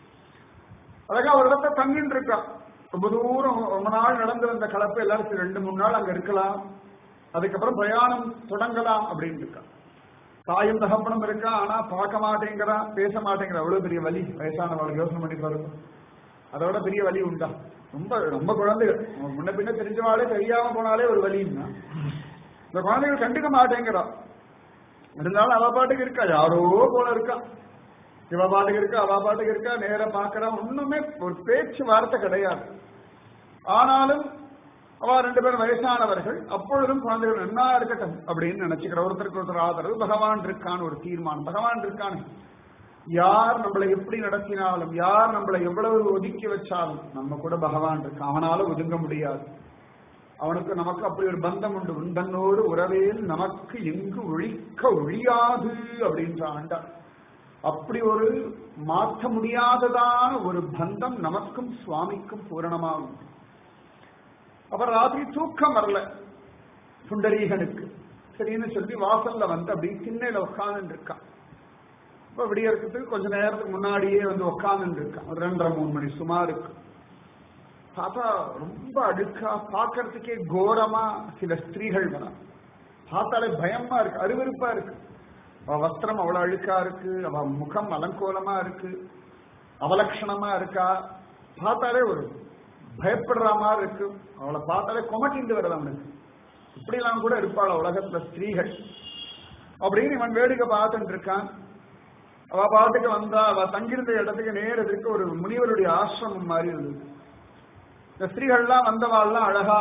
அழகா ஒரு இடத்த தங்கின்னு இருக்கா. ரொம்ப தூரம் ரொம்ப நாள் நடந்து வந்த கலப்பு எல்லாரும் ரெண்டு மூணு நாள் அங்க இருக்கலாம், அதுக்கப்புறம் பிரயாணம் தொடங்கலாம் அப்படின்னு இருக்கா. தாயும் தகப்பனும் இருக்கா, ஆனா பார்க்க மாட்டேங்கிறா, பேச மாட்டேங்கிற. அவ்வளவு பெரிய வலி. வயசானவளுக்கு யோசனை பண்ணி பாருங்க, அதோட பெரிய வலி உண்டா? ரொம்ப ரொம்ப குழந்தைகள் முன்ன பின்ன தெரிஞ்சவாளே தெரியாம போனாலே ஒரு வலின்னா, இந்த குழந்தைகள் கண்டுக்க மாட்டேங்கிறா. இருந்தாலும் அவ பாட்டுக்கு இருக்கா, யாரோ போல இருக்கா. இவ பாட்டுக்கு இருக்கா, அவ பாட்டுக்கு இருக்கா, நேரம் பாக்குறா, ஒண்ணுமே ஒரு பேச்சு வார்த்தை கிடையாது. ஆனாலும் அவ ரெண்டு பேரும் வயசானவர்கள், அப்பொழுதும் குழந்தைகள் நன்னா இருக்கட்டும் அப்படின்னு நினைச்சுக்கிற. ஒருத்தருக்கு ஒருத்தர் ஆதரவு, பகவான் இருக்கான்னு ஒரு தீர்மானம். பகவான் இருக்கான்னு யார் நம்மளை எப்படி நடத்தினாலும், யார் நம்மளை எவ்வளவு ஒதுக்கி வச்சாலும் நம்ம கூட பகவான் இருக்கான். அவனால ஒதுங்க முடியாது. அவனுக்கு நமக்கு அப்படி ஒரு பந்தம் உண்டு. உண்டன்னோடு உறவேல் நமக்கு எங்கு ஒழிக்க ஒழியாது அப்படின்றான்டா. அப்படி ஒரு மாற்ற முடியாததான ஒரு பந்தம் நமக்கும் சுவாமிக்கும் பூரணமாகும். அப்புறம் ராத்திரி தூக்கம் வரல புண்டரீகனுக்கு. சரின்னு சொல்லி வாசல்ல வந்து அப்படி திண்ணையில உட்கார்ந்து இருக்கான். இப்ப விடியறதுக்கு கொஞ்ச நேரத்துக்கு முன்னாடியே வந்து உட்கார்ந்து இருக்கான். ஒரு ரெண்டரை மூணு மணி சுமாருக்கு. பார்த்தா ரொம்ப அழுக்கா, பார்க்கறதுக்கே கோரமா சில ஸ்திரீகள் வரா. பார்த்தாலே பயமா இருக்கு, அருவருப்பா இருக்கு. அவ வஸ்திரம் அவ்வளவு அழுக்கா இருக்கு, அவ முகம் அலங்கோலமா இருக்கு, அவலட்சணமா இருக்கா. பார்த்தாலே ஒரு பயப்படுற மாதிரி இருக்கு. அவளை பார்த்தாலே கொமட்டிட்டு வருது அவனுக்கு. இப்படி எல்லாம் கூட இருப்பாள் உலகத்துல ஸ்திரீகள் அப்படின்னு இவன் வேடிக்கை பார்த்துட்டு இருக்கான். அவ பாட்டுக்கு வந்தா, அவ தங்கியிருந்த இடத்துக்கு நேரத்துக்கு ஒரு முனிவருடைய ஆசிரமம் மாதிரி இருந்தது. இந்த ஸ்திரீகள்லாம் வந்தவாள்லாம் அழகா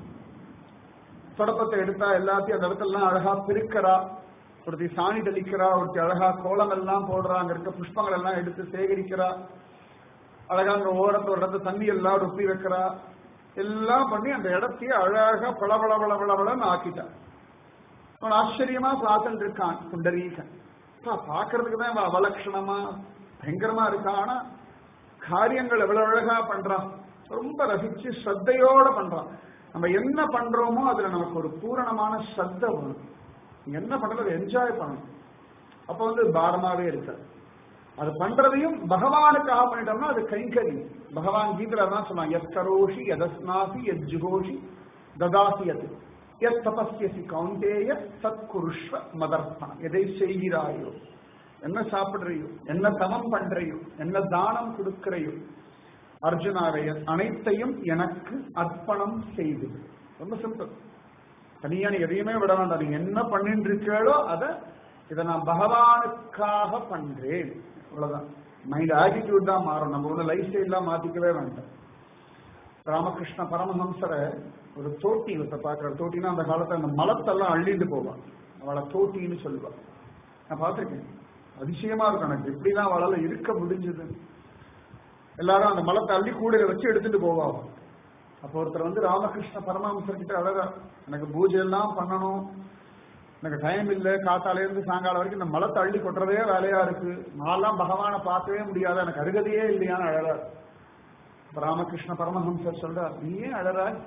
தொடப்பத்தை எடுத்தா, எல்லாத்தையும் அந்த இடத்துல அழகா பெருக்கிறா. ஒருத்தி சாணி தெளிக்கிறா, ஒருத்தி அழகா கோலம் எல்லாம் போடுறா, அங்க இருக்க புஷ்பங்கள் எல்லாம் எடுத்து சேகரிக்கிறா. அழகா அங்க ஓரத்து ஒரு இடத்த தண்ணி எல்லாம் ருப்பி வைக்கிறா. எல்லாம் பண்ணி அந்த இடத்தையே அழகா பளபள பளபளன்னு ஆக்கிட்டான். அவன் ஆச்சரியமா பார்த்துட்டு இருக்கான் புண்டரீகன். பாக்குறதுக்கு தான் அவலட்சணமா பயங்கரமா இருக்கா, ஆனா காரியங்கள் எவ்வளவு அழகா பண்றான். ரொம்ப ரசிச்சு ஸ்ரத்தையோட பண்றான். நம்ம என்ன பண்றோமோ அதுல நமக்கு ஒரு பூரணமான ஸ்ரத்த வரும். என்ன பண்றது என்ஜாய் பண்ணணும். அப்ப வந்து பாரமாவே இருக்காது. அது பண்றதையும் பகவானுக்காக பண்ணிட்டோம்னா அது கைங்கரி. பகவான் கீதையில தான் சொன்னான், எஸ் கரோஷி எதஸ்நாசி எத் ஜுகோஷி ததாசியது எஸ் தபஸ்யசி கௌந்தேய சத்குருஷ்வ மதர்ப்பணம். எதை செய்கிறாயோ, என்ன சாப்பிடுறையோ, என்ன தவம் பண்றையோ, என்ன தானம் கொடுக்கிறையோ, அர்ஜுனாவை அனைத்தையும் எனக்கு அர்ப்பணம் செய்து. ரொம்ப சிம்பிள். தனியா நீ எதையுமே விட வேண்டாம். நீங்க என்ன பண்ணிட்டு இருக்கீங்களோ அதை இதை நான் பகவானுக்காக பண்றேன், அவ்வளவுதான். மைண்ட் ஆட்டிடியூட் தான் மாறும். நம்ம ஒண்ணு லைஃப் ஸ்டைல்லாம் மாத்திக்கவே வேண்டாம். ராமகிருஷ்ண பரமஹம்சரை ஒரு தோட்டி ஒருத்த பாக்குற. தோட்டினா அந்த காலத்துல அந்த மலத்தெல்லாம் அள்ளிட்டு போவான், அவளை தோட்டின்னு சொல்லுவாள். நான் பார்த்திருக்கேன், அதிசயமா இருக்கும் எனக்கு எப்படிலாம் அவளால இருக்க முடிஞ்சது. எல்லாரும் அந்த மலத்தை அள்ளி கூடையில வச்சு எடுத்துட்டு போவாங்க. அப்போ ஒருத்தர் வந்து ராமகிருஷ்ண பரமஹம்சர் கிட்ட அழகா, எனக்கு பூஜை எல்லாம் பண்ணணும், எனக்கு டைம் இல்லை, காத்தால இருந்து சாயங்காலம் வரைக்கும் இந்த மலத்தை அள்ளி கொட்டுறதே வேலையா இருக்கு, நான்லாம் பகவானை பார்க்கவே முடியாது, எனக்கு அருகதையே இல்லையான்னு அழகார். ராமகிருஷ்ண பரமஹம்சர் சொல்றார், நீ ஏன் அழறாய்,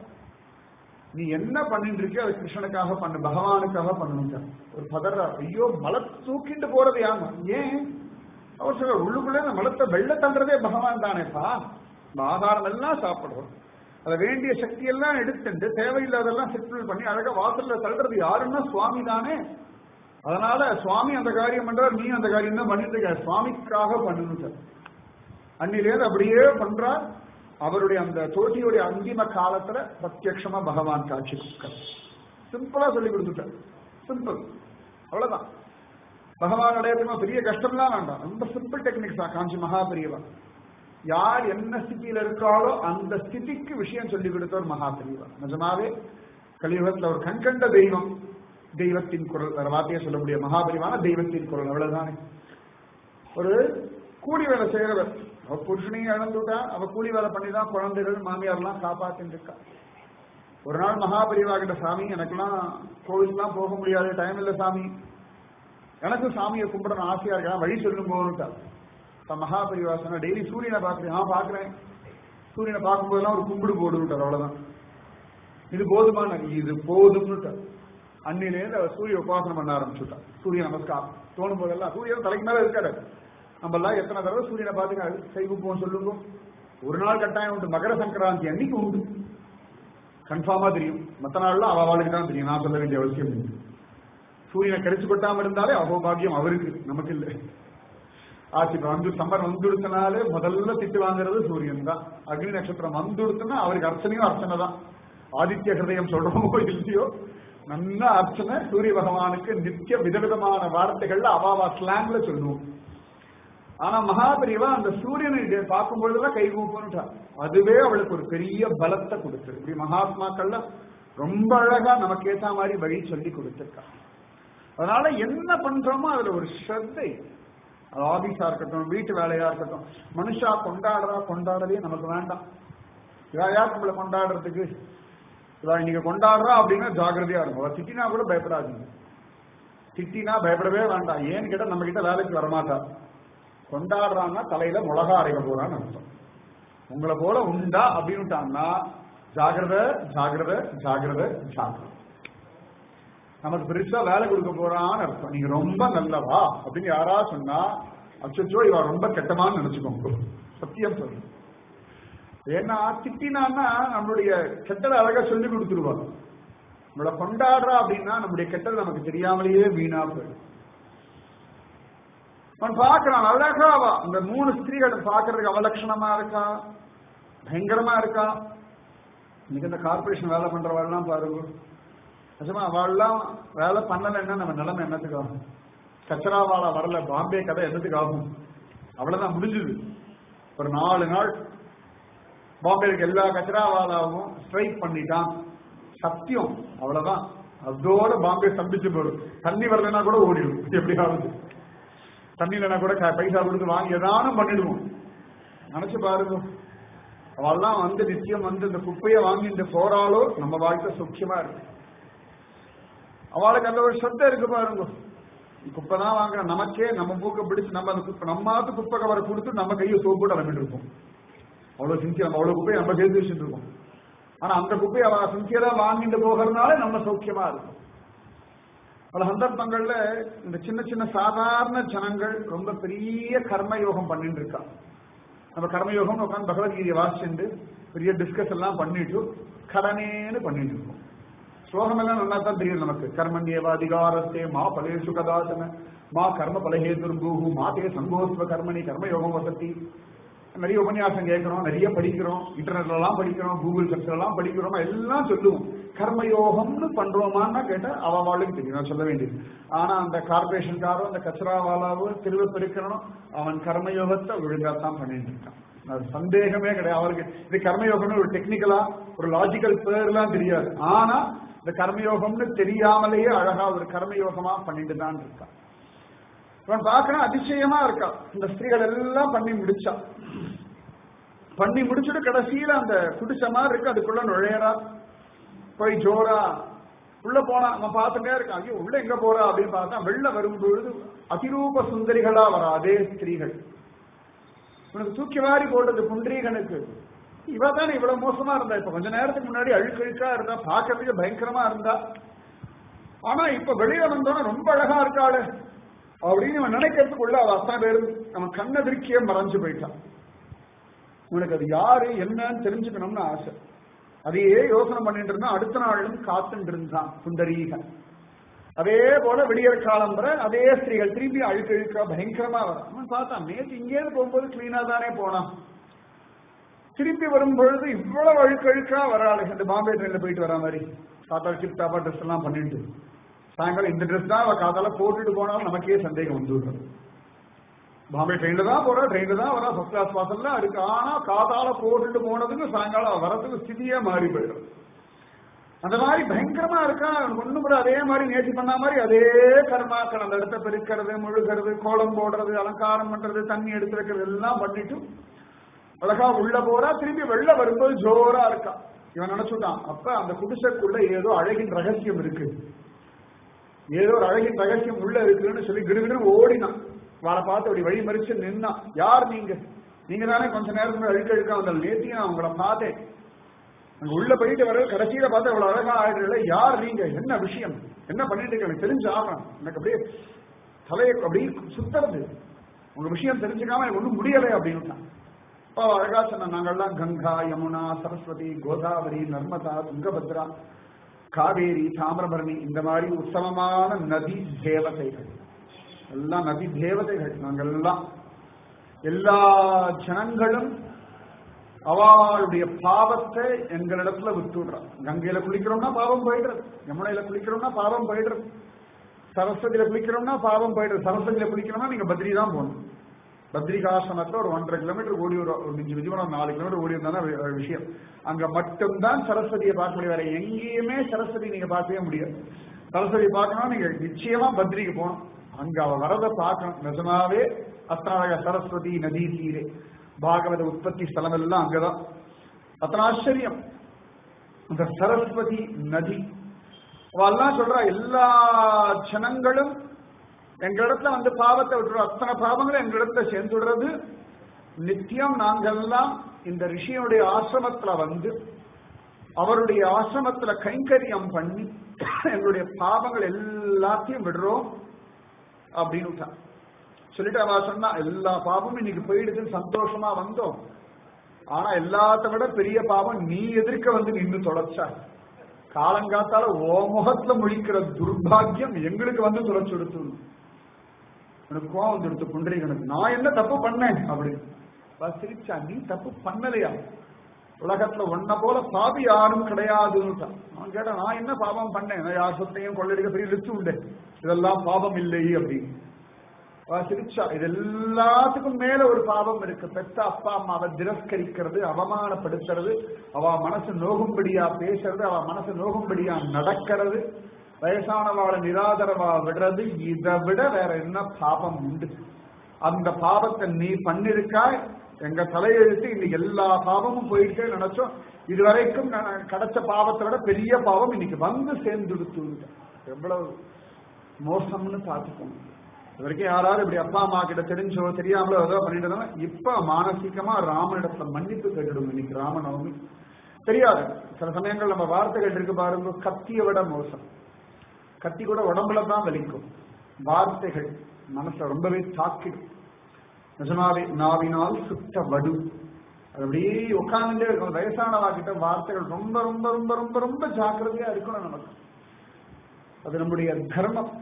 நீ என்ன பண்ணிட்டு இருக்கியோ அது கிருஷ்ணனுக்காக பண்ணு, பகவானுக்காக பண்ணுங்க. ஒரு பதறார், ஐயோ மலத்தை தூக்கிட்டு போறது யாங்க, ஏன்? அவர் சொல்ற, உள்ளுக்குள்ளே இந்த மலத்தை வெள்ள தள்ளுறதே பகவான் தானேப்பா, ஆகாரம் எல்லாம் சாப்பிடுறோம், அதை வேண்டிய சக்தி எல்லாம் எடுத்துட்டு தேவையில்லாதெல்லாம் செட்டில் பண்ணி அழகா வாசல்ல தள்ளுறது யாருன்னா சுவாமி தானே. அதனால சுவாமி அந்த காரியம் பண்றார், நீ அந்த காரியம் தான் பண்ணிட்டு இருக்க, சுவாமிக்காக பண்ணணும். அன்னிலேருந்து அப்படியே பண்றார். அவருடைய அந்த தோட்டியுடைய அந்திம காலத்துல பிரத்யட்சமா பகவான் காட்சி கொடுக்க சிம்பிளா சொல்லி கொடுத்துட்டார். சிம்பிள், அவ்வளவுதான். பகவான் அடையத்துமா பெரிய கஷ்டம்லாம் வேண்டாம், ரொம்ப சிம்பிள் டெக்னிக்ஸ் தான் காஞ்சி மகாபெரியவா. யார் என்ன ஸ்திதியில இருக்காளோ அந்த ஸ்திதிக்கு விஷயம் சொல்லி கொடுத்தவர் மகாபெரியவா. நிஜமாவே கலியுகத்துல ஒரு கண்கண்ட தெய்வம், தெய்வத்தின் குரல், வேற வார்த்தையை சொல்ல முடியாது, மகாபெரியவான தெய்வத்தின் குரல், அவ்வளவுதானே. ஒரு கூலி வேலை செய்யறவர், அவ புருஷனையும் இழந்துட்டா, அவ கூலி வேலை பண்ணிதான் குழந்தைகள் மாமியார்லாம் காப்பாத்தின்னு இருக்கா. ஒரு நாள் மகாபெரியவா கிட்ட, சாமி எனக்கெல்லாம் கோவிலுக்குலாம் போக முடியாது, டைம் இல்லை சாமி, எனக்கும் சாமியை கும்பிடணும் ஆசையா இருக்கா, வழி சொல்லும் போகணுட்டா. மகாபெரியவா சொன்ன, டெய்லி சூரியனை பாக்குறேன், நான் பாக்குறேன், சூரியனை பார்க்கும்போதெல்லாம் ஒரு கும்பிடு போடுவிட்டார், அவ்வளவுதான். இது போதுமான, இது போதும்னுட்டார். அன்னிலேருந்து அவர் சூரிய உபாசனம் பண்ண ஆரம்பிச்சுட்டார். சூரிய நமஸ்காரம் தோணும் போதெல்லாம், சூரியன் தலைக்கு மேல இருக்காரு, நம்ம எல்லாம் எத்தனை தடவை சூரியனை பார்த்துக்க செய்வோம் சொல்லுங்க. ஒரு நாள் கட்டாயம் உண்டு, மகர சங்கராந்தி அன்னைக்கு உண்டு, கன்ஃபார்மா தெரியும். மற்ற நாள்லாம் அவ அவளுக்கு தான் தெரியும், நான் சொல்ல வேண்டிய அவசியம் இல்லை. சூரியனை கடிச்சு கொட்டாம இருந்தாலே அகோபாகியம் அவருக்கு, நமக்கு இல்லை. ஆச்சு வந்து சம்மர் வந்துடுத்தினாலே முதல்ல திட்டு வாங்குறது சூரியன் தான். அக்னி நட்சத்திரம் வந்துடுத்துனா அவருக்கு அர்ச்சனையும் அர்ச்சனை தான். ஆதித்ய ஹிருதயம் சொல்றோமோ இல்லையோ, நல்ல அர்ச்சனை சூரிய பகவானுக்கு நித்திய விதவிதமான வார்த்தைகள்ல அவாவா ஸ்லாங்ல சொல்லுவோம். ஆனா மகாபெரியவா அந்த சூரியனை பார்க்கும் பொழுதுதான் கை கூப்பிட்டா, அதுவே அவளுக்கு ஒரு பெரிய பலத்தை கொடுத்து. இப்படி மகாத்மாக்கள்ல ரொம்ப அழகா நமக்கு ஏற்ற மாதிரி வழி சொல்லி கொடுத்திருக்கா. அதனால என்ன பண்றோமோ அதுல ஒரு ஸ்ரத்தை, அது ஆபீஸா இருக்கட்டும், வீட்டு வேலையா இருக்கட்டும், மனுஷா கொண்டாடுறா கொண்டாடவே நமக்கு வேண்டாம். இவா யார் நம்மளை கொண்டாடுறதுக்கு, இவா இன்னைக்கு கொண்டாடுறா அப்படின்னா ஜாகிரதையா இருக்கும். திட்டினா கூட பயப்படாதீங்க, திட்டினா பயப்படவே வேண்டாம். ஏன்னு கேட்டா நம்ம கிட்ட வேலைக்கு வரமாட்டா. கொண்டாடுறான்னா தலையில மிளகா அரைக்க போறான்னு அர்த்தம். உங்களை போல உண்டா அப்படின்னுட்டான்னா ஜாகிரத ஜாகிரத ஜாகிரத ஜாகிரத, நமக்கு பெருசா வேலை கொடுக்க போறான்னு அர்த்தம். நீங்க ரொம்ப நல்லவா அப்படின்னு யாரா சொன்னா, அச்சோ இவ ரொம்ப கெட்டமான்னு நினைச்சுக்கோங்க, சத்தியம் சொல்றேன். ஏன்னா திட்டினான்னா நம்மளுடைய கெட்டதை அழகா சொல்லி கொடுத்துருவாங்க. நம்மளை கொண்டாடுறா அப்படின்னா நம்முடைய கெட்டது நமக்கு தெரியாமலேயே வீணா போயிடும். அவன் பாக்குறான் அழகாவா, இந்த மூணு ஸ்திரீகள் பாக்குறதுக்கு அவலட்சணமா இருக்கா, பயங்கரமா இருக்கா. இன்னைக்கு இந்த கார்பரேஷன் வேலை பண்றவாள்லாம் பாருங்க, நிஜமா அவள்லாம் வேலை பண்ணலன்னா நம்ம நிலைமை என்னத்துக்கு ஆகும்? கச்சராவாலா வரல, பாம்பே கதை என்னத்துக்கு ஆகும்? அவ்வளவுதான், முடிஞ்சுது. ஒரு நாலு நாள் பாம்பேக்கு எல்லா கச்சராவாலாவும் ஸ்ட்ரைக் பண்ணிட்டான், சத்தியம் அவ்வளவுதான். அதோட பாம்பே சந்திச்சு போடும். தண்ணி வரலன்னா கூட ஓடிடும், எப்படியாவது தண்ணி இல்லைன்னா கூட பைசா கொடுத்து வாங்கி ஏதானும் பண்ணிடுவோம். நினைச்சு பாருங்க, அவெல்லாம் வந்து நிச்சயம் வந்து இந்த குப்பையை வாங்கிட்டு போறாளோ நம்ம வாழ்க்கை சுக்கியமா இருக்கு. அவளுக்கு அந்த ஒரு சத்தம் இருக்கு பாருங்க, குப்பை தான் வாங்குற, நமக்கே நம்ம பூக்க பிடிச்சு நம்ம அந்த குப்பை நம்மாத்து குப்பை கவரை கொடுத்து நம்ம கையை சோப்பு போட்டு அலம்பிட்டு இருக்கோம். அவ்வளவு சின்சியர், அவ்வளவு குப்பையை நம்ம சேர்த்து வச்சுட்டு இருக்கோம். ஆனா அந்த குப்பையை அவ சின்சியரா வாங்கிட்டு போகிறதுனால நம்ம சௌக்கியமா இருக்கும். பல சந்தர்ப்பங்கள்ல இந்த சின்ன சின்ன சாதாரண ஜனங்கள் ரொம்ப பெரிய கர்மயோகம் பண்ணிட்டு இருக்கா. நம்ம கர்மயோகம் உட்காந்து பகவத்கீதையை வாசிச்சுட்டு பெரிய டிஸ்கஸ் எல்லாம் பண்ணிட்டு கடனேன்னு பண்ணிட்டு இருக்கோம். ஸ்லோகம் எல்லாம் நல்லா தான் தெரியும் நமக்கு. கர்மண்யேவ அதிகாரத்தே மா பலேஷு கதாசன மா கர்ம பலஹேதுர்பூஹு மாதே சங்கோஸ்வ கர்மணி கர்மயோகம் வசதி. நிறைய உபன்யாசம் கேட்கிறோம், நிறைய படிக்கிறோம், இன்டர்நெட்ல எல்லாம் படிக்கிறோம், கூகுள் சர்ச்ல எல்லாம் படிக்கிறோம், எல்லாம் சொல்லுவோம். கர்மயோகம்னு பண்றோமான்னு கேட்டா அவ வாழ்க்கை தெரியும், நான் சொல்ல வேண்டியது. ஆனா அந்த கார்பரேஷன்காரோ அந்த கச்சராவாலாவோ திரும்ப பெருக்கணும், அவன் கர்மயோகத்தை ஒழுங்காத்தான் பண்ணிட்டு இருக்கான், அது சந்தேகமே கிடையாது. அவருக்கு இது கர்மயோகம்னு ஒரு டெக்னிக்கலா ஒரு லாஜிக்கல் பேர்லாம் தெரியாது. ஆனா இந்த கர்மயோகம்னு தெரியாமலேயே அழகா ஒரு கர்மயோகமா பண்ணிட்டு தான் இருக்கான். இவன் பார்க்கணும் அதிசயமா இருக்கா. இந்த ஸ்திரீகள் எல்லாம் பண்ணி முடிச்சா, பண்ணி முடிச்சுட்டு கடைசியில அந்த குடிசை மாதிரி இருக்கு, அதுக்குள்ள நுழையறா. போய் ஜோரா உள்ள போனா அவன் பார்த்துட்டே இருக்கான். ஐயோ உள்ள எங்க போறா அப்படின்னு பார்த்தா வெளில வரும்பொழுது அதிரூப சுந்தரிகளா வரா அதே ஸ்திரீகள். உனக்கு தூக்கி வாரி போட்டது புண்டரீகனுக்கு. இவ தானே இவ்வளவு மோசமா இருந்தா, இப்ப கொஞ்ச நேரத்துக்கு முன்னாடி அழுக்கழுக்கா இருந்தா, பார்க்கறதுக்கு பயங்கரமா இருந்தா, ஆனா இப்ப வெளியில வந்தோன்னா ரொம்ப அழகா இருக்காளு அப்படின்னு அவன் நினைக்கிறதுக்குள்ள அவ அத்தனை பேரும் அவன் கண்ணதிர்க்கிய மறைஞ்சு போயிட்டான். உனக்கு அது யாரு என்னன்னு தெரிஞ்சுக்கணும்னு ஆசை. அதையே யோசனை பண்ணிட்டு இருந்தா அடுத்த நாளும் காத்துட்டு இருந்தான் புண்டரீகன். அதே போல விடியற் காலம் வர அதே ஸ்திரீகள் திரும்பி அழுக்க அழுக்கா பயங்கரமா வர. அவன் பார்த்தான், நேற்று இங்கேருந்து போகும்போது கிளீனா தானே போனான், திரும்பி வரும் பொழுது இவ்வளவு அழுக்க அழுக்கா வராளு. இந்த பாம்பே ட்ரெயின்ல போயிட்டு வரா மாதிரி காத்தால சிப் டாப்பா ட்ரெஸ் எல்லாம் பண்ணிட்டு சாயங்காலம் இந்த ட்ரெஸ் தான் அவ காத்தால போட்டுட்டு போனாலும் நமக்கே சந்தேகம் வந்துவிடுறது. பாம்பே ட்ரெயின்ல தான் போறா, ட்ரெயின்ல தான் வரா, ஃபர்ஸ்ட் கிளாஸ் வாசல்ல இருக்கு. ஆனா காத்தால போட்டுட்டு போனதுக்கு சாயங்காலம் வரதுக்கு ஸ்திதியே மாறி போயிடும். அந்த மாதிரி பயங்கரமா இருக்கா. ஒண்ணும் கூட அதே மாதிரி நேற்று பண்ண மாதிரி அதே கர்மாக்கள், அந்த இடத்த பெருக்கிறது, முழுகிறது, கோலம் போடுறது, அலங்காரம் பண்றது, தண்ணி எடுத்து வைக்கிறது எல்லாம் பண்ணிட்டு அழகா உள்ள போறா. திரும்பி வெளில வரும்போது ஜோரா இருக்கா. இவன் நினைச்சுட்டான், அப்ப அந்த குடிசைக்குள்ள ஏதோ அழகின் ரகசியம் இருக்கு, ஏதோ ஒரு அழகின் ரகசியம் உள்ள இருக்குன்னு சொல்லி கிடுகிடு ஓடினான். வாழை பார்த்து அப்படி வழி மறிச்சு நின்னா. யார் நீங்க? நீங்க தானே கொஞ்ச நேரத்துக்கு அழுக்க அழுக்கா வந்தால் நேற்று நான் உங்களை பார்த்தேன், அங்க உள்ள போயிட்டு வர கடைசியில பார்த்து அவ்வளவு அழகா ஆயிடுறல, யார் நீங்க, என்ன விஷயம், என்ன பண்ணிட்டு இருக்க, எனக்கு தெரிஞ்சு ஆகணும், எனக்கு அப்படியே தலையை அப்படியே சுத்துறது, உங்க விஷயம் தெரிஞ்சுக்காம எனக்கு ஒன்றும் முடியலை அப்படின்னு. அப்போ அழகா சொன்ன, நாங்கள்லாம் கங்கா, யமுனா, சரஸ்வதி, கோதாவரி, நர்மதா, துங்கபத்ரா, காவேரி, தாமிரபரணி இந்த மாதிரி உத்தமமான நதி தேவதைகள், எல்லாம் நதி தேவதைகள் நாங்கள்லாம். எல்லா ஜனங்களும் அவளுடைய பாவத்தை எங்களிடத்துல விட்டுடுறான். கங்கையில குளிக்கிறோம்னா பாவம் போயிடுறது, யமுனையில குளிக்கிறோம்னா பாவம் போயிடுறது, சரஸ்வதியில குளிக்கிறோம்னா பாவம் போயிடுறது. சரஸ்வதியில குளிக்கிறோம்னா நீங்க பத்ரி தான் போகணும். பத்ரிகாசிரமத்துல ஒரு ஒன்றரை கிலோமீட்டர் ஓடி ஒரு மிஞ்சி மிஞ்சிமரம் நாலு கிலோமீட்டர் ஓடி இருந்தாலும் விஷயம். அங்க மட்டும்தான் சரஸ்வதியை பார்க்க முடியும், வேற எங்கேயுமே சரஸ்வதி நீங்க பார்க்கவே முடியாது. சரஸ்வதி பார்க்கணும் நீங்க நிச்சயமா பத்ரிக்கு போகணும், அங்க அவ வரத பார்க்கணும். நிஜமாவே அத்தனாக சரஸ்வதி நதி தீரே பாகவத உற்பத்தி ஸ்தலம் எல்லாம் அங்கதான். அத்தனை ஆச்சரியம் இந்த சரஸ்வதி நதி. அவெல்லாம் சொல்றா, எல்லா ஜனங்களும் எங்களிடத்துல வந்து பாவத்தை விட்டுறோம், அத்தனை பாவங்களும் எங்களிடத்துல சேர்ந்துடுறது. நித்தியம் நாங்கெல்லாம் இந்த ரிஷியுடைய ஆசிரமத்துல வந்து அவருடைய ஆசிரமத்துல கைங்கரியம் பண்ணி எங்களுடைய பாவங்கள் எல்லாத்தையும் விடுறோம் அப்படின்னு சொல்லிட்டு அவ சொன்னா, எல்லா பாவமும் இன்னைக்கு போயிடுதுன்னு சந்தோஷமா வந்தோம், ஆனா எல்லாத்த விட பெரிய பாவம் நீ எதிர்க்க வந்து நின்று தொலைச்சா, காலங்காத்தால ஓ முகத்துல முழிக்கிற துர்பாகியம் எங்களுக்கு வந்து தொலைச்சு எடுத்து. எனக்கு கோவம் வந்து எடுத்து புண்டரீகனுக்கு, நான் என்ன தப்பு பண்ணேன் அப்படின்னு சிரிச்சா. நீ தப்பு பண்ணலையா, உலகத்துல ஒன்ன போல பாவி யாரும் கிடையாதுன்னு. அவன் கேட்டா, நான் என்ன பாவம் பண்ணேன், யார் சொத்தையும் கொள்ளடிக்க பெரிய லிஸ்ட் உண்டு, இதெல்லாம் பாவம் இல்லை அப்படின்னு சிரிச்சா. இது எல்லாத்துக்கும் மேல ஒரு பாவம் இருக்கு, பெத்த அப்பா அம்மாவை திரஸ்கரிக்கிறது, அவமானப்படுத்துறது, அவ மனசு நோகும்படியா பேசுறது, அவ மனசு நோகும்படியா நடக்கிறது, வயசானவாளை நிராதரவா விடுறது, இதை விட வேற என்ன பாவம் உண்டு? அந்த பாவத்தை நீ பண்ணிருக்காய், எங்க தலையெழுத்து இன்னைக்கு எல்லா பாவமும் போயிட்டே நினைச்சோம். இதுவரைக்கும் கிடைச்ச பாவத்தை விட பெரிய பாவம் இன்னைக்கு வந்து சேர்ந்துடுத்து. எவ்வளவு மோசம்னு பார்த்துக்கோங்க. இது வரைக்கும் யாராவது இப்படி அப்பா அம்மா கிட்ட தெரிஞ்சோ தெரியாமலோ ஏதோ பண்ணிட்டு இருந்தாங்க, இப்ப மானசீகமா ராமனிடத்துல மன்னிப்பு கேட்டுடுங்க. இன்னைக்கு ராமநவமி தெரியாது, சில சமயங்கள் நம்ம வார்த்தைகள் இருக்கு பாருங்க, கத்தியை விட மோசம். கத்தி கூட உடம்புல தான் வலிக்கும், வார்த்தைகள் மனசை ரொம்பவே தாக்கிடும். நிஜமாவே நாவினால் சுத்த வடு, அது அப்படியே உட்கார்ந்துட்டே இருக்கணும். வயசானவா கிட்ட வார்த்தைகள் ரொம்ப ரொம்ப ரொம்ப ரொம்ப ரொம்ப ஜாக்கிரதையா இருக்கணும் நமக்கு. அது நம்முடைய தர்மம்.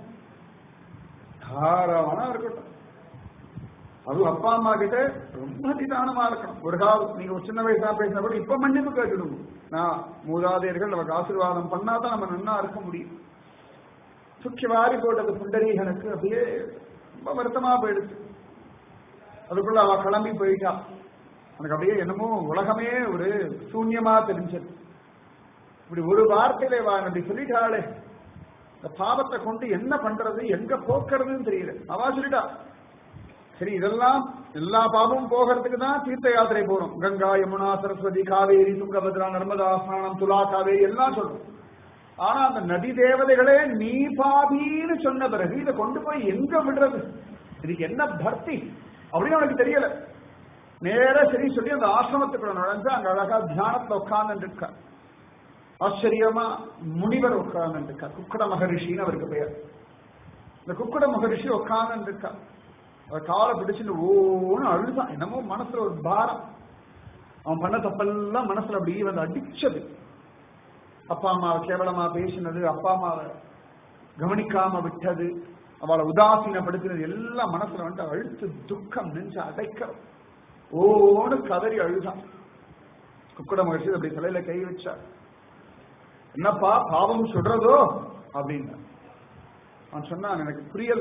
தாராளமா இருக்கட்டும். அதுவும் அப்பா அம்மா கிட்ட ரொம்ப நிதானமா இருக்கணும். ஒரு காலம் நீங்க ஒரு சின்ன வயசா பேசினா கூட இப்ப மன்னிப்பு கேட்டுடுவோம். நான் மூதாதையர்கள் நமக்கு ஆசீர்வாதம் பண்ணாதான் நம்ம நன்னா இருக்க முடியும். சுக்கி வாரி போட்டது புண்டரீகனுக்கு அப்படியே ரொம்ப வருத்தமா போயிடுச்சு. அதுக்குள்ள அவ கிளம்பி போயிட்டா. எனக்கு அப்படியே என்னமோ உலகமே ஒரு சூன்யமா தெரிஞ்சது. இப்படி ஒரு வார்த்தையில வா அப்படி சொல்லிட்டாளே, இந்த பாவத்தை கொண்டு என்ன பண்றது, எங்க போக்குறதுன்னு தெரியல. அவா சொல்லிட்டா, சரி, இதெல்லாம் எல்லா பாபமும் போகிறதுக்கு தான் தீர்த்த யாத்திரை போறோம். கங்கா, யமுனா, சரஸ்வதி, காவேரி, துங்கபத்ரா, நர்மதா ஸ்நானம், துலா காவேரி எல்லாம் சொல்றோம். ஆனா அந்த நதி தேவதைகளே நீ பாபின்னு சொன்ன பிறகு இதை கொண்டு போய் எங்க விடுறது? இதுக்கு என்ன பக்தி அப்படின்னு அவனுக்கு தெரியல. நேர சரி சொல்லி அந்த ஆசிரமத்துக்குள்ள நுழைஞ்சு அங்க அழகா தியானத்துல உட்கார்ந்து இருக்கா. ஆச்சரியமா முனிவர் உட்கார்ந்து இருக்கா. குக்குட மகரிஷின்னு அவருக்கு பெயர். இந்த குக்குட மகரிஷி உட்கார்ந்து இருக்கா. அவர் காலை பிடிச்சுட்டு ஓன்னு அழுதான். என்னமோ மனசுல ஒரு பாரம். அவன் பண்ண தப்பெல்லாம் மனசுல அப்படியே வந்து அடிச்சது. அப்பா அம்மாவை கேவலமா பேசினது, அப்பா அம்மாவை கவனிக்காம விட்டது, அவளை உதாசீனப்படுத்தினது எல்லாம் மனசுல வந்து அழுத்து துக்கம் நெஞ்சு அடைக்க ஓன்னு கதறி அழுதான். குக்குட மகிழ்ச்சி அப்படி தலையில கை வச்சார். என்னப்பா பாவம் சுடுறதோ அப்படின்னு அவன் சொன்னான். எனக்கு புரியல,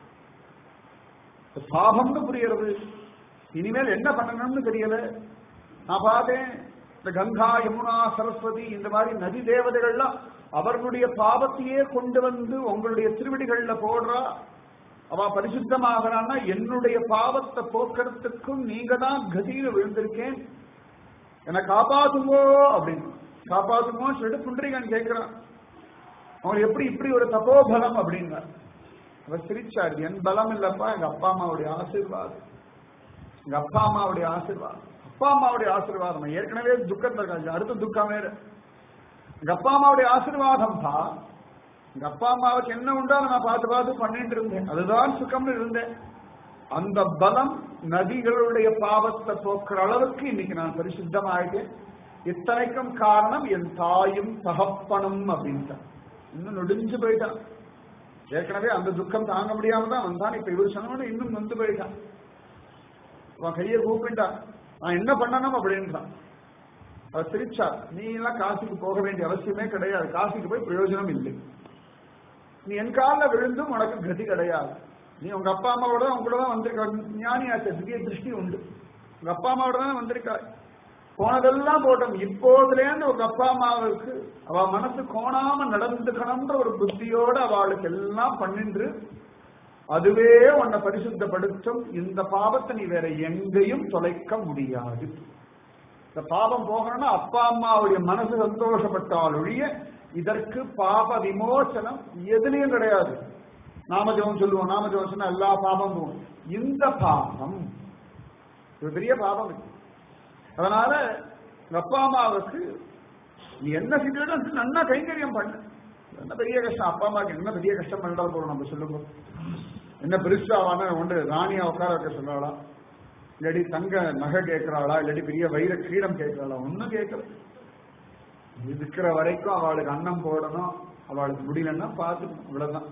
பாவம்னு புரியறது, இனிமேல் என்ன பண்ணணும்னு தெரியல. நான் பார்த்தேன் இந்த கங்கா, யமுனா, சரஸ்வதி இந்த மாதிரி நதி தேவதைகள்லாம் அவர்களுடைய பாவத்தையே கொண்டு வந்து உங்களுடைய திருவடிகள்ல போடுறா. அவ பரிசுத்தமாகறான்னா என்னுடைய பாவத்தை போக்குறதுக்கும் நீங்க தான் கதியில விழுந்திருக்கேன், என்னை காப்பாத்துங்கோ அப்படின்னு. காப்பாத்துங்கோ சொல்லிட்டு புண்டரீகன் கேட்கிறான். அவன் எப்படி இப்படி ஒரு தபோபலம் அப்படின்னா அவர் சிரிச்சாரு. என் பலம் இல்லப்பா, எங்க அப்பா அம்மாவுடைய ஆசீர்வாதம், எங்க அப்பா அம்மாவுடைய ஆசீர்வாதம், அப்பா அம்மாவுடைய ஆசீர்வாதம். ஏற்கனவே துக்கத்துல இருக்காங்க, அடுத்த துக்கம் வேற. எங்க அப்பா அம்மாவுடைய ஆசீர்வாதம் தான். எங்க அப்பா அம்மாவுக்கு என்ன உண்டோ நான் பார்த்து பார்த்து பண்ணிட்டு இருந்தேன், அதுதான் சுகம்னு இருந்தேன். அந்த பலம் நதிகளுடைய பாவத்தை போக்குற அளவுக்கு இன்னைக்கு நான் பரிசுத்தமாயிட்டேன். இத்தனைக்கும் காரணம் என் தாயும் தகப்பனும் அப்படின்ட்டு இன்னும் நொடிஞ்சு போயிட்டான். ஏற்கனவே அந்த துக்கம் தாங்க முடியாம தான் வந்தான். இப்ப இவர் சொன்ன இன்னும் நொந்து போயிட்டான். அவன் கையை கூப்பிட்டான். நான் என்ன பண்ணணும் அப்படின்றான். அவர் சிரிச்சா. நீ எல்லாம் காசிக்கு போக வேண்டிய அவசியமே கிடையாது, காசிக்கு போய் பிரயோஜனம் இல்லை. நீ என் காலில் விழுந்தும் உனக்கு கதி கிடையாது. நீ உங்க அப்பா அம்மாவோட தான் உங்களோட தான் வந்திருக்க, ஞானியாச்ச திவ்ய திருஷ்டி உண்டு, உங்க அப்பா அம்மாவோட தான் வந்திருக்காய். போனதெல்லாம் போட்டோம். இப்போதுலேருந்து உங்க அப்பா அம்மாவுக்கு அவ மனசு கோணாம நடந்துக்கணும்ன்ற ஒரு புத்தியோட அவளுக்கு எல்லாம் பண்ணின்று அதுவே உன்னை பரிசுத்தப்படுத்தும். இந்த பாவத்தை நீ வேற எங்கேயும் தொலைக்க முடியாது. இந்த பாவம் போகணும்னா அப்பா அம்மாவுடைய மனசு சந்தோஷப்பட்டால் ஒழிய இதற்கு பாப விமோசனம் எதுலையும் கிடையாது. நாமஜபம் சொல்லுவோம், நாமஜபம் சொன்னா எல்லா பாபம் போகும். இந்த பாவம் ஒரு பெரிய பாவம். அதனால அப்பா அம்மாவுக்கு நீ என்ன செஞ்சு நல்லா கைங்கரியம் பண்ணு. என்ன பெரிய கஷ்டம், அப்பா அம்மாவுக்கு என்ன பெரிய கஷ்டம் பண்ணா போறோம் நம்ம சொல்லுங்க. என்ன பெருசாவான ஒன்று ராணியா உட்கார வைக்க சொல்றாளா, இல்லாடி தங்க நகை கேட்கிறாளா, இல்லாட்டி பெரிய வைர கிரீடம் கேட்கிறாளா? ஒன்னும் கேட்கல. இருக்கிற வரைக்கும் அவளுக்கு அன்னம் போடணும், அவளுக்கு முடியலன்னா பார்த்துக்கணும், இவ்வளவுதான்.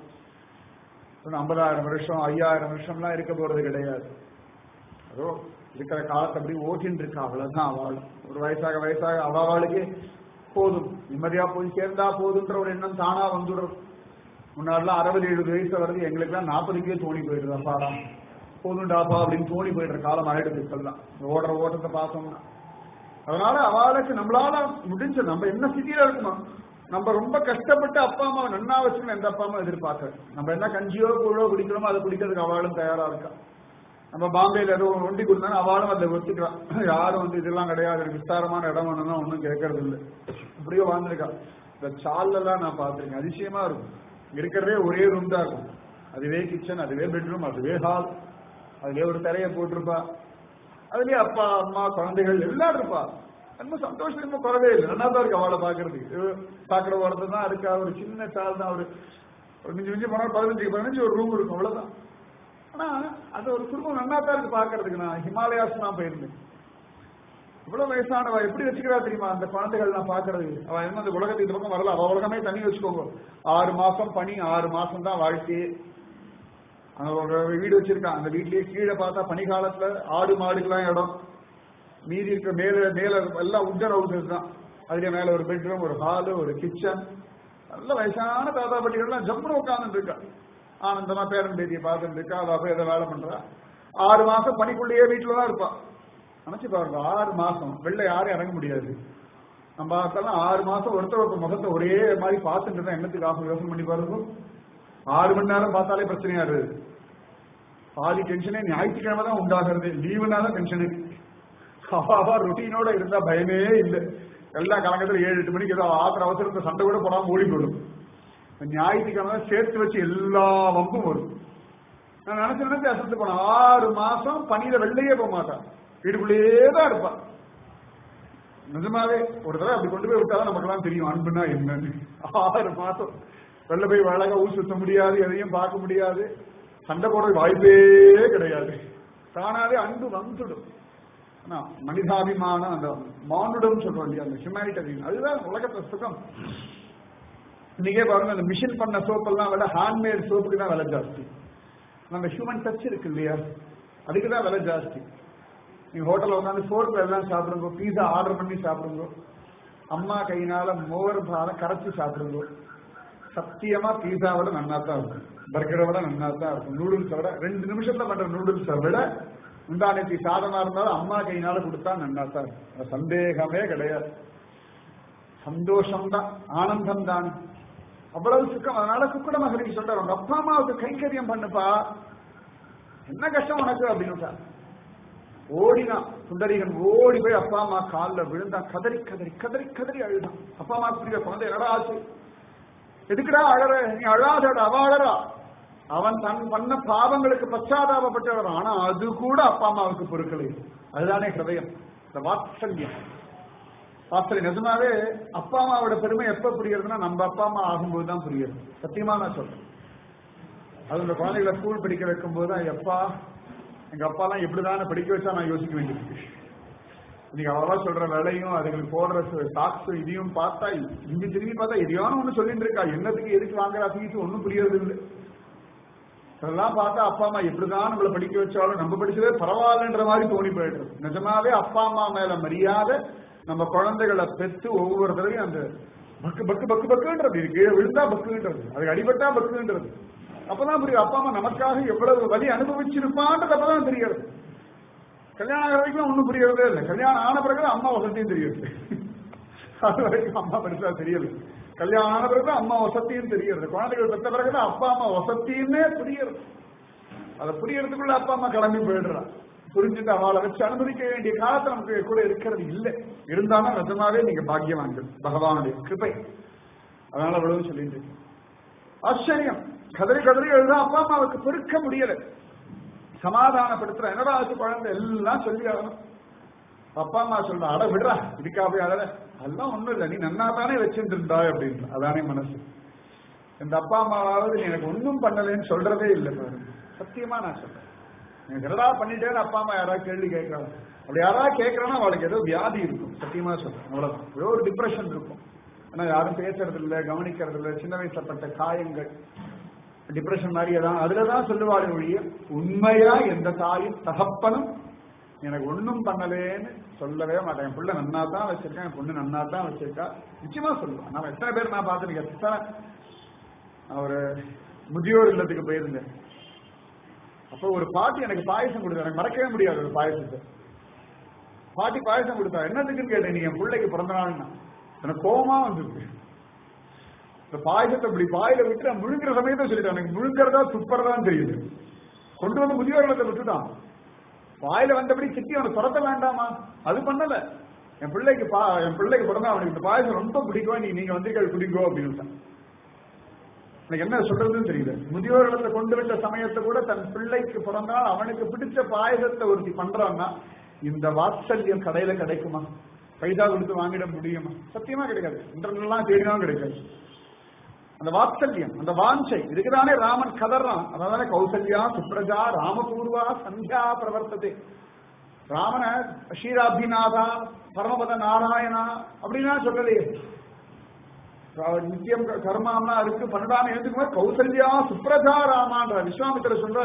ஐம்பதாயிரம் வருஷம் ஐயாயிரம் வருஷம்லாம் இருக்க போறது கிடையாது. அதோ இருக்கிற காலத்தை அப்படி ஓட்டின்னு இருக்கா, அவ்வளவுதான். அவள் ஒரு வயசாக வயசாக அவளுக்கு போதும், நிம்மதியா போய் சேர்ந்தா போதுன்ற ஒரு எண்ணம் தானா வந்துடும். முன்னாடிலாம் அறுபது எழுபது வயசு வருது, எங்களுக்கு எல்லாம் நாற்பதுக்கே தோணி போயிடுது. அப்பாடா போதுண்டாப்பா அப்படின்னு தோணி போயிடுற காலம் ஆயிடுது இப்பெல்லாம் ஓடுற ஓட்டத்தை பார்த்தோம்னா. அதனால அவளுக்கு நம்மளால முடிஞ்ச நம்ம என்ன ஸ்திதியில இருக்கணும். நம்ம ரொம்ப கஷ்டப்பட்டு அப்பா அம்மாவை நன்னா வச்சுக்கணும். எந்த அப்பா அம்மா எதிர்பார்க்க நம்ம என்ன கஞ்சியோ கூழோ குடிக்கிறோமோ அதை குடிக்கிறதுக்கு அவளும் தயாரா இருக்கா. நம்ம பாம்பேல ஏதோ ஒண்டி கொடுத்தாலும் அவளும் அதை ஒத்துக்கிறான். யாரும் வந்து இதெல்லாம் கிடையாது, விஸ்தாரமான இடம் வேணும்னா ஒன்றும் கேட்கறது இல்லை, இப்படியோ வாழ்ந்துருக்கா. இந்த சால்லாம் நான் பார்த்துருக்கேன், அதிசயமா இருக்கும். இருக்கிறதே ஒரே ரூம் தான் இருக்கும், அதுவே கிச்சன், அதுவே பெட்ரூம், அதுவே ஹால், அதுவே ஒரு தரையை போட்டிருப்பா, அதுலயே அப்பா அம்மா குழந்தைகள் எல்லாரும் இருப்பா. ரொம்ப சந்தோஷம், ரொம்ப குறவே இல்லை, நல்லா தான் இருக்கு அவளை பாக்குறதுக்கு. பாக்குற வரது தான் இருக்கா, ஒரு சின்ன சால் தான், ஒரு மிஞ்சி மிஞ்சி போனா பதினஞ்சு பதினஞ்சு ஒரு ரூம் இருக்கும், அவ்வளவுதான். ஆனா அது ஒரு குடும்பம் நல்லா தான் இருக்கு பாக்குறதுக்கு. நான் ஹிமாலயாஸ் தான் போயிருந்தேன். இவ்வளவு வயசானவ எப்படி வச்சுக்கிறா தெரியுமா அந்த குழந்தைகள் நான் பாக்குறது. அவ என்ன அந்த உலகத்துக்கு இந்த பக்கம் வரல, அவ உலகமே தண்ணி வச்சுக்கோங்க. ஆறு மாசம் பனி, ஆறு மாசம் தான் வாழ்க்கையே. அங்க ஒரு வீடு வச்சிருக்கான், அந்த வீட்லயே கீழே பார்த்தா பனி காலத்துல ஆடு மாடுக்கெல்லாம் இடம், மீதி இருக்க மேல மேல எல்லாம் உட்டன் ஹவுசஸ் தான். அதுல மேல ஒரு பெட்ரூம், ஒரு ஹாலு, ஒரு கிச்சன். நல்ல வயசான தாத்தா பாட்டிகள்லாம் ஜம்முன்னு உட்காந்துட்டு இருக்கா, ஆனந்தமா பேரன் பேத்தியை பார்த்துட்டு இருக்கா. அவ போய் எதை வேலை பண்றா. ஆறு மாசம் பனிக்குள்ளேயே வீட்டுலதான் இருப்பா. நினைச்சு பாருங்க, ஆறு மாசம் வெளில யாரும் இறங்க முடியாது. நம்ம பார்த்தாலும் ஆறு மாசம் ஒருத்தர் ஒருத்தர் முகத்தை ஒரே மாதிரி பார்த்துட்டு தான் என்னத்துக்கு ஆகும் யோசனை பண்ணி பாருங்க. ஆறு மணி நேரம் பார்த்தாலே பிரச்சனையா இருக்குது. பாதி டென்ஷனே ஞாயிற்றுக்கிழமை தான் உண்டாகிறது, லீவுனால டென்ஷனு. அவாவா ரொட்டீனோட இருந்தா பயமே இல்லை. எல்லா கலங்கத்துல ஏழு எட்டு மணிக்கு ஏதோ ஆத்திர அவசரத்தை சண்டை கூட போடாம ஓடி போடும். ஞாயிற்றுக்கிழமை சேர்த்து வச்சு எல்லா வம்பும் வரும். நான் நினைச்சு நினைச்சு அசத்து போனேன். ஆறு மாசம் பனியில வெளியே போக மாட்டான், வீட்டுக்குள்ளேயே தான் இருப்பான். நிஜமாவே ஒரு தடவை அப்படி கொண்டு போய் விட்டாதான் நமக்கு எல்லாம் தெரியும் அன்புனா என்னன்னு. ஆறு மாசம் வெளில போய் அழகா ஊர் சுத்த முடியாது, எதையும் பார்க்க முடியாது, சண்டை போடுற வாய்ப்பே கிடையாது. தானாவே அன்பு வந்துடும். ஆனா மனிதாபிமானம், அந்த மானுடம் சொல்றோம் இல்லையா, அந்த ஹியூமனிட்டி, அதுதான் உலகத்தை சுகம். இன்னைக்கே பாருங்க, அந்த மிஷின் பண்ண சோப்பெல்லாம் விலை ஹேண்ட்மேட் சோப்புக்கு தான் விலை ஜாஸ்தி. நம்ம ஹியூமன் டச் இருக்கு இல்லையா, அதுக்கு தான் விலை ஜாஸ்தி. நீங்க ஹோட்டல்ல உட்காந்து ஃபோர்க்ல எல்லாம் சாப்பிடுங்க, பீஸா ஆர்டர் பண்ணி சாப்பிடுங்க, அம்மா கையினால மோர் பாலம் கரைச்சி சாப்பிடுங்க. சத்தியமா பீஸாவோட நன்னா தான் இருக்கும், பர்கரை விட நன்னா தான் இருக்கும். நூடுல்ஸை விட, ரெண்டு நிமிஷத்துல பண்ற நூடுல்ஸை விட முந்தானத்தி சாதமா இருந்தாலும் அம்மா கையினால கொடுத்தா நன்னா தான் இருக்கும். சந்தேகமே கிடையாது. சந்தோஷம் தான், ஆனந்தம் தான், அவ்வளவு சுக்கம். அதனால குக்குட மகரிஷி சொல்றாரு, உங்க அப்பா அம்மாவுக்கு கைங்கரியம் பண்ணுப்பா, என்ன கஷ்டம் உனக்கு அப்படின்னு. ஓடினான் சுந்தரிகன், ஓடி போய் அப்பா அம்மா காலில் விழுந்தான், கதறி கதறி கதறி கதறி அழுதான். அப்பா அம்மா புரிய குழந்தை என்னடா ஆச்சு, எதுக்குடா அழற, நீ அழாதடா, அவ அழறா. அவன் தன் பண்ண பாவங்களுக்கு பச்சாதாபப்பட்டவர், ஆனா அது கூட அப்பா அம்மாவுக்கு பொறுக்கலை. அதுதானே ஹிருதயம், இந்த வாத்சல்யம். வாத்சல்யம் நிஜமாவே அப்பா அம்மாவோட பெருமை எப்ப புரியுறதுன்னா நம்ம அப்பா அம்மா ஆகும்போது தான் புரியுது. சத்தியமா நான் சொல்றேன். அது இந்த குழந்தைகளை ஸ்கூல் படிக்க வைக்கும் போதுதான், எப்பா எங்க அப்பா எல்லாம் எப்படிதானே படிக்க வச்சா நான் யோசிக்க வேண்டியிருக்கு. இன்னைக்கு அவ்வளவா சொல்ற வேலையும் அதுங்களுக்கு போடுற சாக்ஸ் இதையும் பார்த்தா, இங்க திரும்பி பார்த்தா எதையான ஒண்ணு சொல்லிட்டு இருக்கா, என்னத்துக்கு எதுக்கு வாங்குறா ஃபீஸ் ஒன்னும் புரியறது இல்லை. அதெல்லாம் பார்த்தா அப்பா அம்மா எப்படிதான் நம்மளை படிக்க வச்சாலும் நம்ம படிச்சதே பரவாயில்லன்ற மாதிரி தோணி போயிடுறது. நிஜமாவே அப்பா அம்மா மேல மரியாதை, நம்ம குழந்தைகளை பெற்று ஒவ்வொரு தடவையும் அந்த பக்கு பக்கு பக்கு பக்குன்றது இருக்கு, விழுந்தா பக்குன்றது, அதுக்கு அடிபட்டா பக்குன்றது. அப்பதான் புரியும் அப்பா அம்மா நமக்காக எவ்வளவு வலி அனுபவிச்சிருப்பான்றது அப்பதான் தெரியாது. கல்யாணம் ஆகிற வரைக்கும் ஒன்னும் புரியறதே இல்லை, கல்யாணம் ஆன பிறகு அம்மா வசதியும் தெரியுது. அது வரைக்கும் அம்மா பெருசா தெரியல, கல்யாணம் ஆன பிறகு அம்மா வசத்தியும் தெரியுது. குழந்தைகள் பெற்ற பிறகுதான் அப்பா அம்மா வசத்தியுமே புரியுறது. அதை புரியறதுக்குள்ள அப்பா அம்மா கிளம்பி போயிடுறான். புரிஞ்சுட்டு அவளை வச்சு அனுமதிக்க வேண்டிய காலத்தை நமக்கு கூட இருக்கிறது இல்லை. இருந்தாலும் நிஜமாவே நீங்க பாக்கியவான்கள், பகவானுடைய கிருபை. அதனால அவ்வளவு சொல்லிட்டு ஆச்சரியம். கதறி கதறி எழுதா, அப்பா அம்மாவுக்கு பொறுக்க முடியல. சமாதானப்படுத்துற, என்னடா ஆச்சு குழந்தை எல்லாம் சொல்லி ஆகணும். அப்பா அம்மா சொல்ற, அட விடுறா, இதுக்கா போய் அழல, அதெல்லாம் ஒண்ணும் இல்லை, நீ நன்னா தானே வச்சுட்டு இருந்தா அப்படின்னு. அதானே மனசு. இந்த அப்பா அம்மாவாவது நீ எனக்கு ஒன்னும் பண்ணலன்னு சொல்றதே இல்லை பாருங்க. சத்தியமா நான் சொல்றேன், நீங்க என்னடா பண்ணிட்டேன்னு அப்பா அம்மா யாராவது கேள்வி கேட்கறாங்க. அப்படி யாராவது கேட்கறான்னா அவளுக்கு ஏதோ வியாதி இருக்கும். சத்தியமா சொல்றேன், அவ்வளவுதான், ஏதோ ஒரு டிப்ரெஷன் இருக்கும். ஆனா யாரும் பேசுறது இல்லை, கவனிக்கிறது இல்லை. சின்ன வயசுல பட்ட காயங்கள், டிப்ரெஷன் மாதிரி தான் அதுலதான் சொல்லுவாரு ஒழிய, உண்மையா எந்த தாயும் தகப்பனும் எனக்கு ஒன்னும் பண்ணலேன்னு சொல்லவே மாட்டேன். என் பிள்ளை நன்னா தான் வச்சிருக்கேன், என் பொண்ணு நன்னா தான் வச்சிருக்கா, நிச்சயமா சொல்லுவான். நான் எத்தனை பேர் நான் பார்த்துருக்கேன். எத்தனை ஒரு முதியோர் இல்லத்துக்கு போயிருந்தேன். அப்போ ஒரு பாட்டி எனக்கு பாயசம் கொடுத்தா, எனக்கு மறக்கவே முடியாது ஒரு பாயசத்தை. பாட்டி பாயசம் கொடுத்தா, என்னதுக்குன்னு கேட்டேன். நீங்க என் பிள்ளைக்கு பிறந்த நாள்னா எனக்கு கோபமா வந்துருக்கு. இந்த பாயசத்தை இப்படி பாயில விட்டு முழுங்குற சமயத்தை சொல்லிட்டான், எனக்கு முழுங்குறதா துப்புறதான் தெரியுது. கொண்டு வந்து முதியோர்களை விட்டுட்டான். வாயில வந்தபடி சிட்டி அவனை துரத்த வேண்டாமா, அது பண்ணல. என் பிள்ளைக்கு பா என் பிள்ளைக்கு பிறந்தா அவனுக்கு இந்த பாயசம் ரொம்ப பிடிக்கும், நீ நீங்க வந்து குடிக்கோ அப்படின்னு. எனக்கு என்ன சொல்றதுன்னு தெரியல. முதியோர்களை கொண்டு விட்ட சமயத்தை கூட தன் பிள்ளைக்கு பிறந்தால் அவனுக்கு பிடிச்ச பாயசத்தை ஒருத்தி பண்றான்னா, இந்த வாத்சல்யம் கடையில கிடைக்குமா? பைசா கொடுத்து வாங்கிட முடியுமா? சத்தியமா கிடைக்காது. இன்டர்நெட்லாம் தேடினாலும் கிடைக்காது. அந்த வாத்சல்யம், அந்த வாஞ்சை, இதுக்குதானே ராமன் கதறான். அதானே கௌசல்யா சுப்ரஜா ராமபூர்வா சந்தியா பிரவர்த்ததே. ராமன ஷீராபிநாதா பரமபத நாராயணா அப்படின்னா சொல்லலையே. நித்தியம் கர்மாம்னா இருக்கு, பன்னெண்டாம் எழுதுக்கு கௌசல்யா சுப்ரஜா ராமான்ற விஸ்வாமித்திர சொல்ற.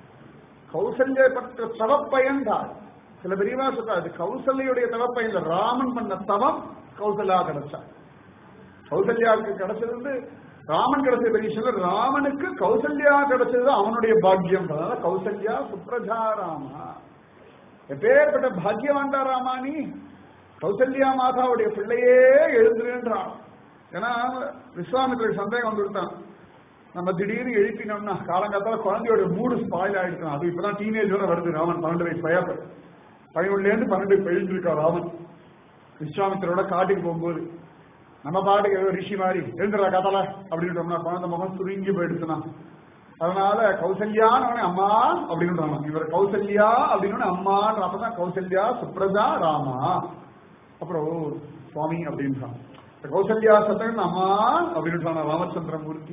கௌசல்ய பற்ற தவப்பயன்றார். சில பெரியவா சொல்றாரு, கௌசல்யுடைய தவப்பயன் ராமன் பண்ண தவம் கௌசல்யா கிடைச்சா. கௌசல்யாவுக்கு கிடைச்சது ராமன் கிடைச்ச பெரிய சொல்ல, ராமனுக்கு கௌசல்யா கிடைச்சது அவனுடைய பாக்கியம். கௌசல்யா சுப்ரஜா ராமா, எப்பேற்பட்ட பாக்கியவான்டா ராமானி. கௌசல்யா மாதாவுடைய பிள்ளையே எழுந்துருன்றான். ஏன்னா விஸ்வாமித்திர சந்தேகம் வந்துட்டான், நம்ம திடீர்னு எழுப்பினோம்னா காலங்காத்தால குழந்தையோட மூடு ஸ்பாயில் ஆயிடுச்சு. அது இப்பதான் டீனேஜோட வருது. ராமன் பன்னெண்டு வயசு பையா பதினொன்னுல இருந்து பன்னெண்டு போயிட்டு இருக்கா ராமன். விஸ்வாமித்திரோட காட்டுக்கு போகும்போது நம்ம பாட்டுக்கு ஏதோ ரிஷி மாதிரி எழுந்துடா கதலை அப்படின்ட்டோம்னா குழந்தை முகம் சுருங்கி போயிடுச்சுன்னா, அதனால கௌசல்யான்னு அம்மா அப்படின்னு இவர் கௌசல்யா அப்படின்னு அம்மான்னு அப்பதான் கௌசல்யா சுப்ரஜா ராமா. அப்புறம் ஓ சுவாமி அப்படின்றான். கௌசல்யா சத்தம் அம்மா அப்படின்னு ராமச்சந்திரமூர்த்தி.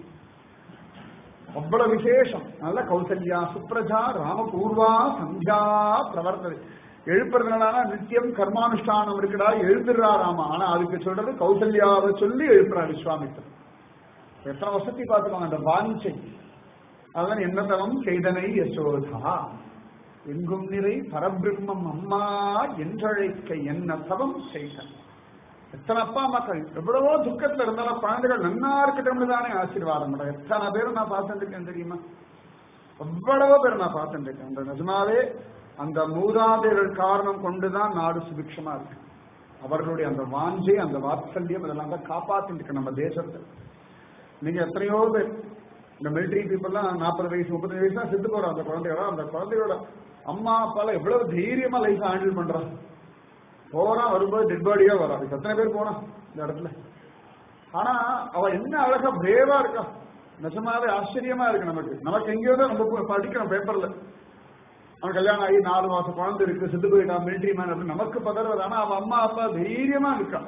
அவ்வளவு விசேஷம். நல்ல கௌசல்யா சுப்ரஜா ராமபூர்வா சந்தியா பிரவர்த்தது. எழுப்புறதுனால நித்தியம் கர்மானுஷ்டானம் இருக்குடா எழுதுறா ராமா. ஆனா அதுக்கு சொல்றது கௌசல்யாவை சொல்லி எழுப்புறா விஸ்வாமித்திரன். எத்தனை வசதி பார்த்துக்கோங்க அந்த வாஞ்சை. அதான் என்ன தவம் செய்தனை யசோதா எங்கும் நிறை பரபிரம்மம் அம்மா என்றழைக்க என்ன தவம் செய்த. எத்தனை அப்பா மக்கள் எவ்வளவோ துக்கத்துல இருந்தாலும் குழந்தைகள் நன்னா இருக்கட்டும் தானே ஆசீர்வாதம் பண்ண. எத்தனை பேரும் நான் பார்த்துருக்கேன் தெரியுமா? எவ்வளவோ பேர் நான் பார்த்துருக்கேன். அந்த நிஜமாவே அந்த மூதாதையர்கள் காரணம் கொண்டுதான் நாடு சுபிக்ஷமா இருக்கு. அவர்களுடைய அந்த வாஞ்சை அந்த வாத்சல்யம் இதெல்லாம் தான் காப்பாத்திட்டு இருக்கு நம்ம தேசத்தை. நீங்க எத்தனையோ பேர் இந்த மிலிட்டரி பீப்புள்லாம் நாற்பது வயசு முப்பது வயசு தான் செத்து போறோம். அந்த குழந்தைகளா அந்த குழந்தையோட அம்மா அப்பால எவ்வளவு தைரியமா லைஃப் ஹேண்டில் பண்றான். போறா வரும்போது டெட் பாடியா வரா. அதுக்கு எத்தனை பேர் போனா இந்த இடத்துல. ஆனா அவ என்ன அழகா பிரேவா இருக்கா. நிஜமாவே ஆச்சரியமா இருக்கு நமக்கு. நமக்கு எங்கேயோ தான் நம்ம படிக்கிறோம் பேப்பர்ல அவன் கல்யாணம் ஆகி நாலு மாசம் குழந்தை இருக்கு செத்து போயிட்டான் மிலிட்டரி மேன் அப்படின்னு நமக்கு பதறது. ஆனா அவன் அம்மா அப்பா தைரியமா இருக்கான்.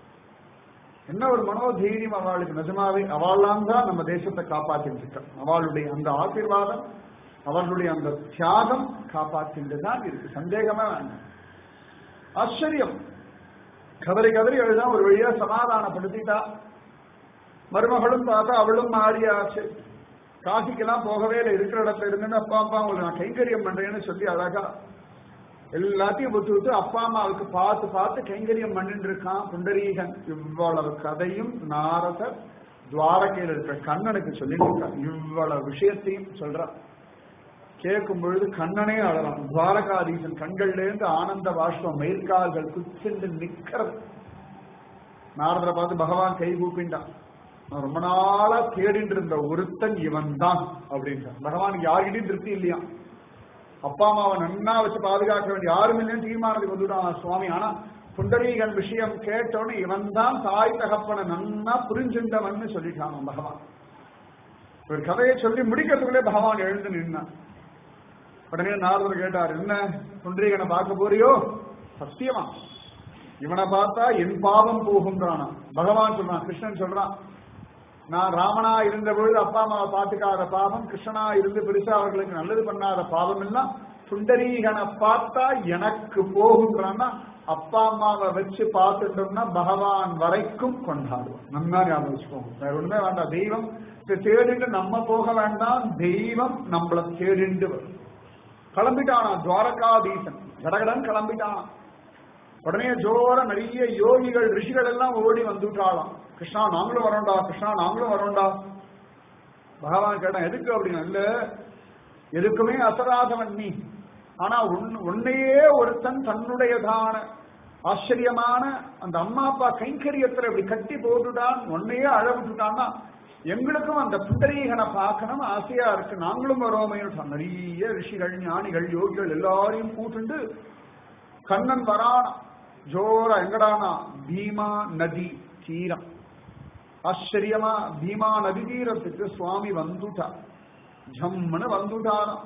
என்ன ஒரு மனோதைரியம் அவளுக்கு. நிஜமாவே அவள்லாம் தான் நம்ம தேசத்தை காப்பாற்றிட்டு இருக்கான். அவளுடைய அந்த ஆசீர்வாதம் அவர்களுடைய அந்த தியாகம் காப்பாற்றிட்டு தான் இருக்கு. சந்தேகமே வேண்டாம். ஆச்சரியம். கதறி கதறி எழுதான் ஒரு வழியா சமாதானப்படுத்திட்டா. மருமகளும் பார்த்தா அவளும் மாறியாச்சு. காசிக்கெல்லாம் போகவே இல்லை. இருக்கிற இடத்துல இருந்து அப்பா அப்பா உங்களுக்கு நான் கைங்கரியம் பண்றேன்னு சொல்லி அழகா எல்லாத்தையும் விட்டு விட்டு அப்பா அம்மாவுக்கு பார்த்து பார்த்து கைங்கரியம் பண்ணிட்டு இருக்கான் புண்டரீகன். இவ்வளவு கதையும் நாரதர் துவாரகையில் இருக்கிற கண்ணனுக்கு சொல்லிட்டு இருக்கான். இவ்வளவு விஷயத்தையும் சொல்றான். கேட்கும் பொழுது கண்ணனே அழலாம். துவாரகாதீசன் கண்கள்ல இருந்து ஆனந்த பாஷ்பம் மயிர்கால்கள் குச்சிண்டு நிக்கிறது. நாரதரை பார்த்து பகவான் கை கூப்பிண்டான். நான் ரொம்ப நாளா தேடிட்டு இருந்த ஒருத்தன் இவன் தான் அப்படின்றான். பகவானுக்கு யார்கிட்டையும் திருப்தி இல்லையா. அப்பா அம்மாவை நன்னா வச்சு பாதுகாக்க வேண்டிய யாரும் இல்லைன்னு தீர்மானத்துக்கு வந்துட்டான் சுவாமி. ஆனா புண்டரீகன் விஷயம் கேட்டோன்னு இவன் தான் தாய் தகப்பனை நன்னா புரிஞ்சுட்டவன்னு சொல்லிட்டான் பகவான். ஒரு கதையை சொல்லி முடிக்கிறதுக்குள்ளே பகவான் எழுந்து நின்னான். உடனே நாரதர் கேட்டார், என்ன புண்டரீகனை பார்க்க போறியோ? சத்தியமா இவனை பார்த்தா என் பாவம் போகும்ன்றானா பகவான் சொல்றான். கிருஷ்ணன் சொல்றான், நான் ராமனா இருந்த பொழுது அப்பா அம்மாவை பார்த்துக்காத பாவம், கிருஷ்ணனா இருந்து பெருசா அவர்களுக்கு நல்லது பண்ணாத பாவம் எல்லாம் புண்டரீகனை பார்த்தா எனக்கு போகுன்றான்னா அப்பா அம்மாவை வச்சு பார்த்துட்டோம்னா பகவான் வரைக்கும் கொண்டாடுவோம். நன்னா ஞாபகம் வச்சுக்கோங்க. வேற ஒண்ணுமே வேண்டாம். தெய்வம் தேடிட்டு நம்ம போக வேண்டாம். தெய்வம் நம்மளை தேடிண்டு வரும். கிளம்பிட்டானா துவாரகாதீசன். கடகடன் கிளம்பிட்டானா. உடனே ஜோர நிறைய யோகிகள் ரிஷிகள் எல்லாம் ஓடி வந்துட்டாளாம். கிருஷ்ணா நாங்களும் வரோண்டா, கிருஷ்ணா நாங்களும் வரோண்டா. பகவான் கேட்டான், எதுக்கு அப்படின்னா, இல்ல எதுக்குமே அசராதவன் நீ. ஆனா உன்னையே ஒருத்தன் தன்னுடையதான ஆச்சரியமான அந்த அம்மா அப்பா கைங்கரியத்துல இப்படி கட்டி போட்டுட்டான், உன்னையே அழவிட்டுட்டான்னா எங்களுக்கும் அந்த புண்டரீகனை பார்க்கணும் ஆசையா இருக்கு, நாங்களும் வரோமே. நிறைய ரிஷிகள் ஞானிகள் யோகிகள் எல்லாரையும் கூட்டுண்டு கண்ணன் வரான். ஜோர எங்கடானா பீமா நதி தீரம். ஆச்சரியமா பீமா நதி தீரத்துக்கு சுவாமி வந்துட்டா. ஜம்முன்னு வந்துட்டாராம்.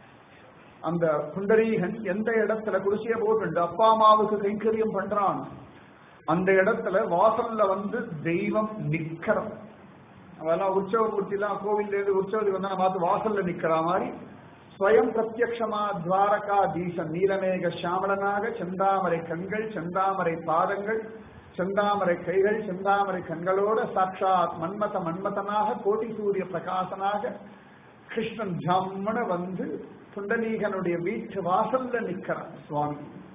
அந்த புண்டரீகன் எந்த இடத்துல குடிசைய போட்டு அப்பா அம்மாவுக்கு கைங்கரியம் பண்றான் அந்த இடத்துல வாசல்ல வந்து தெய்வம் நிக்கிறது. அதெல்லாம் உற்சவ மூர்த்தி எல்லாம் கோவில்ல இருந்து உற்சவத்துக்கு வந்தா பார்த்து வாசல்ல நிக்கிற மாதிரி ஸ்வயம் பிரத்யக்ஷமா துவாரகாதீசன் நீலமேக சாமலனாக செந்தாமரை கண்கள், செந்தாமரை பாதங்கள், செந்தாமரை கைகள், செந்தாமரை கண்களோட சாட்சாத் மன்மத மன்மதனாக கோட்டி சூரிய பிரகாசனாக கிருஷ்ணன் ஜம்மன வந்து புண்டரீகனுடைய வீட்டு வாசல்ல நிக்கிறான் சுவாமி.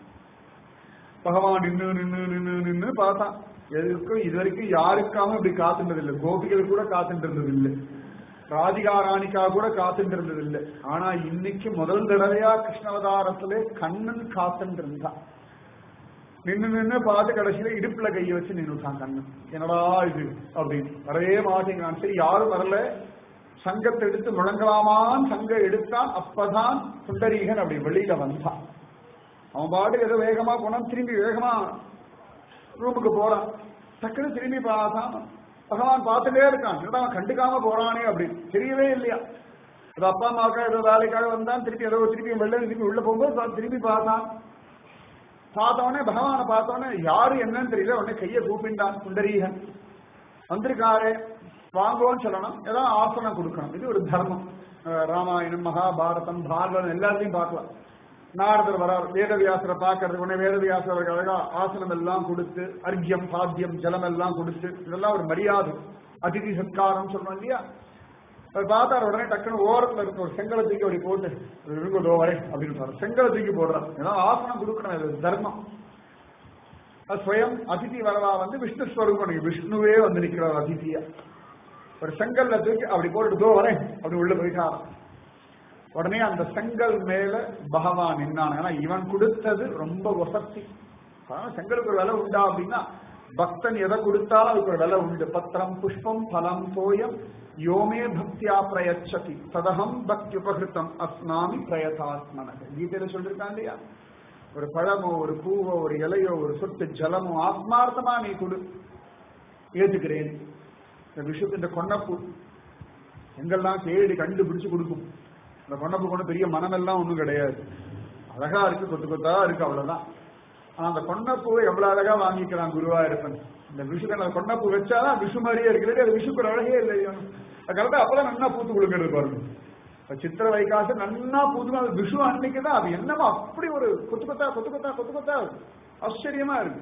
பகவான் நின்று நின்று நின்று நின்று பார்த்தான். எதுக்கும் இது வரைக்கும் யாருக்காக இப்படி காத்துன்றது இல்லை. கோபிகள் கூட காத்துட்டு இருந்தது இல்லை, ராதிகா ராணிக்கா கூட காத்துட்டு இருந்தது இல்லை. ஆனா இன்னைக்கு முதல் தடவையா கிருஷ்ணவதாரத்திலே கண்ணன் காத்துட்டு இருந்தான். நின்று நின்று பார்த்து கடைசியில இடுப்புல கையை வச்சு நின்றுட்டான் கண்ணன். என்னடா இது அப்படின்னு வரவே மாட்டேங்கிறான். சரி யாரும் வரல, சங்கத்தை எடுத்து முழங்கலாமான் சங்கம் எடுத்தான். அப்பதான் புண்டரீகன் அப்படி வெளியில வந்தான். அவன் பாட்டு ஏதோ வேகமா போனான். திரும்பி வேகமா ரூமுக்கு போறான். டக்குன்னு திரும்பி பார்த்தான். பகவான் பார்த்துட்டே இருக்கான். என்னடா அவன் கண்டுக்காம போறானே அப்படின்னு தெரியவே இல்லையா. அது அப்பா அம்மாவுக்காக ஏதோ வேலைக்காக வந்தான். திருப்பி ஏதோ திருப்பி வெளில திருப்பி உள்ள போகும்போது திரும்பி பார்த்தான். பார்த்தவனே பகவானை பார்த்தவனே யாரு என்னன்னு தெரியல. உடனே கையை கூப்பிட்டான். புண்டரீகன் வந்திருக்காரு, வாங்குவோன்னு சொல்லணும், ஏதாவது ஆசனம் கொடுக்கணும். இது ஒரு தர்மம். ராமாயணம், மகாபாரதம், பாரதம் எல்லாத்தையும் பார்க்கலாம். நாரதர் வரார், வேதவியாசரை பார்க்கறதுக்கு உடனே வேதவியாசர்களுக்காக ஆசனம் எல்லாம் கொடுத்து, அர்க்கியம் பாத்தியம் ஜலம் எல்லாம் கொடுத்து, இதெல்லாம் ஒரு மரியாதை, அதிதி சத்காரம் சொல்லணும் இல்லையா. அவர் பார்த்தார். உடனே டக்குன்னு ஓரத்தில் இருக்க ஒரு செங்கலை தூக்கி அப்படி போட்டு இருங்கோ வரே அப்படின்னு செங்கலை தூக்கி போடுறார். ஏன்னா ஆசனம் கொடுக்கணும், இது தர்மம். ஸ்வயம் அதிதி வரவா வந்து விஷ்ணு ஸ்வரூபம், விஷ்ணுவே வந்து நிற்கிறார் அதிதியா. ஒரு செங்கல்ல தூக்கி அப்படி போட்டு தோ வரேன் அப்படி உள்ள போயிட்டார். உடனே அந்த செங்கல் மேல பகவான் நின்னான். ஏன்னா இவன் கொடுத்தது ரொம்ப வசதி. செங்கலுக்கு ஒரு விலை உண்டா அப்படின்னா பக்தன் எதை கொடுத்தாலும் அதுக்கு ஒரு விலை உண்டு. பத்திரம் புஷ்பம் பலம் தோயம் யோமே பக்தியா பிரயச்சதி ததகம் பக்தி உபகிருத்தம் அஸ்னாமி பிரயதாத்மன. கீதையில சொல்லிருக்கான் இல்லையா. ஒரு பழமோ ஒரு பூவோ ஒரு இலையோ ஒரு சொட்டு ஜலமோ ஆத்மார்த்தமா நீ கொடு, ஏத்துக்கிறேன். இந்த விஷயத்து இந்த கொன்னப்பூ எங்கெல்லாம் தேடி கண்டுபிடிச்சு கொடுக்கும். இந்த கொன்னப்பூ கொண்டு பெரிய மனமெல்லாம் ஒண்ணும் கிடையாது, அழகா இருக்கு, கொத்து கொத்தா இருக்கு, அவ்வளவுதான். ஆனா அந்த கொன்னப்பூவை எவ்வளவு அழகா வாங்கிக்கிறான் குருவா இருப்பேன். இந்த விஷுக்கு அந்த கொன்னப்பூ வச்சாதான் விஷு மாதிரியே இருக்கு. அது விஷுக்கு ஒரு அழகே இல்லையோ. கரெக்டா அப்பதான் நல்லா பூத்து கொடுக்கறது பாருங்க. சித்திர வைகாசம் நன்னா பூத்துக்கும். அது விஷு அன்னைக்குதான் அது என்னமோ அப்படி ஒரு கொத்து கொத்தா கொத்து கொத்தா கொத்து கொத்தா ஆச்சரியமா இருக்கு.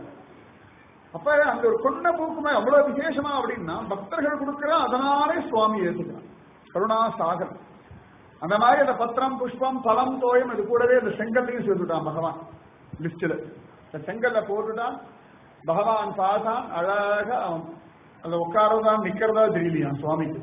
அப்ப அந்த ஒரு கொன்ன பூக்குமே அவ்வளவு விசேஷமா அப்படின்னா பக்தர்கள் கொடுக்கிற அதனாலே சுவாமி ஏற்றுக்கிறான். கருணா சாகர். அந்த மாதிரி அந்த பத்திரம் புஷ்பம் பலம் தோயம் இது கூடவே இந்த செங்கல்லையும் சேர்த்துட்டான் பகவான் லிஸ்ட்ல. இந்த செங்கல்ல போட்டுட்டான். பகவான் பார்த்தான். அழகா அந்த உட்காரதான் நிக்கிறதா தெரியலையான் சுவாமிக்கு.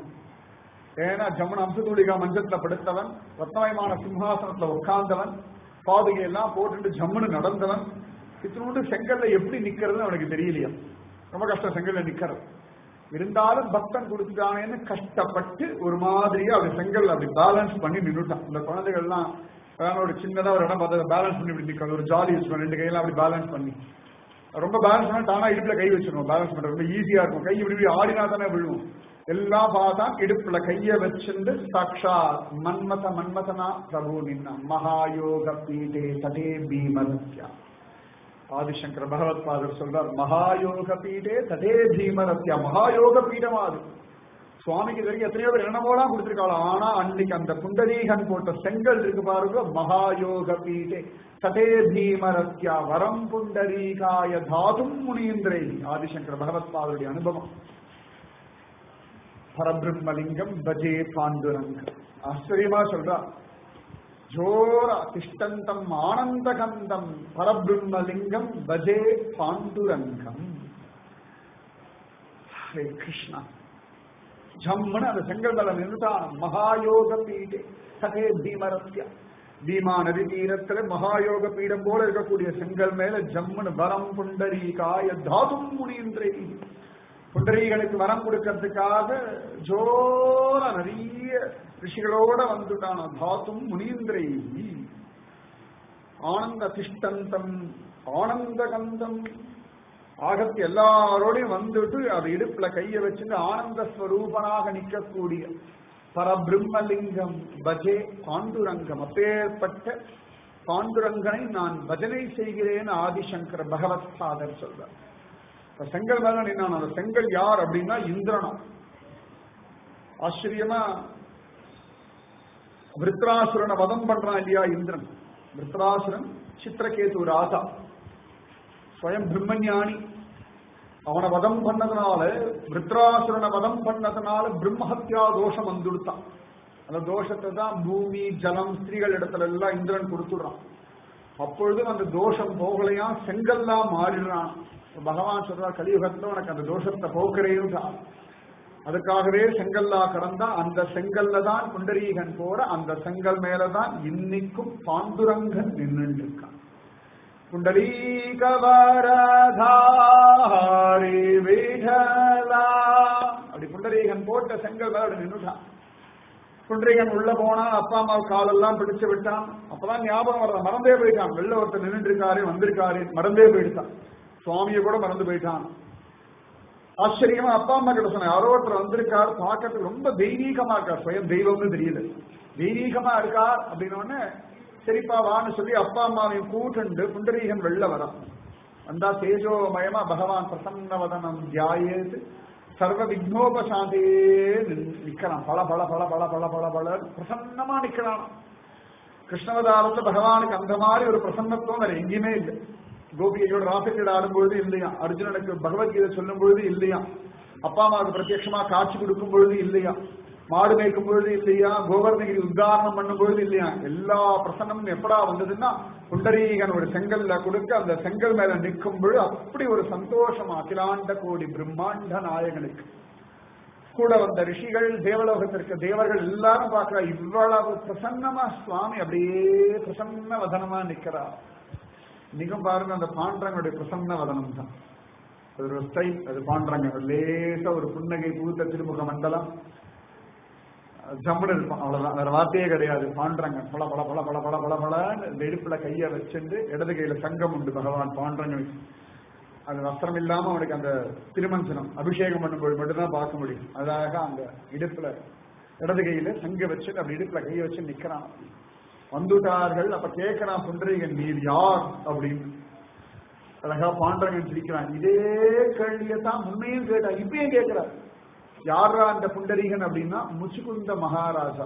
ஏன்னா ஜம்முன அம்சதூளிகா மஞ்சத்துல படுத்தவன், ரத்னமயமான சிம்ஹாசனத்துல உட்கார்ந்தவன், பாதுகை எல்லாம் போட்டுட்டு ஜம்முன்னு நடந்தவன். இத்தனோண்டு செங்கல்ல எப்படி நிக்கிறதுன்னு அவனுக்கு தெரியலையா. ரொம்ப கஷ்டம் செங்கல்ல நிக்கிறது. இருந்தாலும் பக்தன் கொடுத்துட்டானேன்னு கஷ்டப்பட்டு ஒரு மாதிரியா அப்படி செங்கல் அப்படி பேலன்ஸ் பண்ணி நின்றுட்டான். இந்த குழந்தைகள்லாம் ஒரு சின்னதா ஒரு இடம் பார்த்து பேலன்ஸ் பண்ணி இப்படி நிக்கிறது, ஒரு ஜாலி யூஸ் பண்ணி ரெண்டு கையெல்லாம் அப்படி பேலன்ஸ் பண்ணி ரொம்ப பேலன்ஸ் பண்ணா தானா இடுப்புல கை வச்சிருக்கணும். பேலன்ஸ் பண்றது ரொம்ப ஈஸியா இருக்கும். கை இப்படி ஆடினா தானே விழுவும். எல்லாம் பார்த்தா இடுப்புல கைய வச்சிருந்து சாட்சா மன்மத மன்மதனா பிரபு நின்ன மகாயோக பீடே ததே பீமரத்யா. ஆதிசங்கர பகவத் பாதர் சொல்றார், மகாயோக பீடே ததே பீமரத்யா. மகாயோக பீடமா அது. சுவாமிக்கு தெரியும் எத்தனையோ பேர் என்னமோலாம் கொடுத்திருக்காள். ஆனா அன்னைக்கு அந்த புண்டரீகன் போட்ட செங்கல் இருக்கு பாருங்க, மகாயோக பீடே ததே பீமரத்யா வரம் புண்டரீகாய தாதும் முனீந்திரை. ஆதிசங்கர பகவத் பாதருடைய அனுபவம். பரபிரம்மலிங்கம் பஜே பாண்டுரங்கம். ஆச்சரியமா சொல்றா. ஜோரா திஷ்டந்தம் ஆனந்தகந்தம் பரபிரம்மலிங்கம் பஜே பாண்டுரங்கம். ஹரே கிருஷ்ணா. ஜம்மன் அந்த செங்கல் மேல நின்றுட்டான். மகாயோக பீடே ததே பீமரத்யா. பீமா நதி தீரத்துல மகாயோக பீடம் போல இருக்கக்கூடிய செங்கல் மேல ஜம்மன் வரம் புண்டரீகாய தாதும் முனீந்திரை. புண்டரீகளுக்கு வரம் கொடுக்கறதுக்காக ஜோரா நிறைய ரிஷிகளோட வந்துட்டான். தாத்தும் முனீந்திரை. ஆனந்த திஷ்டந்தம் ஆனந்த கந்தம். ஆகத்து எல்லாரோடையும் வந்துட்டு அது இடுப்புல கைய வச்சுட்டு ஆனந்த ஸ்வரூபனாக நிற்கக்கூடிய பரபிரம்மலிங்கம் பஜே பாண்டுரங்கம். அப்பேற்பட்ட பாண்டுரங்கனை நான் பஜனை செய்கிறேன் ஆதிசங்கர பகவத் பாதர் சொல்றார். செங்கல் மேல நின்னான். அந்த செங்கல் யார் அப்படின்னா இந்திரனா. ஆச்சரியமா விருத்ராசுரனை வதம் பண்றான் இல்லையா இந்திரன். விருத்ராசுரன் சித்திரகேது ராஜா, ஸ்வயம் பிரம்மஞானி. அவனை வதம் பண்ணதுனால விருத்ராசுரனை வதம் பண்ணதுனால பிரம்மஹத்யா தோஷம் வந்துடுத்தான். அந்த தோஷத்தை தான் பூமி ஜலம் ஸ்திரீகள் இடத்துல எல்லாம் இந்திரன் கொடுத்துடுறான். அப்பொழுதும் அந்த தோஷம் போகலையா, செங்கல்லாம் மாறிடுறான். பகவான் சொல்றார், கலியுகத்துல உனக்கு அந்த தோஷத்தை போக்குறேன். அதுக்காகவே செங்கல்லா கடந்தா. அந்த செங்கல்ல தான் புண்டரீகன் போற. அந்த செங்கல் மேலதான் இன்னைக்கும் பாண்டுரங்கன் நின்று இருக்கான். புண்டரீக வரதாரி விடலா. அப்படி புண்டரீகன் போட்ட செங்கல் மேல நின்றுட்டான். புண்டரீகன் உள்ள போனா அப்பா அம்மா காலெல்லாம் பிடிச்சு விட்டான். அப்பதான் ஞாபகம் வரல, மறந்தே போயிட்டான். வெளில ஒருத்தர் நின்றுட்டு இருக்காரு, வந்திருக்காரு, மறந்தே போயிட்டான். சுவாமியை கூட மறந்து போயிட்டான். ஆச்சரியமா அப்பா அம்மா கிட்ட சொன்ன, யாரோ ஒருத்தர் வந்திருக்காரு, பார்க்கறதுக்கு ரொம்ப தெய்வீகமா இருக்கார், சுயம் தெய்வம்னு தெரியல, தெய்வீகமா இருக்கார் அப்படின்னு. சரிப்பா வான்னு சொல்லி அப்பா அம்மாவையும் கூட்டுண்டு புண்டரீகன் வெளில வரான். வந்தா தேஜோமயமா பகவான் பிரசன்னவதனம் தியாயேது சர்வ விக்னோபசாந்தே நிக்கிறான். பல பல பல பல பல பல பல பிரசன்னமா நிக்கிறான். கிருஷ்ணவதாரத்துல பகவானுக்கு அந்த மாதிரி ஒரு பிரசன்னத்துவம் வேற எங்கேயுமே இல்லை. கோபிகையோட ராசக்கீடு ஆடும்பொழுது இல்லையா, அர்ஜுனனுக்கு பகவத்கீதை சொல்லும் பொழுது இல்லையா, அப்பா அம்மாவுக்கு பிரத்யட்சமா காட்சி கொடுக்கும் பொழுது இல்லையா, மாடு மேய்க்கும் பொழுது இல்லையா, கோவர்ணகிரி உத்தாரணம் பண்ணும் பொழுது இல்லையா. எல்லா பிரசன்னமும் எப்படா வந்ததுன்னா புண்டரீகன் ஒரு செங்கல்ல கொடுக்க அந்த செங்கல் மேல நிற்கும் பொழுது அப்படி ஒரு சந்தோஷம். அகிலாண்ட கோடி பிரம்மாண்ட நாயகனுக்கு கூட வந்த ரிஷிகள், தேவலோகத்திற்கு தேவர்கள் எல்லாரும் பார்க்கிறா, இவ்வளவு பிரசன்னமா சுவாமி அப்படியே பிரசன்ன வதனமா நிக்கிறா. இன்னைக்கும் பாருங்க, அந்த பாண்டரங்களுடைய பிரசன்ன வதனம் தான் அது ஒரு ஸ்டைல். அது பாண்டரங்க லேசா ஒரு புன்னகை பூத்த திருமுக மண்டலம் ஜம்முன்னு இருப்பான், அவ்வளவுதான், வேற வார்த்தையே கிடையாது. பாண்டரங்க பல பல பல பல பல பல பல வெடிப்புல கைய வச்சுட்டு இடது கையில சங்கம் உண்டு பகவான் பாண்டரங்களுக்கு. அது வஸ்திரம் இல்லாம அவனுக்கு அந்த திருமஞ்சனம் அபிஷேகம் பண்ணும்போது மட்டும்தான் பார்க்க முடியும். அதாக அந்த இடுப்புல இடது கையில சங்க வச்சு அப்படி இடுப்புல கைய வச்சு நிக்கிறான். வந்துட்டார்கள். அப்ப கேட்கிறான் புண்டரீகன், நீர் யார் அப்படின்னு. அழகா பாண்டரங்கன் சிரிக்கிறான். இதே கேள்வியத்தான் முன்னையும் கேட்டா, இப்பயும் கேட்கிறார். யாரா அந்த புண்டரீகன் அப்படின்னா முச்சுகுந்த மகாராஜா.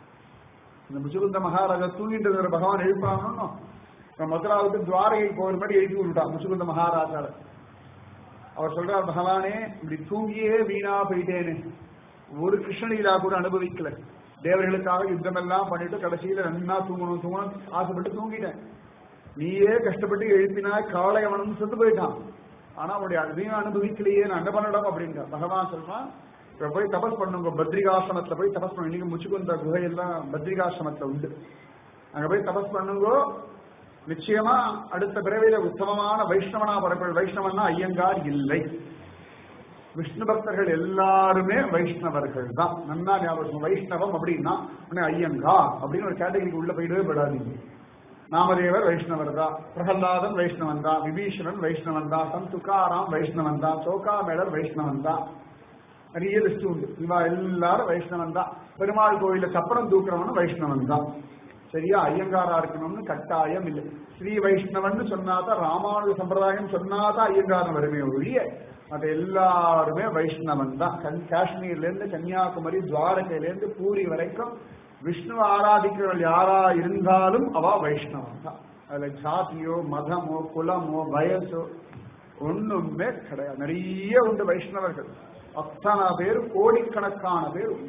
இந்த முச்சுகுந்த மகாராஜா தூங்கிட்டு பகவான் எழுப்பானோ, மதுராவுக்கு துவாரகை போகிற மாதிரி எழுப்பி விட்டான் முச்சுகுந்த மகாராஜா. அவர் சொல்றார், பகவானே இப்படி தூங்கியே வீணா போயிட்டேன்னு, ஒரு கிருஷ்ணலீலா கூட அனுபவிக்கல, தேவர்களுக்காக யுத்தம் எல்லாம் பண்ணிட்டு கடைசியில நன்னா தூங்கணும் தூங்கணும் ஆசைப்பட்டு தூங்கிட்டேன். நீயே கஷ்டப்பட்டு எழுப்பினாய், காவலை அவனும் செத்து போயிட்டான், ஆனா அவனுடைய அதையும் அனுபவிக்கலையே, நான் என்ன பண்ணணும் அப்படின்ற. பகவான் சொல்றான், இப்ப போய் தபஸ் பண்ணுங்க, பத்ரிகாசிரமத்துல போய் தபஸ் பண்ணுங்க. இன்னைக்கு முச்சுக்குந்த குகையெல்லாம் பத்ரிகாசிரமத்துல உண்டு, அங்க போய் தபஸ் பண்ணுங்க. நிச்சயமா அடுத்த பிறவியில உத்தமமான வைஷ்ணவனா பரப்ப. வைஷ்ணவன்னா ஐயங்கார் இல்லை, விஷ்ணு பக்தர்கள் எல்லாருமே வைஷ்ணவர்கள் தான். நன்னா ஞாபகம். வைஷ்ணவம் அப்படின்னா ஐயங்கா அப்படின்னு ஒரு கேட்டகரிக்கு உள்ள போயிடவே படாதீங்க. நாமதேவர் வைஷ்ணவர் தான், பிரகலாதன் வைஷ்ணவன் தான், விபீஷணன் வைஷ்ணவன் தான், சந்த் துக்காராம் வைஷ்ணவன் தான், சோகாமேளர் வைஷ்ணவன் தான், நிறைய லிஸ்ட் உண்டு. இவா எல்லாரும் வைஷ்ணவன் தான். பெருமாள் கோயில சப்பரம் தூக்குறவனும் வைஷ்ணவன் தான். சரியா? ஐயங்காரா இருக்கணும்னு கட்டாயம் இல்லை. ஸ்ரீ வைஷ்ணவன் சொன்னாதான், ராமானுஜ சம்பிரதாயம் சொன்னாதான் ஐயங்காரன் வருமே ஒழிய அது எல்லாருமே வைஷ்ணவன் தான். காஷ்மீர்ல இருந்து கன்னியாகுமரி, துவாரகையில இருந்து பூரி வரைக்கும் விஷ்ணுவை ஆராதிக்கிறவர்கள் யாரா இருந்தாலும் அவ வைஷ்ணவன் தான். அதுல ஜாதியோ மதமோ குலமோ வயசோ ஒண்ணுமே கிடையாது. நிறைய உண்டு வைஷ்ணவர்கள், அத்தனை பேர், கோடிக்கணக்கான பேர் உண்டு.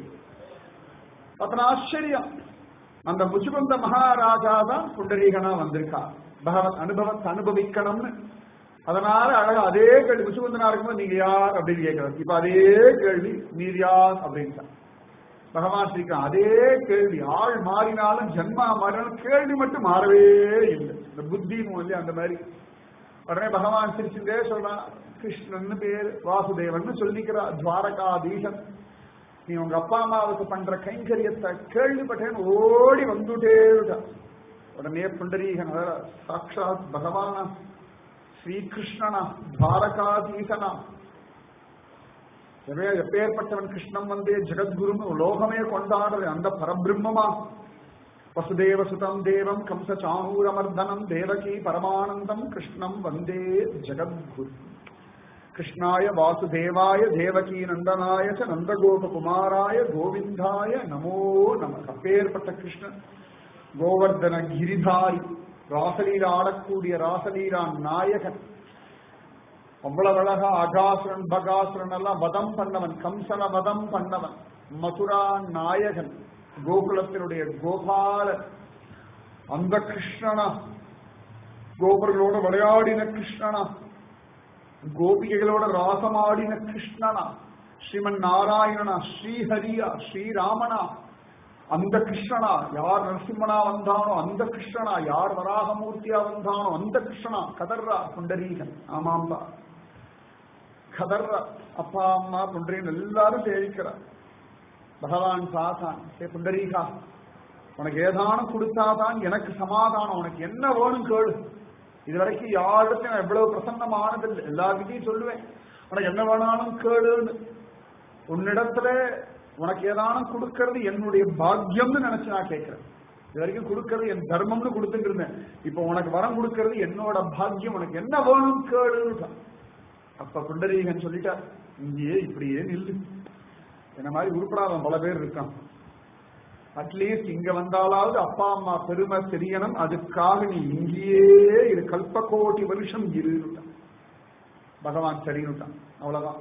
அத்தனை ஆச்சரியம். அந்த முச்சுகுந்த மகாராஜா தான் புண்டரீகனா வந்திருக்கா, பகவத் அனுபவத்தை அனுபவிக்கணும்னு. அதனால அழகா அதே கேள்வி முச்சுகுந்தனா இருக்கும்போது நீங்க யார் அப்படின்னு கேட்கிறார். இப்ப அதே கேள்வி நீர் யார் அப்படின்னு பகவான் ஸ்ரீகான். அதே கேள்வி ஆள் மாறினாலும் ஜென்மா மாறினாலும் கேள்வி மட்டும் மாறவே இல்லை. இந்த புத்தி மூலி அந்த மாதிரி. உடனே பகவான் சிரிச்சுட்டே சொல்றான், கிருஷ்ணன் பேர், வாசுதேவன் சொல்லிக்கிறார், துவாரகாதீசன், நீ உங்க அப்பா அம்மாவுக்கு பண்ற கைங்கரியத்தை கேள்விப்பட்டேன்னு ஓடி வந்துட்டே விட்டா. உடனே புண்டரீகன் சாட்சாத் பகவானா, ஸ்ரீகிருஷ்ணனா, துவாரகாதீசனா, எப்பேற்பட்டவன் கிருஷ்ணன் வந்தே ஜெகத்குருன்னு லோகமே கொண்டாடுற அந்த பரபிரம்மமா, வசுதேவ சுதம் தேவம் கம்ச சாணூரமர்தனம் தேவகி பரமானந்தம் கிருஷ்ணம் வந்தே ஜெகத்குரு. கிருஷ்ணாய வாசுதேவாய தேவகி நந்தனாய நந்தகோபகுமாராய கோவிந்தாய நமோ நம. அப்பேற்பட்ட கிருஷ்ணன் கோவர்தன கிரிதாரி, ராசலீலா ஆடக்கூடிய ராசலீலா நாயகன், அவ்வளவு அழகா அகாசுரன் பகாசுரன் எல்லாம் வதம் பண்ணவன், கம்சன வதம் பண்ணவன், மதுரா நாயகன், கோகுலத்தினுடைய கோபாலன், அந்த கிருஷ்ணனா, கோபர்களோட விளையாடின கிருஷ்ணனா, கோபிகைகளோட ராசமாடின கிருஷ்ணனா, ஸ்ரீமன் நாராயணனா, ஸ்ரீஹரியா, ஸ்ரீராமனா, அந்த கிருஷ்ணனா. யார் நரசிம்மனா வந்தானோ அந்த கிருஷ்ணனா, யார் வராகமூர்த்தியா வந்தானோ அந்த கிருஷ்ணனா. கதர்ரா புண்டரீகன். ஆமாம்பா கதர்ரா. அப்பா அம்மா புண்டரீகன் எல்லாரும் சேவிக்கிறார். பகவான் பார்த்தான், ஏ புண்டரீகா, உனக்கு ஏதானும் கொடுத்தாதான் எனக்கு சமாதானம், உனக்கு என்ன வேணும் கேளு. இது வரைக்கும் யாருக்கும் நான் எவ்வளவு பிரசன்னமானது இல்லை, எல்லாருக்கிட்டையும் சொல்லுவேன் உனக்கு என்ன வேணாலும் கேளுன்னு. உன்னிடத்துல உனக்கு ஏதானும் கொடுக்கறது என்னுடைய பாக்கியம்னு நினைச்சு நான் கேட்கிறேன். இது வரைக்கும் கொடுக்கறது என் தர்மம்னு கொடுத்துட்டு இருந்தேன், இப்போ உனக்கு வரம் கொடுக்கறது என்னோட பாக்கியம், உனக்கு என்ன வேணும் கேளுன்னு. அப்ப புண்டரீகன் சொல்லிட்டா, இங்கேயே இப்படியே நில்லு, என்ன மாதிரி உருப்படாதவன் பல பேர் இருக்கான், அட்லீஸ்ட் இங்க வந்தாலாவது அப்பா அம்மா பெருமை தெரியணும், அதுக்காக நீ இங்கேயே இரு, கல்ப கோடி வருஷம் இருட்டான். பகவான் சரின்னுட்டான். அவ்வளவுதான்.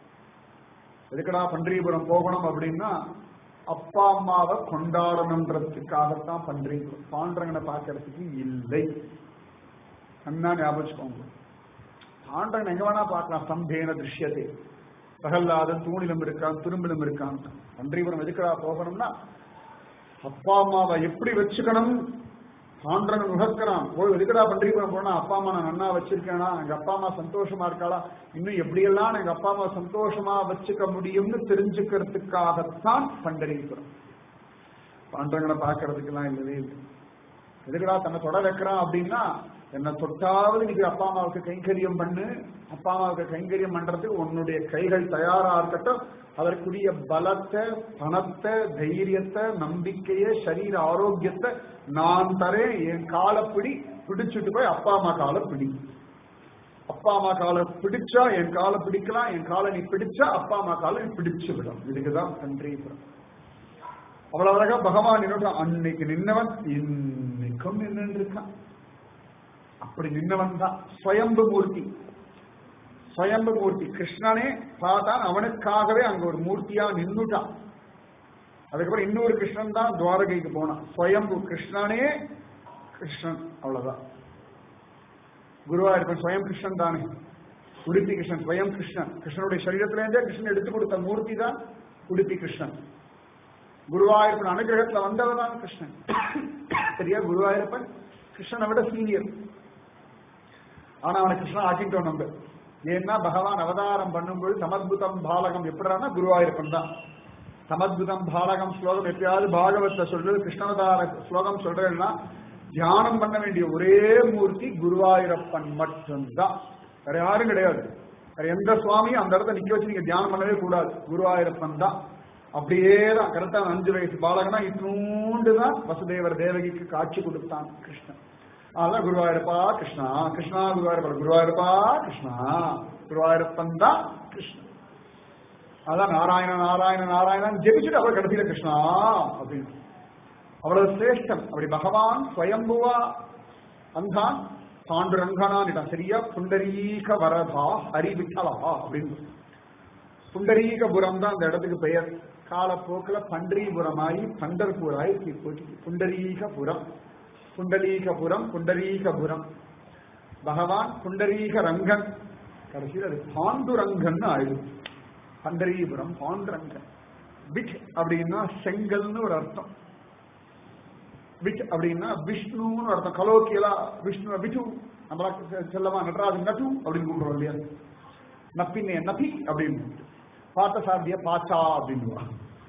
எதுக்கடா பண்டரிபுரம் போகணும் அப்படின்னா அப்பா அம்மாவை கொண்டாடணுன்றதுக்காகத்தான் பண்டரிபுரம், பாண்டரங்கனை பார்க்கறதுக்கு இல்லை. அண்ணா ஞாபகம், பாண்டரங்கன் எங்க வேணா பார்க்கலாம், சம்பேன திருஷ்யத்தை, பிரகல்லாதன் தூணிலும் இருக்கான் துரும்பிலும் இருக்கான். பண்டரிபுரம் எதுக்கடா போகணும்னா அப்பா அம்மாவை எப்படி வச்சுக்கணும் பாண்டரங்கன் உகக்கிறான். போய் எதுக்கடா பண்டரிபுரம் போனா அப்பா அம்மா நான் நன்னா வச்சிருக்கேனா, எங்க அப்பா அம்மா சந்தோஷமா இருக்காளா, இன்னும் எப்படியெல்லாம் எங்க அப்பா அம்மா சந்தோஷமா வச்சுக்க முடியும்னு தெரிஞ்சுக்கிறதுக்காகத்தான் பண்டரிபுரம். பாண்டரங்கனை பார்க்கறதுக்கு எல்லாம் இல்லவே இல்லை. எதுக்கடா தன்னை தொட வைக்கிறான் அப்படின்னா, என்னை தொட்டாவது இன்னைக்கு அப்பா அம்மாவுக்கு கைங்கரியம் பண்ணு, அப்பா அம்மாவுக்கு கைங்கரியம் பண்றதுக்கு உன்னுடைய கைகள் தயாரா இருக்கட்டும், அதற்குரிய பலத்தை பணத்தை தைரியத்தை நம்பிக்கையை சரீர ஆரோக்கியத்தை நான் தரேன், என் காலை பிடி, பிடிச்சிட்டு போய் அப்பா அம்மா காலை பிடி, அப்பா அம்மா காலை பிடிச்சா என் காலை பிடிக்கலாம், என் காலை நீ பிடிச்சா அப்பா அம்மா காலை நீ பிடிச்சு விடும். இதுக்குதான் பண்டரிபுரம். அவ்வளவு அழகா பகவான் நின்றுட்டான். அன்னைக்கு நின்னவன் இன்னைக்கும் நின்று இருக்கான். அப்படி நின்னவன் தான் ஸ்வயம்பு மூர்த்தி. ஸ்வயம்பு மூர்த்தி கிருஷ்ணனே பார்த்தான், அவனுக்காகவே அங்க ஒரு மூர்த்தியா நின்னுட்டான். அதுக்கப்புறம் இன்னொரு கிருஷ்ணன் தான் துவாரகைக்கு போனான். ஸ்வயம்பு கிருஷ்ணனே கிருஷ்ணன், அவ்வளவுதான். குருவாயிருப்பன் ஸ்வயம் கிருஷ்ணன் தானே, உடுப்பி கிருஷ்ணன் ஸ்வயம் கிருஷ்ணன். கிருஷ்ணனுடைய சரீரத்திலேருந்தே கிருஷ்ணன் எடுத்து கொடுத்த மூர்த்தி தான் உடுப்பி கிருஷ்ணன். குருவாயூரப்பன் அனுகிரகத்துல வந்தவன் தான் கிருஷ்ணன். சரியா, குருவாயூரப்பன் கிருஷ்ணனை விட சீனியர். ஆனா அவனை கிருஷ்ணன் ஆக்கிட்டோம் நம்ம. ஏன்னா பகவான் அவதாரம் பண்ணும்போது சமத்புதம் பாலகம் எப்படின்னா குருவாயூரப்பன் தான். சமத்புதம் பாலகம் ஸ்லோகம் எப்பயாவது பாகவத்தை சொல்றது, கிருஷ்ணவதார ஸ்லோகம் சொல்றேன்னா தியானம் பண்ண வேண்டிய ஒரே மூர்த்தி குருவாயூரப்பன் மட்டும்தான், வேற யாரும் கிடையாது. வேற எந்த சுவாமியும் அந்த இடத்த நிக்க வச்சு நீங்க தியானம் பண்ணவே கூடாது, குருவாயூரப்பன் தான். அப்படியேதான் கரெக்டா அஞ்சு வயசு பாலகனா இத்தூண்டுதான் வசுதேவர் தேவகிக்கு காட்சி கொடுத்தான் கிருஷ்ணன். அதான் குருவாயூரப்பா கிருஷ்ணா, கிருஷ்ணா குருவாயூரப்பா, குருவாயூரப்பா கிருஷ்ணா, குருவாயூரப்பன் தான் கிருஷ்ணன். அதான் நாராயண நாராயண நாராயணன் ஜெபிச்சுட்டு அவர் கடைசியில கிருஷ்ணா அப்படின்னு. அவ்வளவு சிரேஷ்டம். அப்படி பகவான் ஸ்வயம்புவா அந்தான் பாண்டுரங்கனான். சரியா, புண்டரீக வரதா ஹரிவிட்டலா அப்படின்னு. புண்டரீகபுரம் தான் அந்த இடத்துக்கு பெயர். காலப்போக்கில் பண்டரிபுரமாயி பண்டர்பூராய் போச்சு. புண்டரீகபுரம், புண்டலீகபுரம், புண்டரீகபுரம். பகவான் புண்டரீக ரங்கன், கடைசியில் அது பாண்டுரங்கன் ஆயிடுச்சு. பண்டரீபுரம் பாண்டுரங்கன். விட் அப்படின்னா செங்கல்னு ஒரு அர்த்தம். விட் அப்படின்னா விஷ்ணுன்னு அர்த்தம். கலோக்கியலா விஷ்ணு விட்டு நம்மளா செல்லமா நடராஜன் நட்டு அப்படின்னு கூப்பிடுறோம் இல்லையா, நப்பினே நபி அப்படின்னு, பார்த்த சாத்திய பாச்சா அப்படின்னு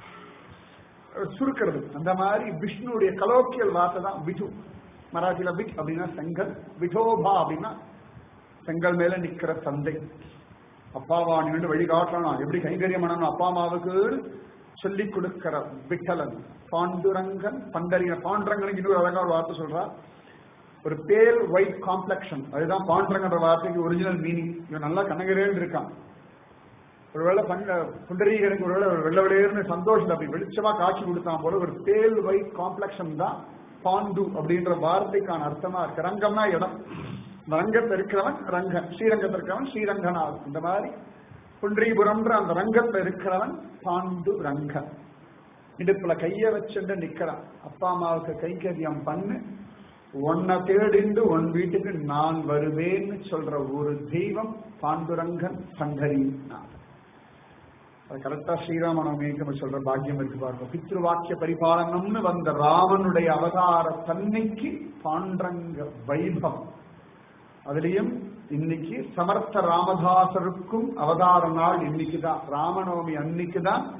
சுருக்கிறது. அந்த மாதிரி விஷ்ணுடைய கலோக்கியல் வார்த்தை தான் விட்டு. மராட்டியில விட் அப்படின்னா செங்கல், விட்டோபா அப்படின்னா செங்கல் மேல நிக்கிற தந்தை. அப்பாவா நின்று வழிகாட்டலாம், எப்படி கைங்கரியம் பண்ணணும் அப்பா அம்மாவுக்கு சொல்லிக் கொடுக்கிற விட்டலன் பாண்டுரங்கன். பண்டரின பாண்டுரங்கனுக்கு இன்னொரு அழகா ஒரு வார்த்தை சொல்றா, ஒரு பேல் ஒயிட் காம்ப்ளெக்ஷன், அதுதான் பாண்டுரங்கன்ற வார்த்தைக்கு ஒரிஜினல் மீனிங். இவன் நல்லா கனகரேன்னு இருக்கான். ஒருவேளை பண்ட புண்டரீகனுக்கு ஒருவேளை வெள்ள விளையர்னு சந்தோஷம் அப்படி வெளிச்சமா காட்சி கொடுத்தான் போல ஒரு பேல் ஒயிட் காம்ப்ளெக்ஷன் தான் பாண்டு அப்படின்ற வார்த்தைக்கான அர்த்தமா இருக்கு. ரங்கம்னா இடம், ரங்கத்தில் இருக்கிறவன் ரங்கன், ஸ்ரீரங்கத்தில் இருக்கிறவன் ஸ்ரீரங்கனாகும். இந்த மாதிரி புண்டரீபுரம்ன்ற அந்த ரங்கத்தில் இருக்கிறவன் பாண்டு ரங்கன். இடுப்புல கைய வச்சுட்டு நிக்கிறான். அப்பா அம்மாவுக்கு கைங்கரியம் பண்ணு, உன்னை தேடிண்டு உன் வீட்டுக்கு நான் வருவேன்னு சொல்ற ஒரு தெய்வம் பாண்டுரங்கன் பண்டரிநாதன். அது கரெக்டா ஸ்ரீராமநவமிக்கு சொல்ற பாக்கியம் இருக்கு பாருங்க. பித்ரு வாக்கிய பரிபாலனம்னு வந்த ராமனுடைய அவதார தன்னைக்கு பாண்டரங்க வைபவம். அதுலயும் இன்னைக்கு சமர்த்த ராமதாசருக்கும் அவதார நாள் இன்னைக்குதான், ராமநவமி அன்னைக்குதான்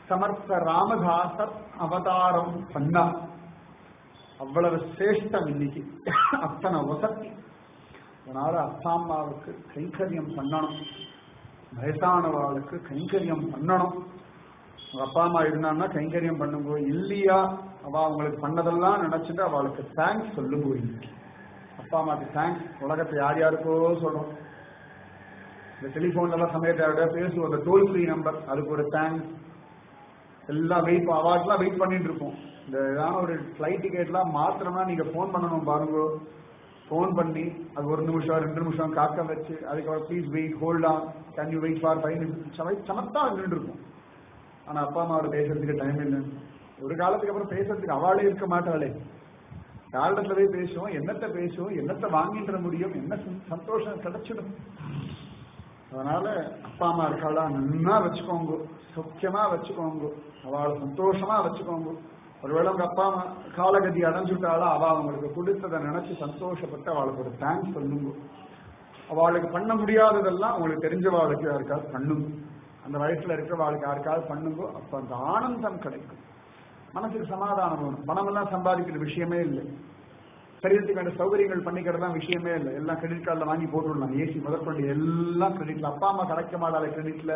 சமர்த்த ராமதாசர் அவதாரம் பண்ணா. அவ்வளவு சிரேஷ்டம் இன்னைக்கு, அத்தனை வசதி. அதனால அப்பா அம்மாவுக்கு கைங்கரியம் பண்ணணும், வயசானவாளுக்கு கைங்கரியம் பண்ணணும். உங்க அப்பா அம்மா இருந்தான்னா கைங்கரியம் பண்ணுங்க, இல்லையா அவ அவங்களுக்கு பண்ணதெல்லாம் நினைச்சிட்டு அவளுக்கு தேங்க்ஸ் சொல்லுங்க. இன்னைக்கு அப்பா அம்மாவுக்கு தேங்க்ஸ். உலகத்தை யார் யாருக்கோ சொல்றோம், இந்த டெலிபோன்ல எல்லாம் சமயத்தை பேசுவோம், அந்த டோல் ஃப்ரீ நம்பர், அதுக்கு ஒரு தேங்க்ஸ். எல்லாம் வெயிட் அவார்ட்லாம் வெயிட் பண்ணிட்டு இருக்கோம். இந்த ஏதாவது ஒரு ஃபிளைட் டிக்கெட்லாம் மாத்திரம்னா நீங்க ஃபோன் பண்ணணும் பாருங்க. ஃபோன் பண்ணி அது ஒரு நிமிஷம் ரெண்டு நிமிஷம் காக்க வச்சு அதுக்கப்புறம் please wait hold on can you wait for five minutes சமத்தா நின்று இருக்கும். ஆனா அப்பா அம்மாவோட பேசுறதுக்கு டைம் இல்லை. ஒரு காலத்துக்கு அப்புறம் பேசுறதுக்கு அவளே இருக்க மாட்டாளே. காலத்துல போய் பேசுவோம், என்னத்தை பேசுவோம், என்னத்தை வாங்கின்ற முடியும், என்ன சந்தோஷம் கிடைச்சிடும். அதனால அப்பா அம்மா இருக்காளா நன்னா வச்சுக்கோங்க, சௌக்கியமா வச்சுக்கோங்க, அவளை சந்தோஷமா வச்சுக்கோங்க. ஒருவேளை உங்க அப்பா அம்மா காலகதி அடைஞ்சுட்டாலும் அவ அவங்களுக்கு கொடுத்ததை நினைச்சு சந்தோஷப்பட்டு அவளுக்கு ஒரு தேங்க்ஸ் பண்ணுங்க. அவளுக்கு பண்ண முடியாததெல்லாம் உங்களுக்கு தெரிஞ்சவாளுக்கு யாருக்காவது பண்ணுங்க. அந்த வயசுல இருக்கிறவாளுக்கு யாருக்காவது பண்ணுங்க. அப்ப அந்த ஆனந்தம் கிடைக்கும், மனசுக்கு சமாதானம் வரும். பணம் எல்லாம் சம்பாதிக்கிற விஷயமே இல்லை, சரீரத்துக்கு வேண்டிய சௌகரியங்கள் பண்ணிக்கிறதுலாம் விஷயமே இல்லை. எல்லாம் கிரெடிட் கார்டில் வாங்கி போட்டுடலாம், ஏசி முதற்கொண்டு எல்லாம் கிரெடிட்ல. அப்பா அம்மா கிடைக்க மாட்டாளே கிரெடிட்ல,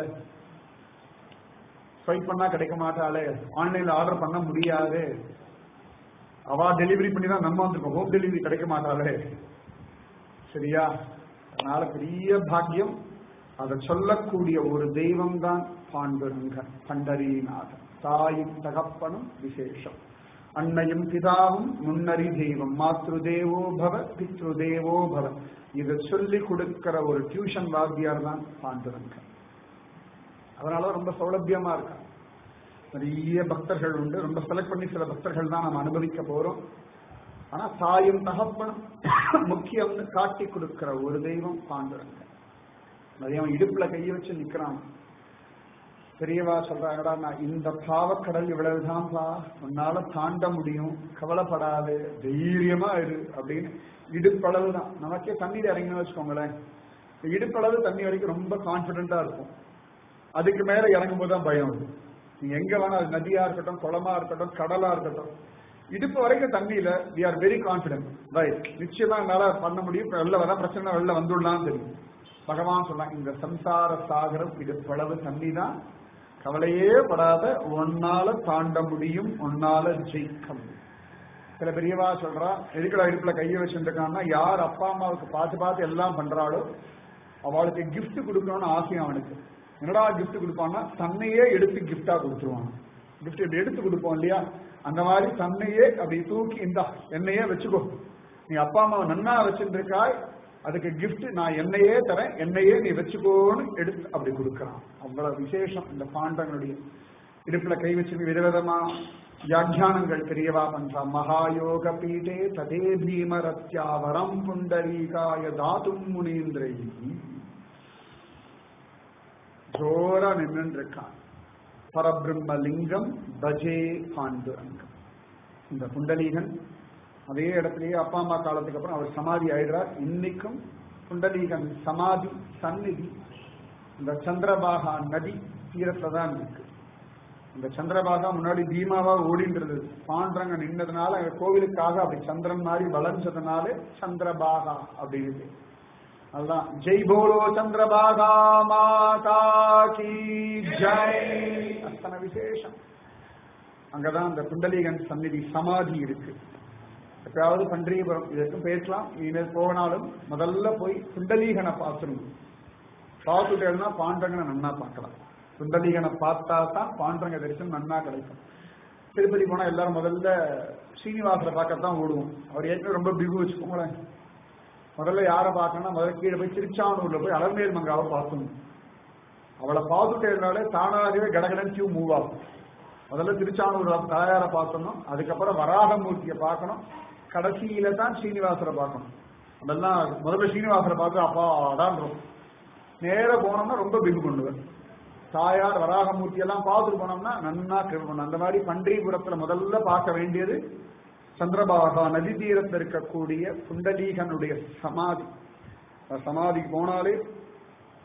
ஸ்வைப் பண்ணா கிடைக்க மாட்டாளே, ஆன்லைன்ல ஆர்டர் பண்ண முடியாது, அவா டெலிவரி பண்ணி தான் நம்ம வந்துருக்கோம், ஹோம் டெலிவரி கிடைக்க மாட்டாளே. சரியா? அதனால பெரிய பாக்கியம். அதை சொல்லக்கூடிய ஒரு தெய்வம் தான் பாண்டுரங்க பண்டரீநாதன். தாயும் தகப்பனும் விசேஷம், அன்னையும் பிதாவும் முன்னறி தெய்வம், மாத்ரு தேவோ பவ பித்ரு தேவோ பவ. இதை சொல்லி கொடுக்கிற ஒரு டியூஷன் வாத்தியார் தான் பாண்டுரங்க. அதனால ரொம்ப சௌலபியமா இருக்கா. நிறைய பக்தர்கள் உண்டு, ரொம்ப செலக்ட் பண்ணி சில பக்தர்கள் தான் நம்ம அனுபவிக்க போறோம். ஆனா தாயும் தகப்பனும் முக்கியம்னு காட்டி கொடுக்கிற ஒரு தெய்வம் பாண்டுரங்க. நிறைய இடுப்புல கையை வச்சு நிக்கிறான். பெரியவா சொல்றாங்கடா, நான் இந்த பாவக்கடல் இவ்வளவுதான்ப்பா, உன்னால தாண்ட முடியும், கவலைப்படாது, தைரியமா இரு அப்படின்னு. இடுப்பளவு தான். நமக்கே தண்ணீர் இறங்கினு வச்சுக்கோங்களேன், இடுப்பளவு தண்ணி வரைக்கும் ரொம்ப கான்பிடண்டா இருக்கும். அதுக்கு மேல இறங்கும் போதுதான் பயம் வரும். நீங்க எங்க வேணா, அது நதியா இருக்கட்டும், குளமா இருக்கட்டும், கடலா இருக்கட்டும், இடுப்பு வரைக்கும் தண்ணியில we are very confident, right, நிச்சயமா என்னால பண்ண முடியும், வெளில வர பிரச்சனை வெளில வந்துடலாம் தெரியும். பகவான் சொல்றாங்க, இந்த சம்சார சாகரம் இடுப்பளவு தண்ணி தான், கவலையே படாத, ஒன்னால தாண்ட முடியும், ஒன்னால ஜெயிக்க முடியும். சில பெரியவா சொல்றா, எதுக்குடா இடுப்புல கையை வச்சுருக்கான்னா, யார் அப்பா அம்மாவுக்கு பார்த்து பார்த்து எல்லாம் பண்றாளோ அவளுக்கு கிஃப்ட் கொடுக்கணும்னு ஆசையும் அவனுக்கு. என்னடா கிஃப்ட் கொடுப்பான்னா, தன்னையே எடுத்து கிஃப்டா கொடுத்துருவான். கிஃப்ட் இப்படி எடுத்து கொடுப்போம் இல்லையா, அந்த மாதிரி தன்னையே அப்படி தூக்கி, இந்தா என்னையே வச்சுக்கோ, நீ அப்பா அம்மாவை நன்னா வச்சுருக்காய், அதுக்கு கிஃப்ட் நான் என்னையே தரேன், என்னையே நீ வச்சுக்கோன்னு எடுத்து அப்படி கொடுக்கறான். அவ்வளவு விசேஷம் இந்த பாண்டவனுடைய இடுப்புல கை வச்சு. விதவிதமா வியாக்கியானங்கள் பெரியவா பண்றா. மகாயோக பீட்டே ததே பீமரத்யாவரம் புண்டரீகாய தாதும் முனீந்திரை. ஜோரா நின்று இருக்கான். பரபிரம்மலிங்கம் பஜே பாண்டுரங்கம். இந்த புண்டலீகன் அதே இடத்துலயே அப்பா அம்மா காலத்துக்கு அப்புறம் அவர் சமாதி ஆயிடுறார். இன்னைக்கும் புண்டலீகன் சமாதி சந்நிதி இந்த சந்திரபாகா நதி தீரத்துல தான் இருக்கு. இந்த சந்திரபாகா முன்னாடி பீமாவா ஓடின்றது, பாண்டரங்க நின்னதுனால கோவிலுக்காக அப்படி சந்திரன் மாதிரி வளைஞ்சதுனால சந்திரபாகா அப்படின்னு. அதுதான் ஜெய் போலோ சந்திரபாகா மாதா கி ஜெய். அத்தனை விசேஷம். அங்கதான் அந்த புண்டலீகன் சந்நிதி சமாதி இருக்கு. எப்பயாவது பண்டரிபுரம் இதற்கும் பேசலாம், இனிமேல் போனாலும் முதல்ல போய் புண்டலீகனை பார்த்துருங்க. பார்த்துட்டேன்னா பாண்டரங்கனை நன்னா பார்க்கலாம். புண்டலீகனை பார்த்தா தான் பாண்டரங்க தரிசனம் நன்னா கிடைக்கும். திருப்பதி போனா எல்லாரும் முதல்ல ஸ்ரீனிவாசரை பார்க்கத்தான் ஓடுவோம். அவர் ஏற்கனவே ரொம்ப பிகு வச்சுக்கோங்களேன். முதல்ல யாரை பார்க்கணும்னா, முதல்ல கீழே போய் திருச்சானூர்ல போய் அலர்மேல் மங்காவை பார்க்கணும். அவளை பார்த்துட்டேனாலே தானாகவே கடகடன் கியூ மூவ் ஆகும். முதல்ல திருச்சானூர் தாயாரை பார்க்கணும், அதுக்கப்புறம் வராகமூர்த்தியை பார்க்கணும், கடைசியில தான் ஸ்ரீனிவாசரை பார்க்கணும். அதெல்லாம் முதல்ல ஸ்ரீனிவாசரை பார்த்து அப்பா அடான்றோம். நேர போனோம்னா ரொம்ப பிகு பண்ணுவேன். தாயார் வராகமூர்த்தி எல்லாம் பார்த்துட்டு போனோம்னா நன்னா கிருப பண்ணும். அந்த மாதிரி பண்டரிபுரத்துல முதல்ல பார்க்க வேண்டியது சந்திரபாகா நதி தீரத்தில் இருக்கக்கூடிய புண்டலீகனுடைய சமாதி. சமாதிக்கு போனாலே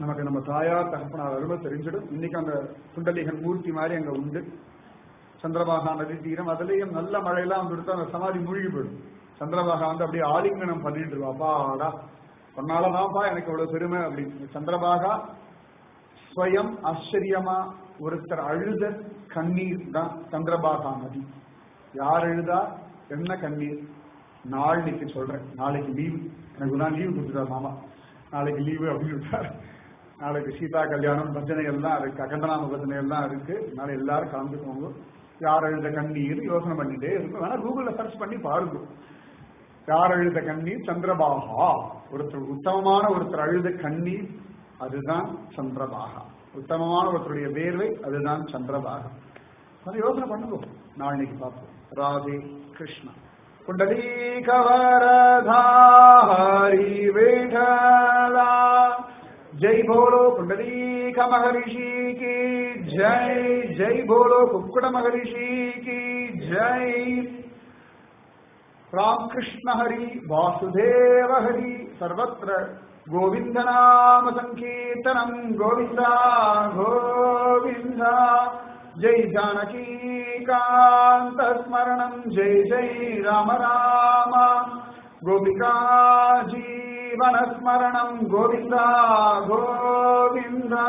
நமக்கு நம்ம தாயார் தகப்பனார் அருமை தெரிஞ்சிடும். இன்னைக்கு அந்த புண்டலீகன் மூர்த்தி மாதிரி அங்க உண்டு. சந்திரபாகா நதி தீரம், அதுலயும் நல்ல மழையெல்லாம் வந்துடுத்து அந்த சமாதி மூழ்கி போயிடும். சந்திரபாகா வந்து அப்படியே ஆலிங்கனம் பண்ணிட்டு இருவா, அப்பாடா பொன்னாலதான்ப்பா எனக்கு இவ்வளவு பெருமை அப்படின்னு. சந்திரபாகா ஸ்வயம் ஆச்சரியமா ஒருத்தர் அழுத கண்ணீர் தான் சந்திரபாகா நதி. யார் எழுதா என்ன கண்ணீர்? நாளைக்கு சொல்றேன், நாளைக்கு லீவு, எனக்கு தான் லீவு கொடுத்துட்டார் மாமா, நாளைக்கு லீவு அப்படின்னு விட்டார். நாளைக்கு சீதா கல்யாணம் பஜனை எல்லாம் இருக்கு, அகண்டநாம பஜனை எல்லாம் இருக்கு. அதனால எல்லாரும் கலந்துக்கோங்க. யார் எழுத கண்ணீர் யோசனை பண்ணிட்டே இருக்கும். வேணா கூகுள்ல சர்ச் பண்ணி பாருங்க. யார் எழுத கண்ணீர்? சந்திரபாகா. ஒருத்தர் உத்தமமான ஒருத்தர் அழுத கண்ணீர், அதுதான் சந்திரபாகா. உத்தமமான ஒருத்தருடைய வேர்வை, அதுதான் சந்திரபாகா. அதை யோசனை பண்ணுவோம். நாளைக்கு பார்ப்போம். ராதே கிருஷ்ணா. புண்டலீகவரதா ஹரி விட்டலா. ஜெய் போலோ புண்டலீக மகரிஷி கி ஜெய். ஜெய் போலோ குக்குட மகரிஷி கி ஜெய். ராம் கிருஷ்ண ஹரி வாசுதேவ ஹரி. சர்வத்ர கோவிந்த நாம சங்கீர்த்தனம். கோவிந்தா கோவிந்தா. ஜெய் ஜானகி காந்த ஸ்மரணம். ஜெய் ஜெய் ராம ராம. கோபிகா ஜீவன ஸ்மரணம். கோவிந்தா கோவிந்தா.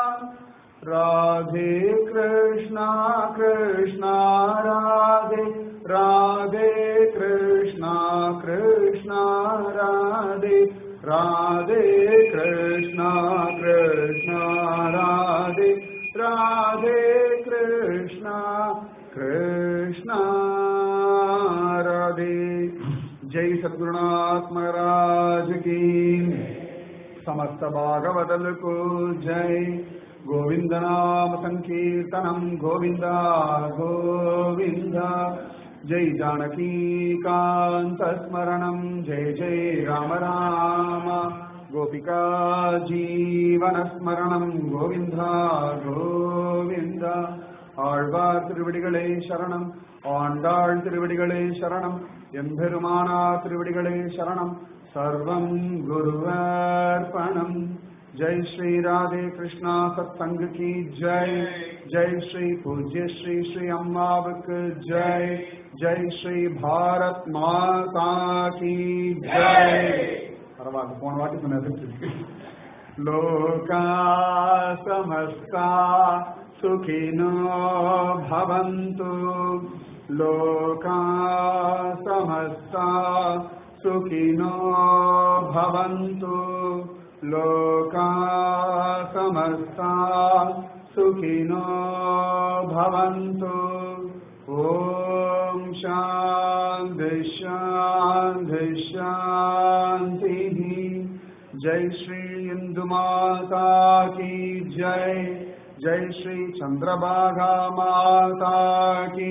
ராதே கிருஷ்ணா கிருஷ்ணா ராதே. ராதே கிருஷ்ணா கிருஷ்ணா ராதே. ராதே கிருஷ்ணா கிருஷ்ணா ராதே. ராதே கிருஷ்ணா கிருஷ்ணா ராதே. ஜெய் சத்குருநாத் महाराज की. समस्त भागवतल को जय. गोविंद नाम संकीर्तनम. गोविंदा गोविंदा. जय जानकी कांत स्मरणम. जय जय राम राम. गोपिका जीवन स्मरणम. गोविंदा गोविंदा. ஆழ்வார் திருவடிகளே சரணம். ஆண்டாள் திருவடிகளே சரணம். எம்பெருமானார் திருவடிகளே சரணம். சர்வம் குருவர்ப்பணம். जय श्री राधे कृष्णा सत्संग की जय. जय श्री पूज्य श्री श्री अम्मावक जय. जय श्री भारत माता की जय. परवाह कौन वाटी सुना सकते? लोका समस्ता सुखिनो भवन्तु. लोका समस्ता सुखिनो भवन्तु. लोका समस्ता सुखिनो भवन्तु. ओम शांति शांति शांति. जय श्री इंदु माता की जय. जय श्री चंद्रभागा माता की.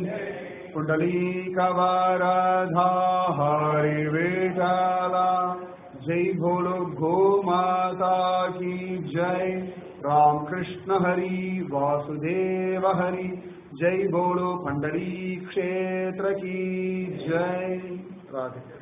पुंडलीकवरदा हरि विठला. जय बोलो गो माता की जय. राम कृष्ण हरि वासुदेव हरि. जय बोलो पंडरी क्षेत्र की जय. राधे.